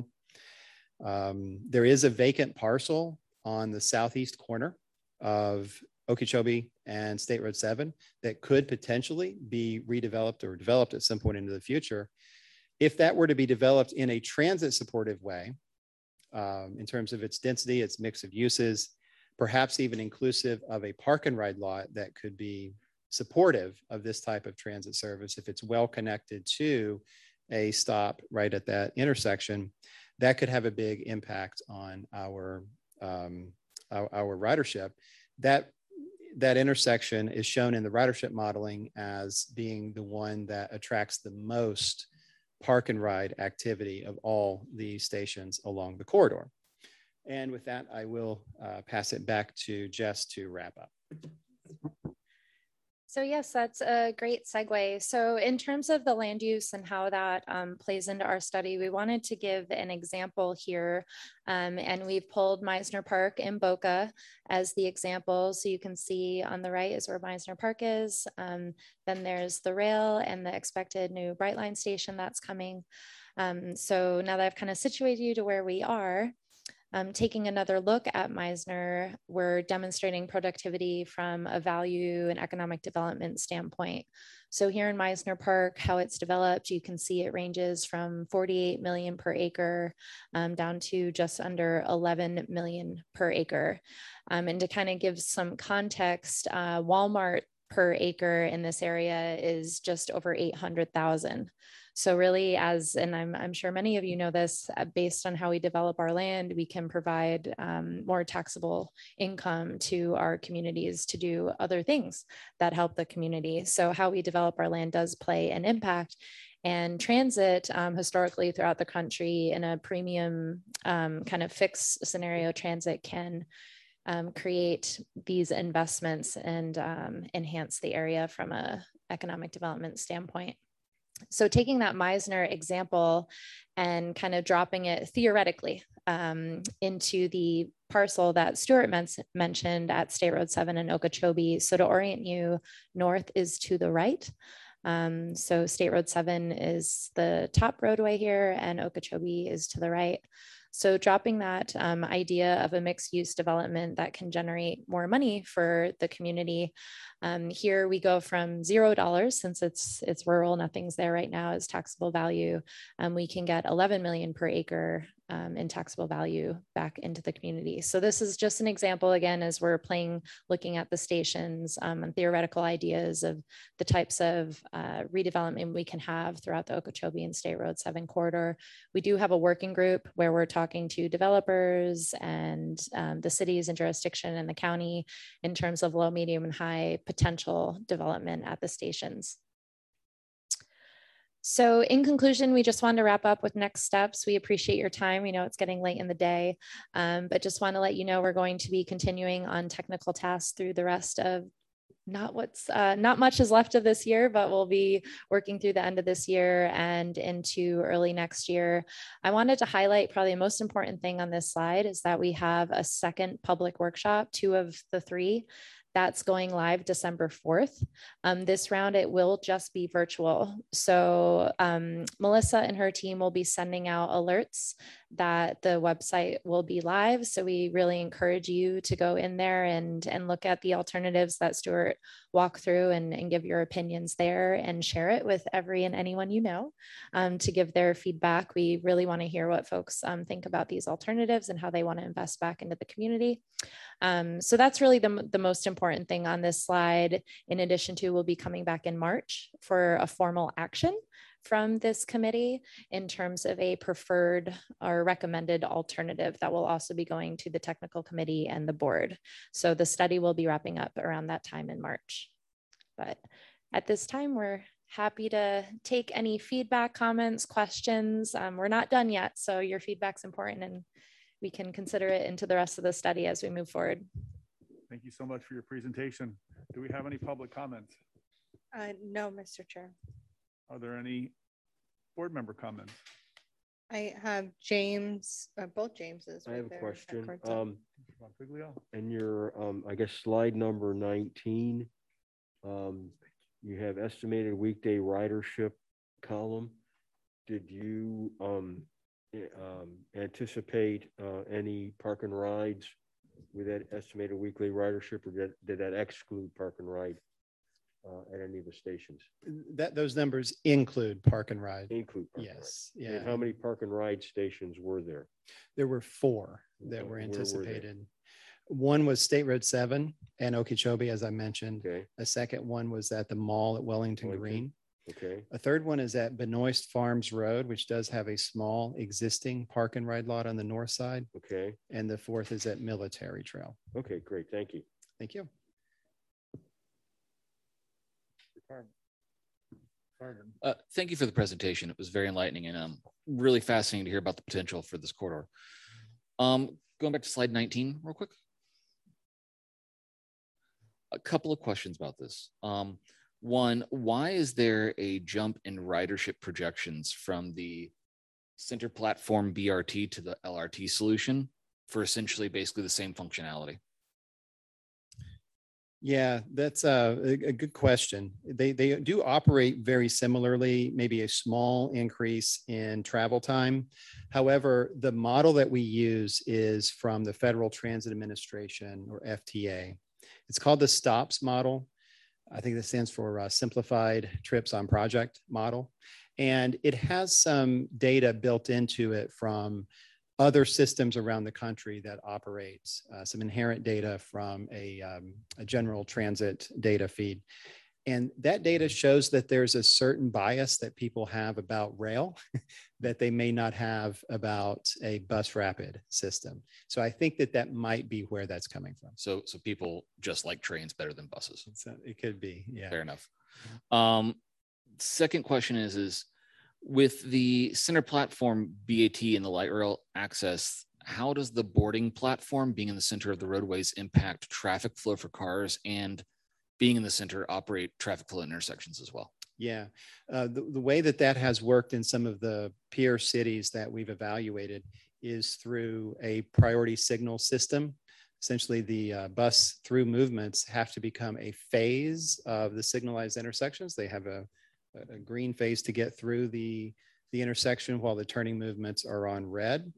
There is a vacant parcel on the southeast corner of Okeechobee and State Road 7 that could potentially be redeveloped or developed at some point into the future. If that were to be developed in a transit supportive way, in terms of its density, its mix of uses, perhaps even inclusive of a park and ride lot that could be supportive of this type of transit service, if it's well connected to a stop right at that intersection, that could have a big impact on our ridership. That intersection is shown in the ridership modeling as being the one that attracts the most park and ride activity of all the stations along the corridor. And with that, I will pass it back to Jess to wrap up. So yes, that's a great segue. So in terms of the land use and how that plays into our study, we wanted to give an example here. And we've pulled Meisner Park in Boca as the example. So you can see on the right is where Meisner Park is. Then there's the rail and the expected new Brightline station that's coming. So now that I've kind of situated you to where we are, taking another look at Meisner, we're demonstrating productivity from a value and economic development standpoint. So here in Meisner Park, how it's developed, you can see it ranges from 48 million per acre down to just under 11 million per acre. And to kind of give some context, Walmart per acre in this area is just over 800,000. So really, and I'm sure many of you know this, based on how we develop our land, we can provide more taxable income to our communities to do other things that help the community. So how we develop our land does play an impact. And transit historically throughout the country in a premium kind of fixed scenario, transit can create these investments and enhance the area from an economic development standpoint. So taking that Meisner example and kind of dropping it theoretically into the parcel that Stuart mentioned at State Road 7 in Okeechobee. So to orient you, north is to the right. So State Road 7 is the top roadway here and Okeechobee is to the right. So dropping that idea of a mixed use development that can generate more money for the community. Here we go from $0, since it's rural, nothing's there right now as taxable value. We can get 11 million per acre in taxable value back into the community. So this is just an example, again, as we're looking at the stations and theoretical ideas of the types of redevelopment we can have throughout the Okeechobee and State Road 7 corridor. We do have a working group where we're talking to developers and the cities and jurisdiction and the county in terms of low, medium, and high potential development at the stations. So in conclusion, we just wanted to wrap up with next steps. We appreciate your time. We know it's getting late in the day, but just want to let you know we're going to be continuing on technical tasks through the rest of not much is left of this year, but we'll be working through the end of this year and into early next year. I wanted to highlight probably the most important thing on this slide is that we have a second public workshop, 2 of the 3. That's going live December 4th. This round, it will just be virtual. So Melissa and her team will be sending out alerts that the website will be live. So we really encourage you to go in there and look at the alternatives that Stuart walked through and give your opinions there and share it with every and anyone you know to give their feedback. We really want to hear what folks think about these alternatives and how they want to invest back into the community. So that's really the most important thing on this slide. In addition to, we'll be coming back in March for a formal action from this committee in terms of a preferred or recommended alternative that will also be going to the technical committee and the board. So the study will be wrapping up around that time in March. But at this time, we're happy to take any feedback, comments, questions. We're not done yet, so your feedback's important and we can consider it into the rest of the study as we move forward. Thank you so much for your presentation. Do we have any public comments? No, Mr. Chair. Are there any board member comments? I have James, both Jameses. I have a question. In your, I guess, slide number 19, you have estimated weekday ridership column. Did you anticipate any park and rides with that estimated weekly ridership, or did that exclude park and ride at any of the stations? Those numbers include park and ride. Include park yes. And ride. Yeah. And how many park and ride stations were there? There were 4 that were anticipated. One was State Road 7 and Okeechobee, as I mentioned. Okay. A second one was at the mall at Wellington Green. Okay. A third one is at Benoist Farms Road, which does have a small existing park and ride lot on the north side. Okay. And the fourth is at Military Trail. Okay, great. Thank you. Thank you. Thank you for the presentation. It was very enlightening and really fascinating to hear about the potential for this corridor. going back to slide 19 real quick. A couple of questions about this. One, why is there a jump in ridership projections from the center platform BRT to the LRT solution for essentially basically the same functionality? Yeah, that's a good question. They do operate very similarly, maybe a small increase in travel time. However, the model that we use is from the Federal Transit Administration, or FTA. It's called the STOPS model. I think that stands for Simplified Trips on Project model. And it has some data built into it from other systems around the country that operate, some inherent data from a general transit data feed. And that data shows that there's a certain bias that people have about rail that they may not have about a bus rapid system. So I think that that might be where that's coming from. So people just like trains better than buses. It could be, yeah. Fair enough. Second question is with the center platform BAT and the light rail access, how does the boarding platform being in the center of the roadways impact traffic flow for cars, and being in the center operate traffic flow intersections as well? Yeah, the way that that has worked in some of the peer cities that we've evaluated is through a priority signal system. Essentially, the bus through movements have to become a phase of the signalized intersections. They have a green phase to get through the intersection while the turning movements are on red.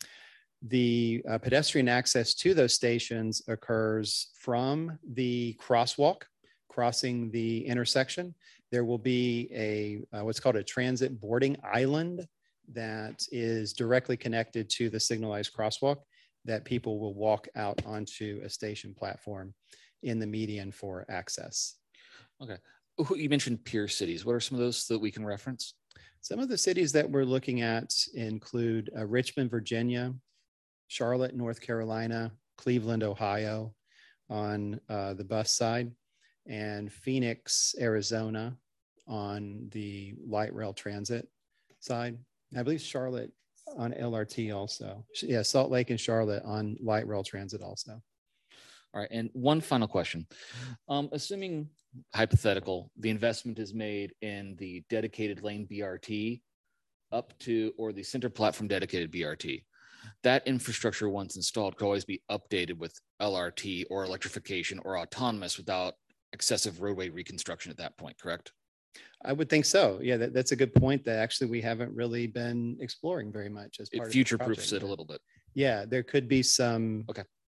The pedestrian access to those stations occurs from the crosswalk crossing the intersection. There will be a what's called a transit boarding island that is directly connected to the signalized crosswalk that people will walk out onto a station platform in the median for access. Okay. You mentioned peer cities. What are some of those that we can reference? Some of the cities that we're looking at include Richmond, Virginia, Charlotte, North Carolina, Cleveland, Ohio on the bus side, and Phoenix, Arizona on the light rail transit side. I believe Charlotte on LRT also. Yeah, Salt Lake and Charlotte on light rail transit also. All right, and one final question. Assuming hypothetical, the investment is made in the dedicated lane BRT up to, or the center platform dedicated BRT, that infrastructure once installed could always be updated with LRT or electrification or autonomous without excessive roadway reconstruction at that point, correct? I would think so. Yeah, that's a good point that actually we haven't really been exploring very much as part of the future-proofs project. it a little bit. Yeah, there could be some,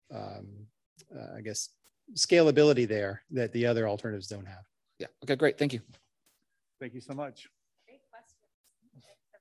I guess, scalability there that the other alternatives don't have. Yeah. Okay, great. Thank you. Thank you so much. Great question.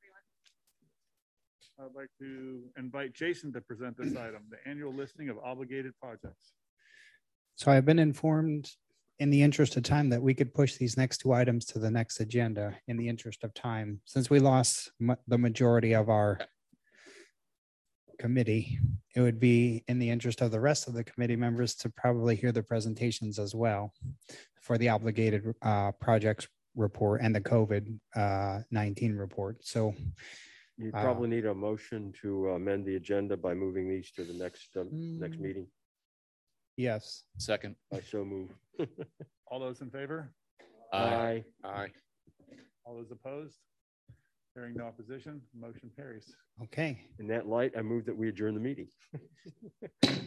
I'd like to invite Jason to present this item, the annual listing of obligated projects. So I've been informed in the interest of time that we could push these next two items to the next agenda in the interest of time. Since we lost the majority of our committee, it would be in the interest of the rest of the committee members to probably hear the presentations as well for the obligated projects report and the COVID-19 report. So you probably need a motion to amend the agenda by moving these to the next meeting. Yes. Second. I so move. All those in favor? Aye. Aye. All those opposed? Hearing no opposition, motion carries. Okay. In that light, I move that we adjourn the meeting.